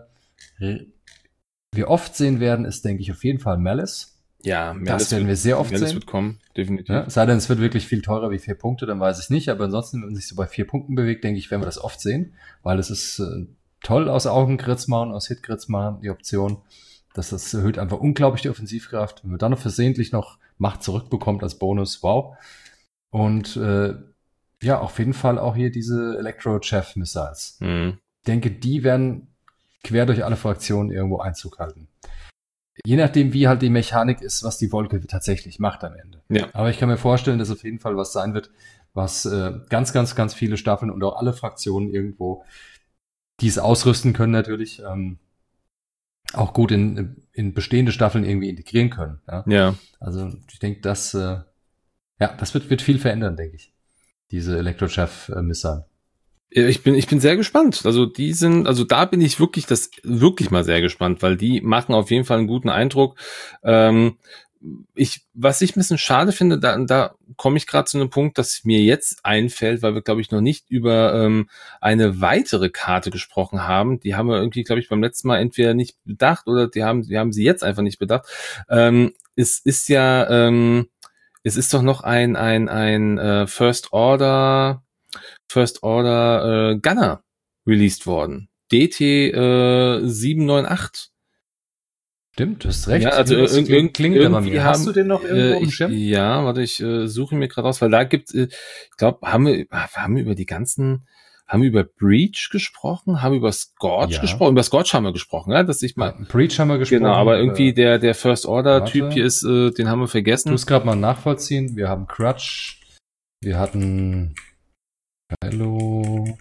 wir oft sehen werden, ist, denke ich, auf jeden Fall Malice. Ja, das werden wir sehr oft Malice sehen. Wird kommen, definitiv. Ja, sei denn, es wird wirklich viel teurer wie vier Punkte, dann weiß ich nicht. Aber ansonsten, wenn man sich so bei vier Punkten bewegt, denke ich, werden wir das oft sehen. Weil es ist äh, toll aus Augengrits machen, aus Hitgrits machen, die Option. Das, das erhöht einfach unglaublich die Offensivkraft. Wenn man dann noch versehentlich noch Macht zurückbekommt als Bonus, wow. Und äh, ja, auf jeden Fall auch hier diese Electro-Chaff-Missiles. Mhm. Ich denke, die werden quer durch alle Fraktionen irgendwo Einzug halten. Je nachdem, wie halt die Mechanik ist, was die Wolke tatsächlich macht am Ende. Ja. Aber ich kann mir vorstellen, dass auf jeden Fall was sein wird, was äh, ganz, ganz, ganz viele Staffeln und auch alle Fraktionen irgendwo, die es ausrüsten können natürlich, ähm, auch gut in, in bestehende Staffeln irgendwie integrieren können. Ja. ja. Also ich denke, das, äh, ja, das wird, wird viel verändern, denke ich. Diese Electrochaff-Missile. Ich bin, ich bin sehr gespannt. Also die sind, also da bin ich wirklich, das wirklich mal sehr gespannt, weil die machen auf jeden Fall einen guten Eindruck. Ähm, ich, was ich ein bisschen schade finde, da, da komme ich gerade zu einem Punkt, dass mir jetzt einfällt, weil wir, glaube ich, noch nicht über ähm, eine weitere Karte gesprochen haben. Die haben wir irgendwie, glaube ich, beim letzten Mal entweder nicht bedacht oder die haben, die haben sie jetzt einfach nicht bedacht. Ähm, es ist ja, ähm, es ist doch noch ein, ein, ein äh, First Order First Order äh, Gunner released worden. D T äh, sieben neun acht. Stimmt, du hast recht. Ja, also Irgendwas irg klingt, klingt irgendwie aber mir. haben, Hast du den noch irgendwo äh, auf dem ich, Schirm? Ja, warte, ich äh, suche ihn mir gerade aus, weil da gibt äh, ich glaube, haben wir haben wir über die ganzen haben wir über Breach gesprochen, haben wir über Scorch Ja. gesprochen, über Scorch haben wir gesprochen, ja, dass ich mal Ja, Breach haben wir gesprochen. Genau, aber irgendwie äh, der der First Order Typ warte. hier ist, äh, den haben wir Du vergessen. musst gerade mal nachvollziehen. Wir haben Crutch, wir hatten Hallo.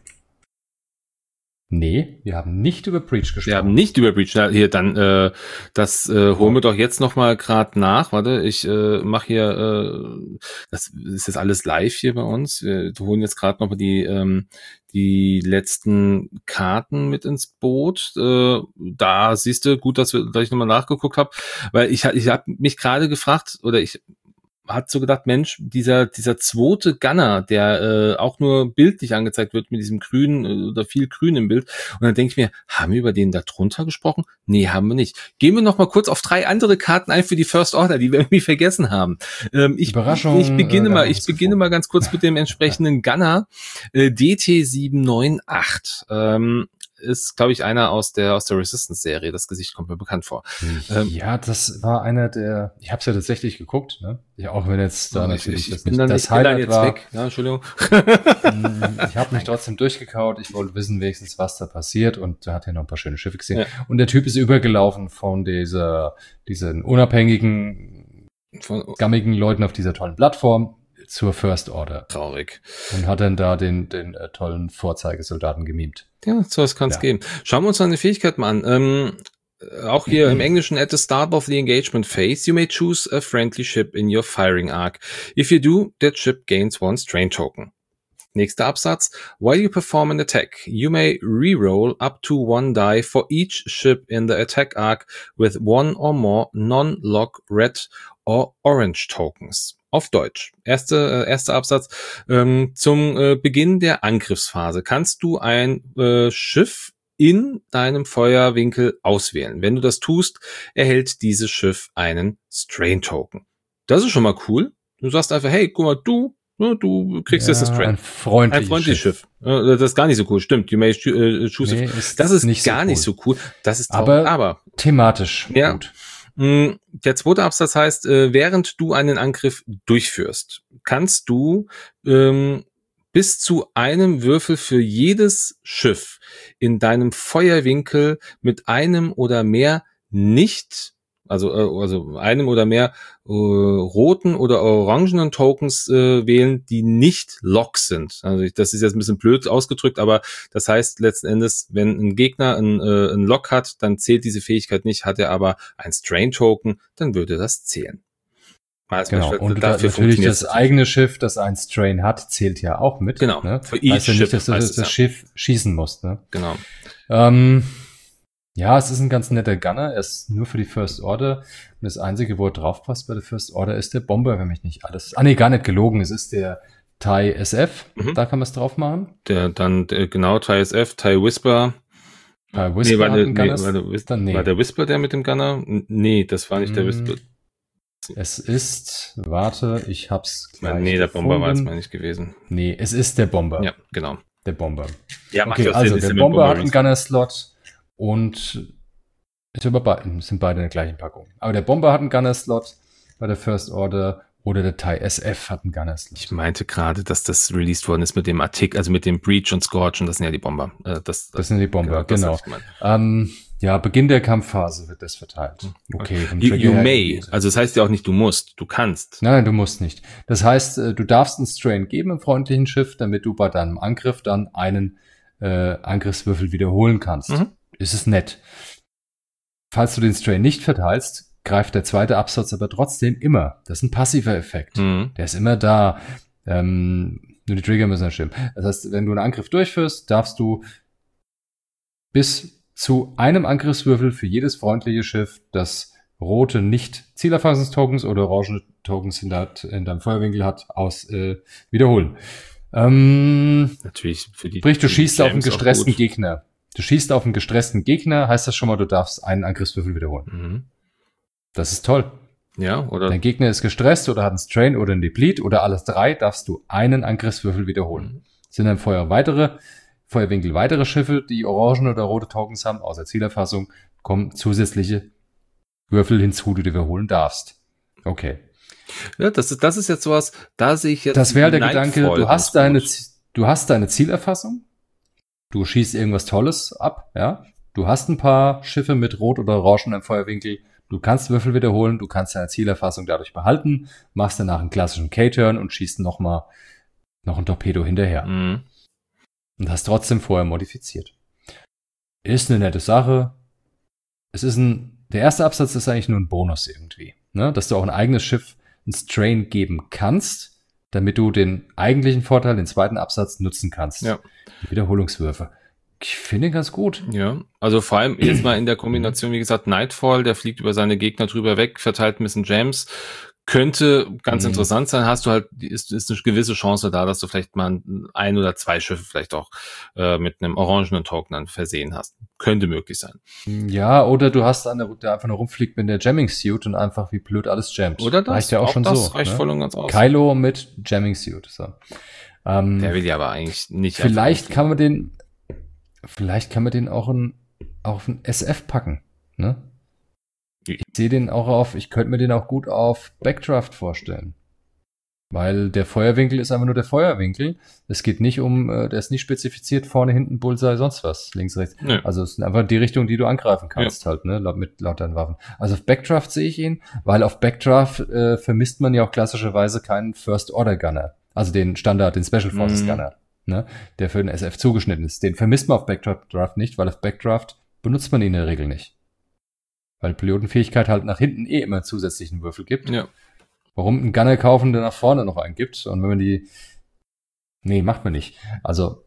Nee, wir haben nicht über Breach gesprochen. Wir haben nicht über Breach. Na, hier, dann, äh, das äh, holen wir doch jetzt noch mal gerade nach. Warte, ich äh, mache hier, äh, das ist jetzt alles live hier bei uns. Wir holen jetzt gerade noch mal die, ähm, die letzten Karten mit ins Boot. Äh, da siehst du, gut, dass, wir, dass ich nochmal nachgeguckt habe, weil ich, ich habe mich gerade gefragt, oder ich hat so gedacht, Mensch, dieser dieser zweite Gunner, der äh, auch nur bildlich angezeigt wird mit diesem grünen äh, oder viel Grün im Bild. Und dann denke ich mir, haben wir über den da drunter gesprochen? Nee, haben wir nicht. Gehen wir noch mal kurz auf drei andere Karten ein für die First Order, die wir irgendwie vergessen haben. Ähm, ich, Überraschung. Ich beginne äh, mal, ich beginne mal ganz kurz mit dem entsprechenden Gunner äh, D T sieben neun acht. Ähm, ist, glaube ich, einer aus der aus der Resistance-Serie. Das Gesicht kommt mir bekannt vor. Ähm, ja, das war einer der, ich habe es ja tatsächlich geguckt, ne? Ja, auch wenn jetzt da ich, natürlich ich, das ich bin nicht dann, das ich bin dann Highlight jetzt war. weg. Ja, Entschuldigung. Ich habe mich trotzdem durchgekaut. Ich wollte wissen wenigstens, was da passiert, und da hat er noch ein paar schöne Schiffe gesehen. Ja. Und der Typ ist übergelaufen von dieser, diesen unabhängigen, Von, gammigen Leuten auf dieser tollen Plattform zur First Order. Traurig. Und hat dann da den, den äh, tollen Vorzeigesoldaten gemimt. Ja, sowas kann es Ja. geben. Schauen wir uns seine Fähigkeit mal an. Ähm, auch hier im Englischen, at the start of the engagement phase, you may choose a friendly ship in your firing arc. If you do, that ship gains one strain token. Nächster Absatz. While you perform an attack, you may reroll up to one die for each ship in the attack arc with one or more non-lock red or orange tokens. Auf Deutsch. Erste, äh, erster Absatz. Ähm, zum äh, Beginn der Angriffsphase kannst du ein äh, Schiff in deinem Feuerwinkel auswählen. Wenn du das tust, erhält dieses Schiff einen Strain-Token. Das ist schon mal cool. Du sagst einfach, hey, guck mal, du, du kriegst Ja, jetzt ein Strain. ein freundliches, Ein freundliches Schiff. Schiff. Äh, Das ist gar nicht so cool. Stimmt, you may choose. Nee, a- ist das ist nicht gar so nicht cool. so cool. Das ist Aber, traurig. Aber thematisch Ja. gut. mh, der zweite Absatz heißt, äh, während du einen Angriff durchführst, kannst du ähm, bis zu einem Würfel für jedes Schiff in deinem Feuerwinkel mit einem oder mehr nicht, also äh, also einem oder mehr äh, roten oder orangenen Tokens äh, wählen, die nicht Lock sind. Also ich, das ist jetzt ein bisschen blöd ausgedrückt, aber das heißt letzten Endes, wenn ein Gegner ein, äh, ein Lock hat, dann zählt diese Fähigkeit nicht. Hat er aber ein Strain-Token, dann würde das zählen. Als Genau. Beispiel, Und da, dafür natürlich funktioniert's das eigene Schiff, das ein Strain hat, zählt ja auch mit. Genau. Ne? Für each Heißt ja Ship nicht, dass du heißt das, es, das ja. Schiff schießen musst. Ne? Genau. Ähm, ja, es ist ein ganz netter Gunner. Er ist nur für die First Order. Und das Einzige, wo er draufpasst bei der First Order, ist der Bomber, wenn mich nicht alles... Ah nee, gar nicht gelogen. Es ist der T I S F. Mhm. Da kann man es drauf machen. Der dann der, genau T I S F, T I Whisper. T I Whisper war, hat der, einen nee, Gunner. war, der, Whis- Dann nee. war der Whisper der mit dem Gunner? N- Nee, das war nicht der Mm, Whisper. Es ist... Warte, ich hab's gleich Nee, der Bomber war es gefunden. mal nicht gewesen. Nee, es ist der Bomber. Ja, genau. Der Bomber. Ja, Okay, also der Bomber hat einen Gunner-Slot und ist über beiden, sind beide in der gleichen Packung. Aber der Bomber hat einen Gunner-Slot bei der First Order oder der T I S F hat einen Gunner-Slot. Ich meinte gerade, dass das released worden ist mit dem Artikel, also mit dem Breach und Scorch, und das sind ja die Bomber. Äh, Das, das, Das sind die Bomber, das genau. hab ich gemeint. Ähm, ja, Beginn der Kampfphase wird das verteilt. Okay. vom You, Trigger you her- may, also das heißt ja auch nicht, du musst, du kannst. Nein, nein, du musst nicht. Das heißt, äh, du darfst einen Strain geben im freundlichen Schiff, damit du bei deinem Angriff dann einen äh, Angriffswürfel wiederholen kannst. Mhm. Ist es nett. Falls du den Strain nicht verteilst, greift der zweite Absatz aber trotzdem immer. Das ist ein passiver Effekt. Mhm. Der ist immer da. Ähm, Nur die Trigger müssen ja stimmen. Das heißt, wenn du einen Angriff durchführst, darfst du bis zu einem Angriffswürfel für jedes freundliche Schiff, das rote Nicht-Zielerfassungstokens oder orange Tokens in, der, in deinem Feuerwinkel hat, aus äh, wiederholen. Ähm, Natürlich für die. Sprich, du für schießt die auf einen Gems auch gestressten gut. Gegner. Du schießt auf einen gestressten Gegner, heißt das schon mal, du darfst einen Angriffswürfel wiederholen. Mhm. Das ist toll. Ja, oder? Dein Gegner ist gestresst oder hat einen Strain oder einen Deplete oder alles drei, darfst du einen Angriffswürfel wiederholen. Mhm. Sind dann Feuer weitere, Feuerwinkel weitere Schiffe, die orangen oder rote Tokens haben, außer Zielerfassung, kommen zusätzliche Würfel hinzu, die du wiederholen darfst. Okay. Ja, das ist, das ist jetzt sowas, da sehe ich jetzt. Das wäre der Nightfall Gedanke, du ganz hast deine, gut. du hast deine Zielerfassung, du schießt irgendwas Tolles ab, ja. Du hast ein paar Schiffe mit Rot oder Orangen im Feuerwinkel, du kannst Würfel wiederholen, du kannst deine Zielerfassung dadurch behalten, machst danach einen klassischen K-Turn und schießt nochmal noch ein Torpedo hinterher. Mhm. Und hast trotzdem vorher modifiziert. Ist eine nette Sache. Es ist ein, der erste Absatz ist eigentlich nur ein Bonus irgendwie, ne? Dass du auch ein eigenes Schiff einen Strain geben kannst, damit du den eigentlichen Vorteil, den zweiten Absatz, nutzen kannst. Ja. Die Wiederholungswürfe. Ich finde ihn ganz gut. Ja, also vor allem jetzt mal in der Kombination, wie gesagt, Nightfall, der fliegt über seine Gegner drüber weg, verteilt ein bisschen Gems, könnte ganz Mhm. interessant sein. Hast du halt, ist, ist eine gewisse Chance da, dass du vielleicht mal ein oder zwei Schiffe vielleicht auch äh, mit einem orangenen Token dann versehen hast. Könnte möglich sein. Ja, oder du hast einen, der einfach nur rumfliegt mit der Jamming-Suit und einfach wie blöd alles jammt. Oder das? Reicht ja auch, schon das so. reicht ne? voll und ganz aus. Kylo mit Jamming-Suit. So. Ähm, Der will ja aber eigentlich nicht. vielleicht einfach kann man den, vielleicht kann man den auch in, auf ein S F packen. Ne? Ich sehe den auch auf, ich könnte mir den auch gut auf Backdraft vorstellen. Weil der Feuerwinkel ist einfach nur der Feuerwinkel. Es geht nicht um, äh, der ist nicht spezifiziert, vorne, hinten, Bullseye, sonst was, links, rechts. Nö. Also es ist einfach die Richtung, die du angreifen kannst halt, ne, laut, mit laut deinen Waffen. Also auf Backdraft sehe ich ihn, weil auf Backdraft äh, vermisst man ja auch klassischerweise keinen First-Order-Gunner. Also den Standard, den Special Forces Mhm. Gunner, ne, der für den S F zugeschnitten ist. Den vermisst man auf Backdraft nicht, weil auf Backdraft benutzt man ihn in der Regel nicht. Weil Pilotenfähigkeit halt nach hinten eh immer zusätzlichen Würfel gibt. Ja. Warum einen Gunner kaufen, der nach vorne noch einen gibt? Und wenn man die... Nee, macht man nicht. Also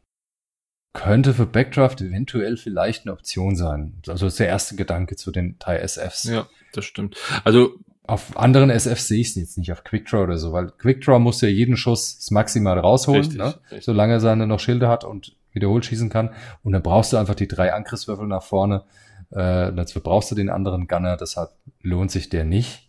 könnte für Backdraft eventuell vielleicht eine Option sein. Also das ist der erste Gedanke zu den drei S Fs. Ja, das stimmt. Also Auf anderen S Fs sehe ich es jetzt nicht, auf Quickdraw oder so, weil Quickdraw muss ja jeden Schuss das maximal rausholen, Richtig, ne? richtig. Solange er seine noch Schilde hat und wiederholt schießen kann. Und dann brauchst du einfach die drei Angriffswürfel nach vorne. Äh, dazu brauchst du den anderen Gunner, deshalb lohnt sich der nicht.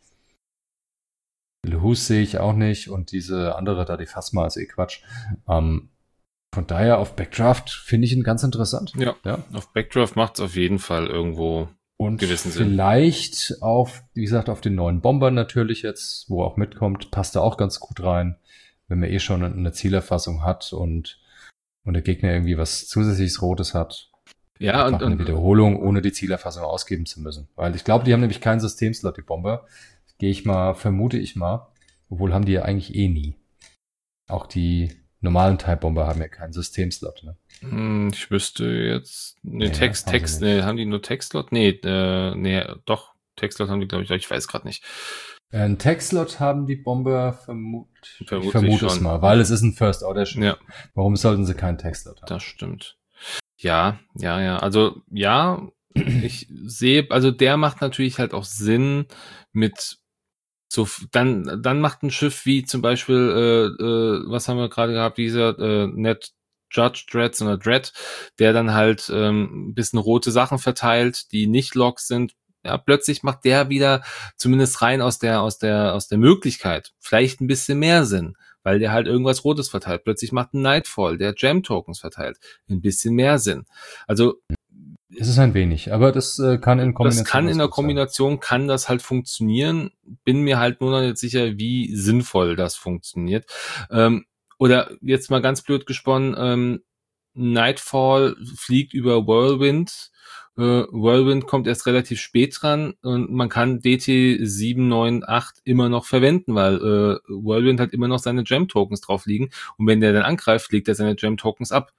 Lehus sehe ich auch nicht und diese andere da, die Phasma, ist eh Quatsch. Ähm, von daher auf Backdraft finde ich ihn ganz interessant. ja, Ja. auf Backdraft macht es auf jeden Fall irgendwo. Und Gewissen Sinn. vielleicht auf, wie gesagt, auf den neuen Bomber natürlich jetzt, wo er auch mitkommt, passt er auch ganz gut rein, wenn man eh schon eine Zielerfassung hat und, und der Gegner irgendwie was zusätzliches Rotes hat. Ja, und, Einfach eine und Wiederholung, ohne die Zielerfassung ausgeben zu müssen. Weil ich glaube, die haben nämlich keinen Systemslot, die Bomber. Gehe ich mal, vermute ich mal. Obwohl haben die ja eigentlich eh nie. Auch die normalen Type-Bomber haben ja keinen Systemslot. Ne? hm, ich wüsste jetzt. Nee, Nee, Text, haben sie Text, nicht. nee, haben die nur Textlot? Nee, äh, nee, doch, Textlot haben die, glaube ich, ich weiß gerade nicht. Ein Tech-Slot haben die Bomber vermut ich Vermutlich vermute es schon. mal, weil es ist ein First-Order-Schiff. Ja, Warum sollten sie keinen Tech-Slot haben? das stimmt. Ja, ja, ja. Also, ja, ich sehe, also der macht natürlich halt auch Sinn mit so, dann, dann macht ein Schiff wie zum Beispiel, äh, äh, was haben wir gerade gehabt, dieser äh, Net Judge Dredd, sondern Dredd, der dann halt ähm, ein bisschen rote Sachen verteilt, die nicht Logs sind. Ja, plötzlich macht der wieder, zumindest rein aus der, aus der, aus der Möglichkeit, vielleicht ein bisschen mehr Sinn, weil der halt irgendwas Rotes verteilt. Plötzlich macht ein Nightfall, der Gem-Tokens verteilt, ein bisschen mehr Sinn. Also, Es ist ein wenig, aber das äh, kann in Kombination. das kann in der ganz gut sein. Kombination, kann das halt funktionieren. Bin mir halt nur noch nicht sicher, wie sinnvoll das funktioniert. Ähm, oder jetzt mal ganz blöd gesponnen, ähm, Nightfall fliegt über Whirlwind. Äh, Whirlwind kommt erst relativ spät dran und man kann D T sieben neun acht immer noch verwenden, weil äh, Whirlwind hat immer noch seine Gem-Tokens drauf liegen und wenn der dann angreift, legt er seine Gem-Tokens ab.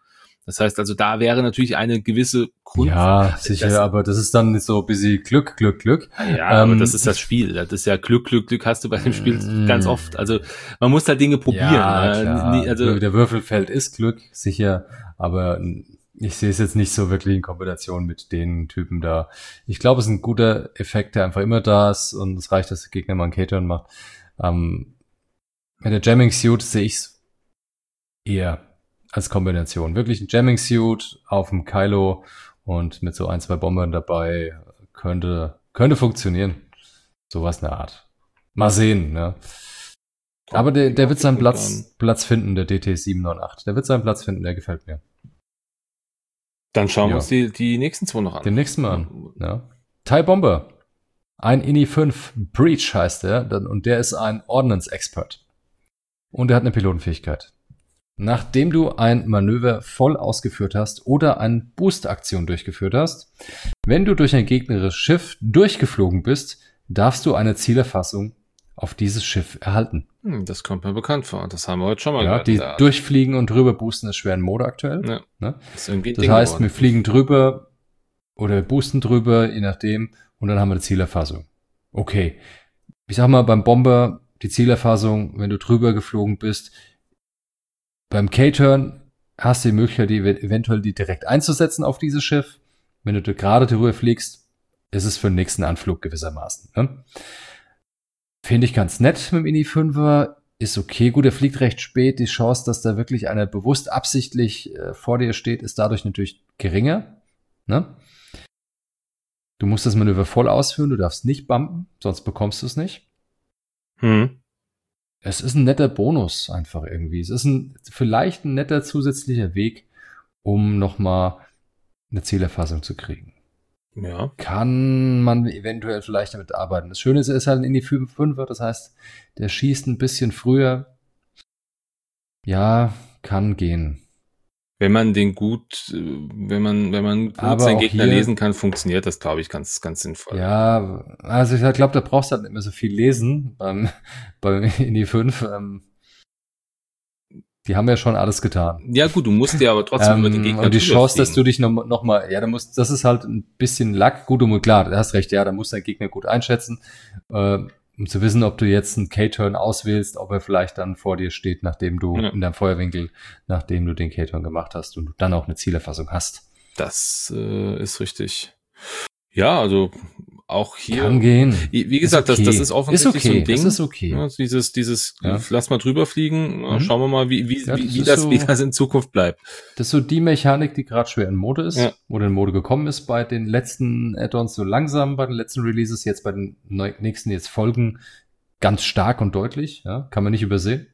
Das heißt also, da wäre natürlich eine gewisse Grund. Ja, sicher, das, aber das ist dann so ein bisschen Glück, Glück, Glück. Ja, ähm, aber das ist das Spiel. Das ist ja Glück, Glück, Glück hast du bei dem Spiel mm, ganz oft. Also man muss halt Dinge probieren. Ja, klar. Also der Würfelfeld ist Glück, sicher, aber ich sehe es jetzt nicht so wirklich in Kombination mit den Typen da. Ich glaube, es ist ein guter Effekt, der einfach immer da ist und es reicht, dass der Gegner mal einen K-Turn macht. Ähm, mit der Jamming Suit sehe ich es eher als Kombination. Wirklich ein Jamming Suit auf dem Kylo und mit so ein, zwei Bombern dabei könnte, könnte funktionieren. Sowas in der Art. Mal sehen, ne? Aber der, der wird seinen Platz, Platz finden, der D T sieben neun acht. Der wird seinen Platz finden, der gefällt mir. Dann schauen wir ja. uns die, die nächsten zwei noch an. Den nächsten Mal an, ja. TIE Bomber. Ein I N I fünf Breach heißt er, und der ist ein Ordnance-Expert. Und er hat eine Pilotenfähigkeit. Nachdem du ein Manöver voll ausgeführt hast oder eine Boost-Aktion durchgeführt hast, wenn du durch ein gegnerisches Schiff durchgeflogen bist, darfst du eine Zielerfassung auf dieses Schiff erhalten. Hm, das kommt mir bekannt vor. Das haben wir heute schon mal ja, gehört. Die durchfliegen und drüber boosten ist schwer in Mode aktuell. Ja, ne? Das, das heißt, geworden. Wir fliegen drüber oder boosten drüber, je nachdem, und dann haben wir eine Zielerfassung. Okay. Ich sag mal, beim Bomber, die Zielerfassung, wenn du drüber geflogen bist, beim K-Turn hast du die Möglichkeit, die eventuell die direkt einzusetzen auf dieses Schiff. Wenn du gerade drüber fliegst, ist es für den nächsten Anflug gewissermaßen. Ne? Finde ich ganz nett mit dem I N I fünfer. Ist okay. Gut, er fliegt recht spät. Die Chance, dass da wirklich einer bewusst absichtlich äh, vor dir steht, ist dadurch natürlich geringer. Ne? Du musst das Manöver voll ausführen. Du darfst nicht bumpen, sonst bekommst du es nicht. Hm. Es ist ein netter Bonus einfach irgendwie. Es ist ein vielleicht ein netter zusätzlicher Weg, um nochmal eine Zielerfassung zu kriegen. Ja. Kann man eventuell vielleicht damit arbeiten. Das Schöne ist, er ist halt in die fünfer, das heißt, der schießt ein bisschen früher. Ja, kann gehen. Wenn man den gut, wenn man, wenn man gut Aber seinen Gegner hier, lesen kann, funktioniert das, glaube ich, ganz, ganz sinnvoll. Ja, also ich glaube, da brauchst du halt nicht mehr so viel lesen beim, beim I N I fünf. Ähm, die haben ja schon alles getan. Ja gut, du musst dir aber trotzdem ähm, über den Gegner und die Chance, dass du dich noch, noch mal, ja, da musst, das ist halt ein bisschen Lack. Gut, und klar, du hast recht, ja, da musst du deinen Gegner gut einschätzen, äh, um zu wissen, ob du jetzt einen K-Turn auswählst, ob er vielleicht dann vor dir steht, nachdem du ja. in deinem Feuerwinkel, nachdem du den K-Turn gemacht hast und du dann auch eine Zielerfassung hast. Das äh, ist richtig. Ja, also auch hier. Kann gehen. Wie gesagt, okay. das, das ist offensichtlich ist okay. so ein Ding. Das ist okay. Ja, dieses, dieses, ja. lass mal drüber fliegen. Mhm. Schauen wir mal, wie, wie, ja, wie, das, wie, das, so, wie das in Zukunft bleibt. Das ist so die Mechanik, die gerade schwer in Mode ist, ja. oder in Mode gekommen ist bei den letzten Add-ons so langsam, bei den letzten Releases, jetzt bei den nächsten jetzt Folgen ganz stark und deutlich. Ja, kann man nicht übersehen.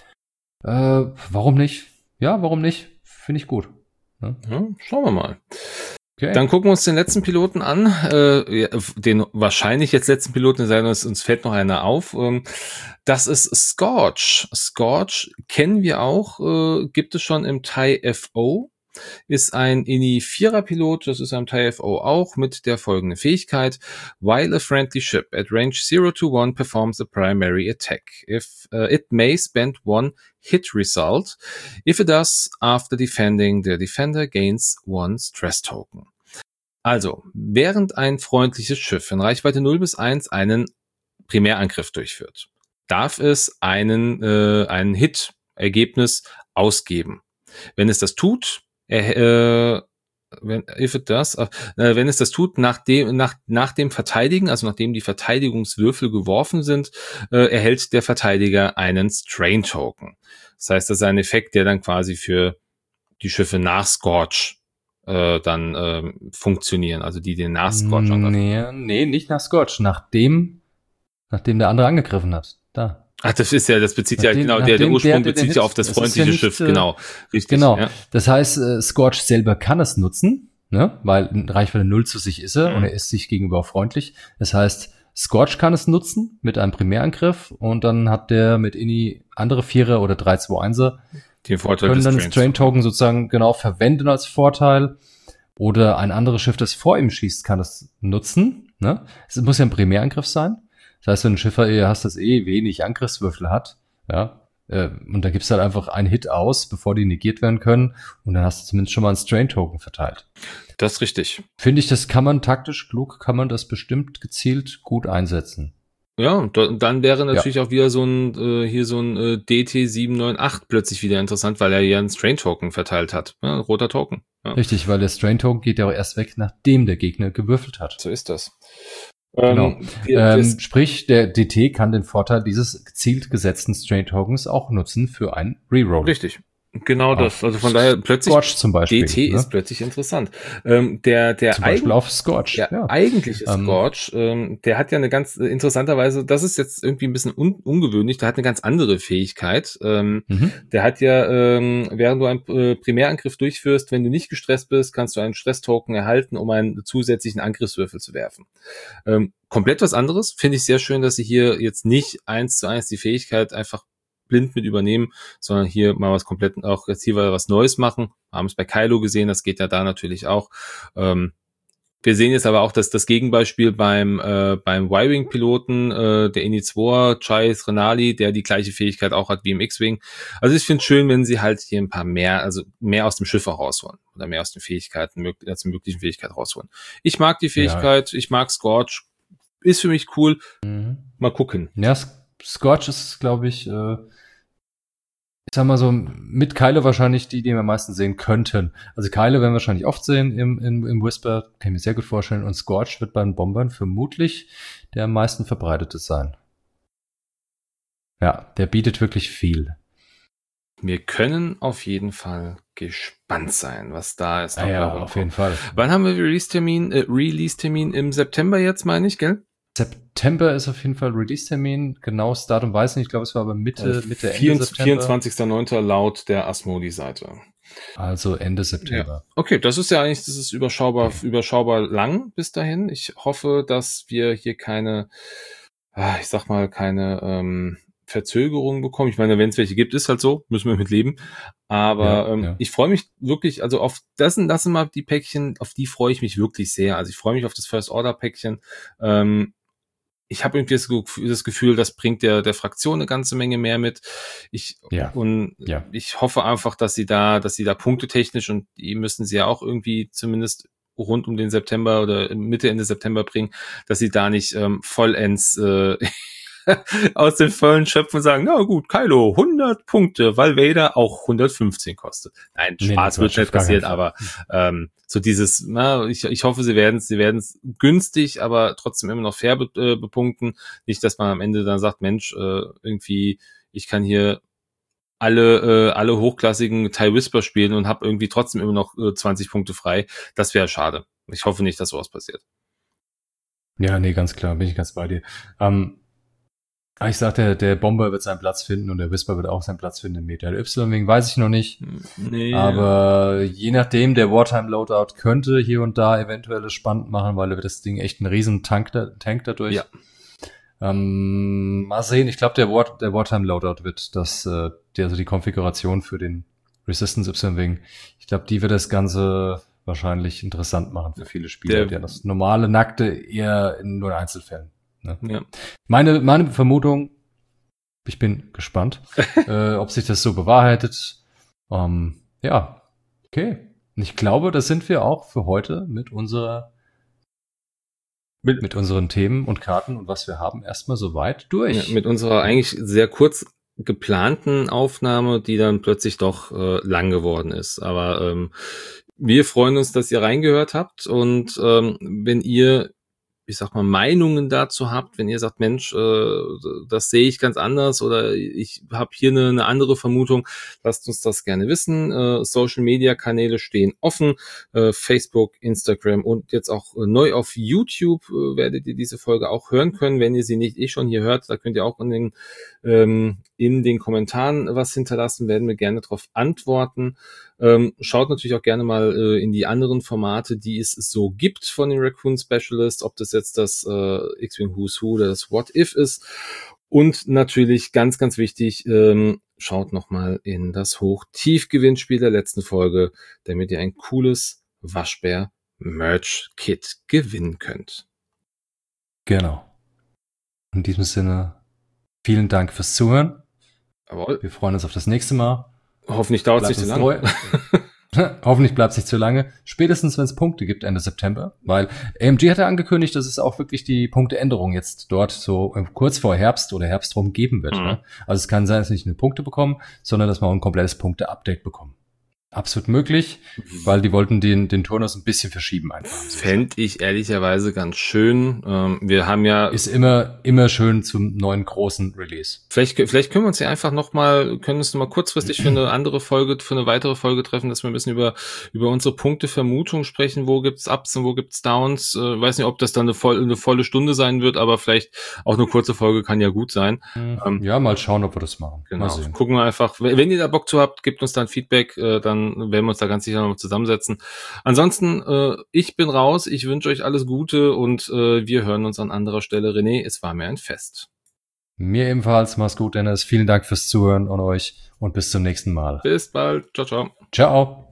Äh, warum nicht? Ja, warum nicht? Finde ich gut. Ja? Ja, schauen wir mal. Okay. Dann gucken wir uns den letzten Piloten an, äh, den wahrscheinlich jetzt letzten Piloten, es sei denn, uns fällt noch einer auf. Ähm, das ist Scorch. Scorch kennen wir auch, äh, gibt es schon im T I E F O, ist ein I N I vierer Pilot, das ist am T I E F O auch, mit der folgenden Fähigkeit. While a friendly ship at range zero to one performs a primary attack, if uh, it may spend one hit result. If it does, after defending, the defender gains one stress token. Also, während ein freundliches Schiff in Reichweite null bis eins einen Primärangriff durchführt, darf es einen, äh, einen Hit-Ergebnis ausgeben. Wenn es das tut, er, äh, wenn, if it does, äh, wenn es das tut, nach dem, nach, nach dem Verteidigen, also nachdem die Verteidigungswürfel geworfen sind, äh, erhält der Verteidiger einen Strain-Token. Das heißt, das ist ein Effekt, der dann quasi für die Schiffe nach Scorch äh, dann äh, funktionieren, also die den nach Scorch nee, nee, nicht nach Scorch, nachdem, nachdem der andere angegriffen hat. Da. Ach, das ist ja, das bezieht ja, genau, der, der Ursprung der, der bezieht ja auf das, das freundliche ja nicht, Schiff, genau. Richtig. Genau. Ja. Das heißt, äh, Scorch selber kann es nutzen, ne, weil in Reichweite null zu sich ist er mhm. und er ist sich gegenüber auch freundlich. Das heißt, Scorch kann es nutzen mit einem Primärangriff und dann hat der mit I N I andere Vierer oder drei zwei einser den Vorteil können des dann das Strain-Token sozusagen genau verwenden als Vorteil oder ein anderes Schiff, das vor ihm schießt, kann es nutzen. Ne? Es muss ja ein Primärangriff sein. Das heißt, wenn ein Schiffer eher hast, das eh wenig Angriffswürfel hat, ja, Äh, und da gibt's halt einfach einen Hit aus, bevor die negiert werden können. Und dann hast du zumindest schon mal einen Strain-Token verteilt. Das ist richtig. Finde ich, das kann man taktisch klug, kann man das bestimmt gezielt gut einsetzen. Ja, und dann wäre natürlich ja. auch wieder so ein, äh, hier so ein äh, D T sieben neun acht plötzlich wieder interessant, weil er ja einen Strain-Token verteilt hat. Ja, ein roter Token. Ja. Richtig, weil der Strain-Token geht ja auch erst weg, nachdem der Gegner gewürfelt hat. So ist das. Genau. Ähm, die, ähm, sprich, der D T kann den Vorteil dieses gezielt gesetzten Strain-Tokens auch nutzen für einen Reroll. Richtig. Genau das. Also von daher plötzlich Scorch zum Beispiel, D T ne? ist plötzlich interessant. Ähm, der der zum Beispiel auf Scorch. Der ja. eigentliche Scorch, ähm, der hat ja eine ganz äh, interessanterweise, das ist jetzt irgendwie ein bisschen un ungewöhnlich, der hat eine ganz andere Fähigkeit. Ähm, mhm. Der hat ja, ähm, während du einen äh, Primärangriff durchführst, wenn du nicht gestresst bist, kannst du einen Stress-Token erhalten, um einen zusätzlichen Angriffswürfel zu werfen. Ähm, komplett was anderes. Finde ich sehr schön, dass sie hier jetzt nicht eins zu eins die Fähigkeit einfach blind mit übernehmen, sondern hier mal was komplett, auch jetzt hier was Neues machen. Wir haben es bei Kylo gesehen, das geht ja da natürlich auch. Ähm, wir sehen jetzt aber auch, dass das Gegenbeispiel beim äh, beim Y-Wing-Piloten, äh, der Inizwar, Chais Renali, der die gleiche Fähigkeit auch hat wie im X-Wing. Also ich finde es schön, wenn sie halt hier ein paar mehr, also mehr aus dem Schiff auch rausholen oder mehr aus den Fähigkeiten, mög- aus den möglichen Fähigkeiten rausholen. Ich mag die Fähigkeit, ja. ich mag Scorch, ist für mich cool. Mhm. Mal gucken. Ja, Scorch ist, glaube ich, äh ich sag mal so, mit Kylo wahrscheinlich die, die wir am meisten sehen könnten. Also Kylo werden wir wahrscheinlich oft sehen im, im, im Whisper, kann ich mir sehr gut vorstellen. Und Scorch wird bei den Bombern vermutlich der am meisten verbreitete sein. Ja, der bietet wirklich viel. Wir können auf jeden Fall gespannt sein, was da ist. Ah ja, auf jeden Fall. Wann haben wir Release-Termin? Äh, Release-Termin im September jetzt, meine ich, gell? September ist auf jeden Fall Release-Termin. Genaues Datum weiß ich nicht. Ich glaube, es war aber Mitte, äh, Mitte, Ende September. vierundzwanzigster neunter laut der Asmodi-Seite. Also Ende September. Ja. Okay, das ist ja eigentlich, das ist überschaubar, okay. überschaubar lang bis dahin. Ich hoffe, dass wir hier keine, ich sag mal, keine ähm, Verzögerungen bekommen. Ich meine, wenn es welche gibt, ist halt so, müssen wir mit leben. Aber ja, ähm, ja. ich freue mich wirklich, also auf das sind, das sind mal die Päckchen, auf die freue ich mich wirklich sehr. Also ich freue mich auf das First-Order-Päckchen. Ähm, ich habe irgendwie das, das Gefühl, das bringt der der Fraktion eine ganze Menge mehr mit. Ich ja. und ja. ich hoffe einfach, dass sie da, dass sie da punktetechnisch, und die müssen sie ja auch irgendwie zumindest rund um den September oder Mitte Ende September bringen, dass sie da nicht ähm, vollends äh, aus den Vollen schöpfen und sagen, na gut, Kylo, hundert Punkte, weil Vader auch hundertfünfzehn kostet. Nein, Spaß nee, wird nicht passiert, aber ähm, so dieses, na, ich, ich hoffe, sie werden es, sie werden es günstig, aber trotzdem immer noch fair be, äh, bepunkten. Nicht, dass man am Ende dann sagt, Mensch, äh, irgendwie, ich kann hier alle äh, alle hochklassigen TIE Whisper spielen und habe irgendwie trotzdem immer noch äh, zwanzig Punkte frei. Das wäre schade. Ich hoffe nicht, dass sowas passiert. Ja, nee, ganz klar, bin ich ganz bei dir. Ähm, Ich sag, der, der Bomber wird seinen Platz finden und der Whisper wird auch seinen Platz finden im Meta. Der Y-Wing weiß ich noch nicht. Nee. Aber je nachdem, der Wartime-Loadout könnte hier und da eventuell es spannend machen, weil er wird das Ding echt ein riesen Tank, da, Tank dadurch. Ja. Ähm, mal sehen, ich glaube, der, War, der Wartime-Loadout wird das, äh, die, also die Konfiguration für den Resistance Y-Wing. Ich glaube, die wird das Ganze wahrscheinlich interessant machen für viele Spieler. Der, ja, das normale Nackte eher in nur Einzelfällen. Ne? Ja. Meine, meine Vermutung, ich bin gespannt, äh, ob sich das so bewahrheitet. Ähm, ja, okay. Und ich glaube, das sind wir auch für heute mit unserer mit, mit unseren Themen und Karten und was wir haben erstmal soweit durch. Ja, mit unserer eigentlich sehr kurz geplanten Aufnahme, die dann plötzlich doch äh, lang geworden ist. Aber ähm, wir freuen uns, dass ihr reingehört habt, und ähm, wenn ihr, ich sag mal, Meinungen dazu habt, wenn ihr sagt, Mensch, äh, das sehe ich ganz anders oder ich habe hier eine, eine andere Vermutung, lasst uns das gerne wissen. Äh, Social-Media-Kanäle stehen offen, äh, Facebook, Instagram und jetzt auch äh, neu auf YouTube äh, werdet ihr diese Folge auch hören können, wenn ihr sie nicht eh schon hier hört. Da könnt ihr auch in den, ähm, in den Kommentaren was hinterlassen, werden wir gerne darauf antworten. Ähm, schaut natürlich auch gerne mal äh, in die anderen Formate, die es so gibt von den Raccoon Specialists, ob das jetzt das äh, X-Wing Who's Who oder das What If ist. Und natürlich ganz, ganz wichtig, ähm, schaut nochmal in das Hoch-Tief-Gewinnspiel der letzten Folge, damit ihr ein cooles Waschbär-Merch-Kit gewinnen könnt. Genau. In diesem Sinne, vielen Dank fürs Zuhören. Jawohl. Wir freuen uns auf das nächste Mal. Hoffentlich dauert es nicht zu lange. Hoffentlich bleibt es nicht zu lange. Spätestens, wenn es Punkte gibt Ende September. Weil A M G hat ja angekündigt, dass es auch wirklich die Punkteänderung jetzt dort so kurz vor Herbst oder Herbst rum geben wird. Mhm. Ne? Also es kann sein, dass wir nicht nur Punkte bekommen, sondern dass wir auch ein komplettes Punkte-Update bekommen. Absolut möglich, weil die wollten den, den Turnus ein bisschen verschieben einfach. Fände ich ehrlicherweise ganz schön. Ähm, wir haben ja... Ist immer, immer schön zum neuen großen Release. Vielleicht, vielleicht können wir uns ja einfach nochmal, können uns nochmal kurzfristig für eine andere Folge, für eine weitere Folge treffen, dass wir ein bisschen über, über unsere Punkte-Vermutung sprechen. Wo gibt's Ups und wo gibt's Downs? Äh, weiß nicht, ob das dann eine, voll, eine volle Stunde sein wird, aber vielleicht auch eine kurze Folge kann ja gut sein. Mhm. Ja, mal schauen, ob wir das machen. Genau. Gucken wir einfach. Wenn ihr da Bock zu habt, gebt uns dann Feedback, äh, dann werden wir uns da ganz sicher noch zusammensetzen. Ansonsten, äh, ich bin raus, ich wünsche euch alles Gute und äh, wir hören uns an anderer Stelle. René, es war mir ein Fest. Mir ebenfalls, mach's gut, Dennis. Vielen Dank fürs Zuhören an euch und bis zum nächsten Mal. Bis bald. Ciao, ciao. Ciao.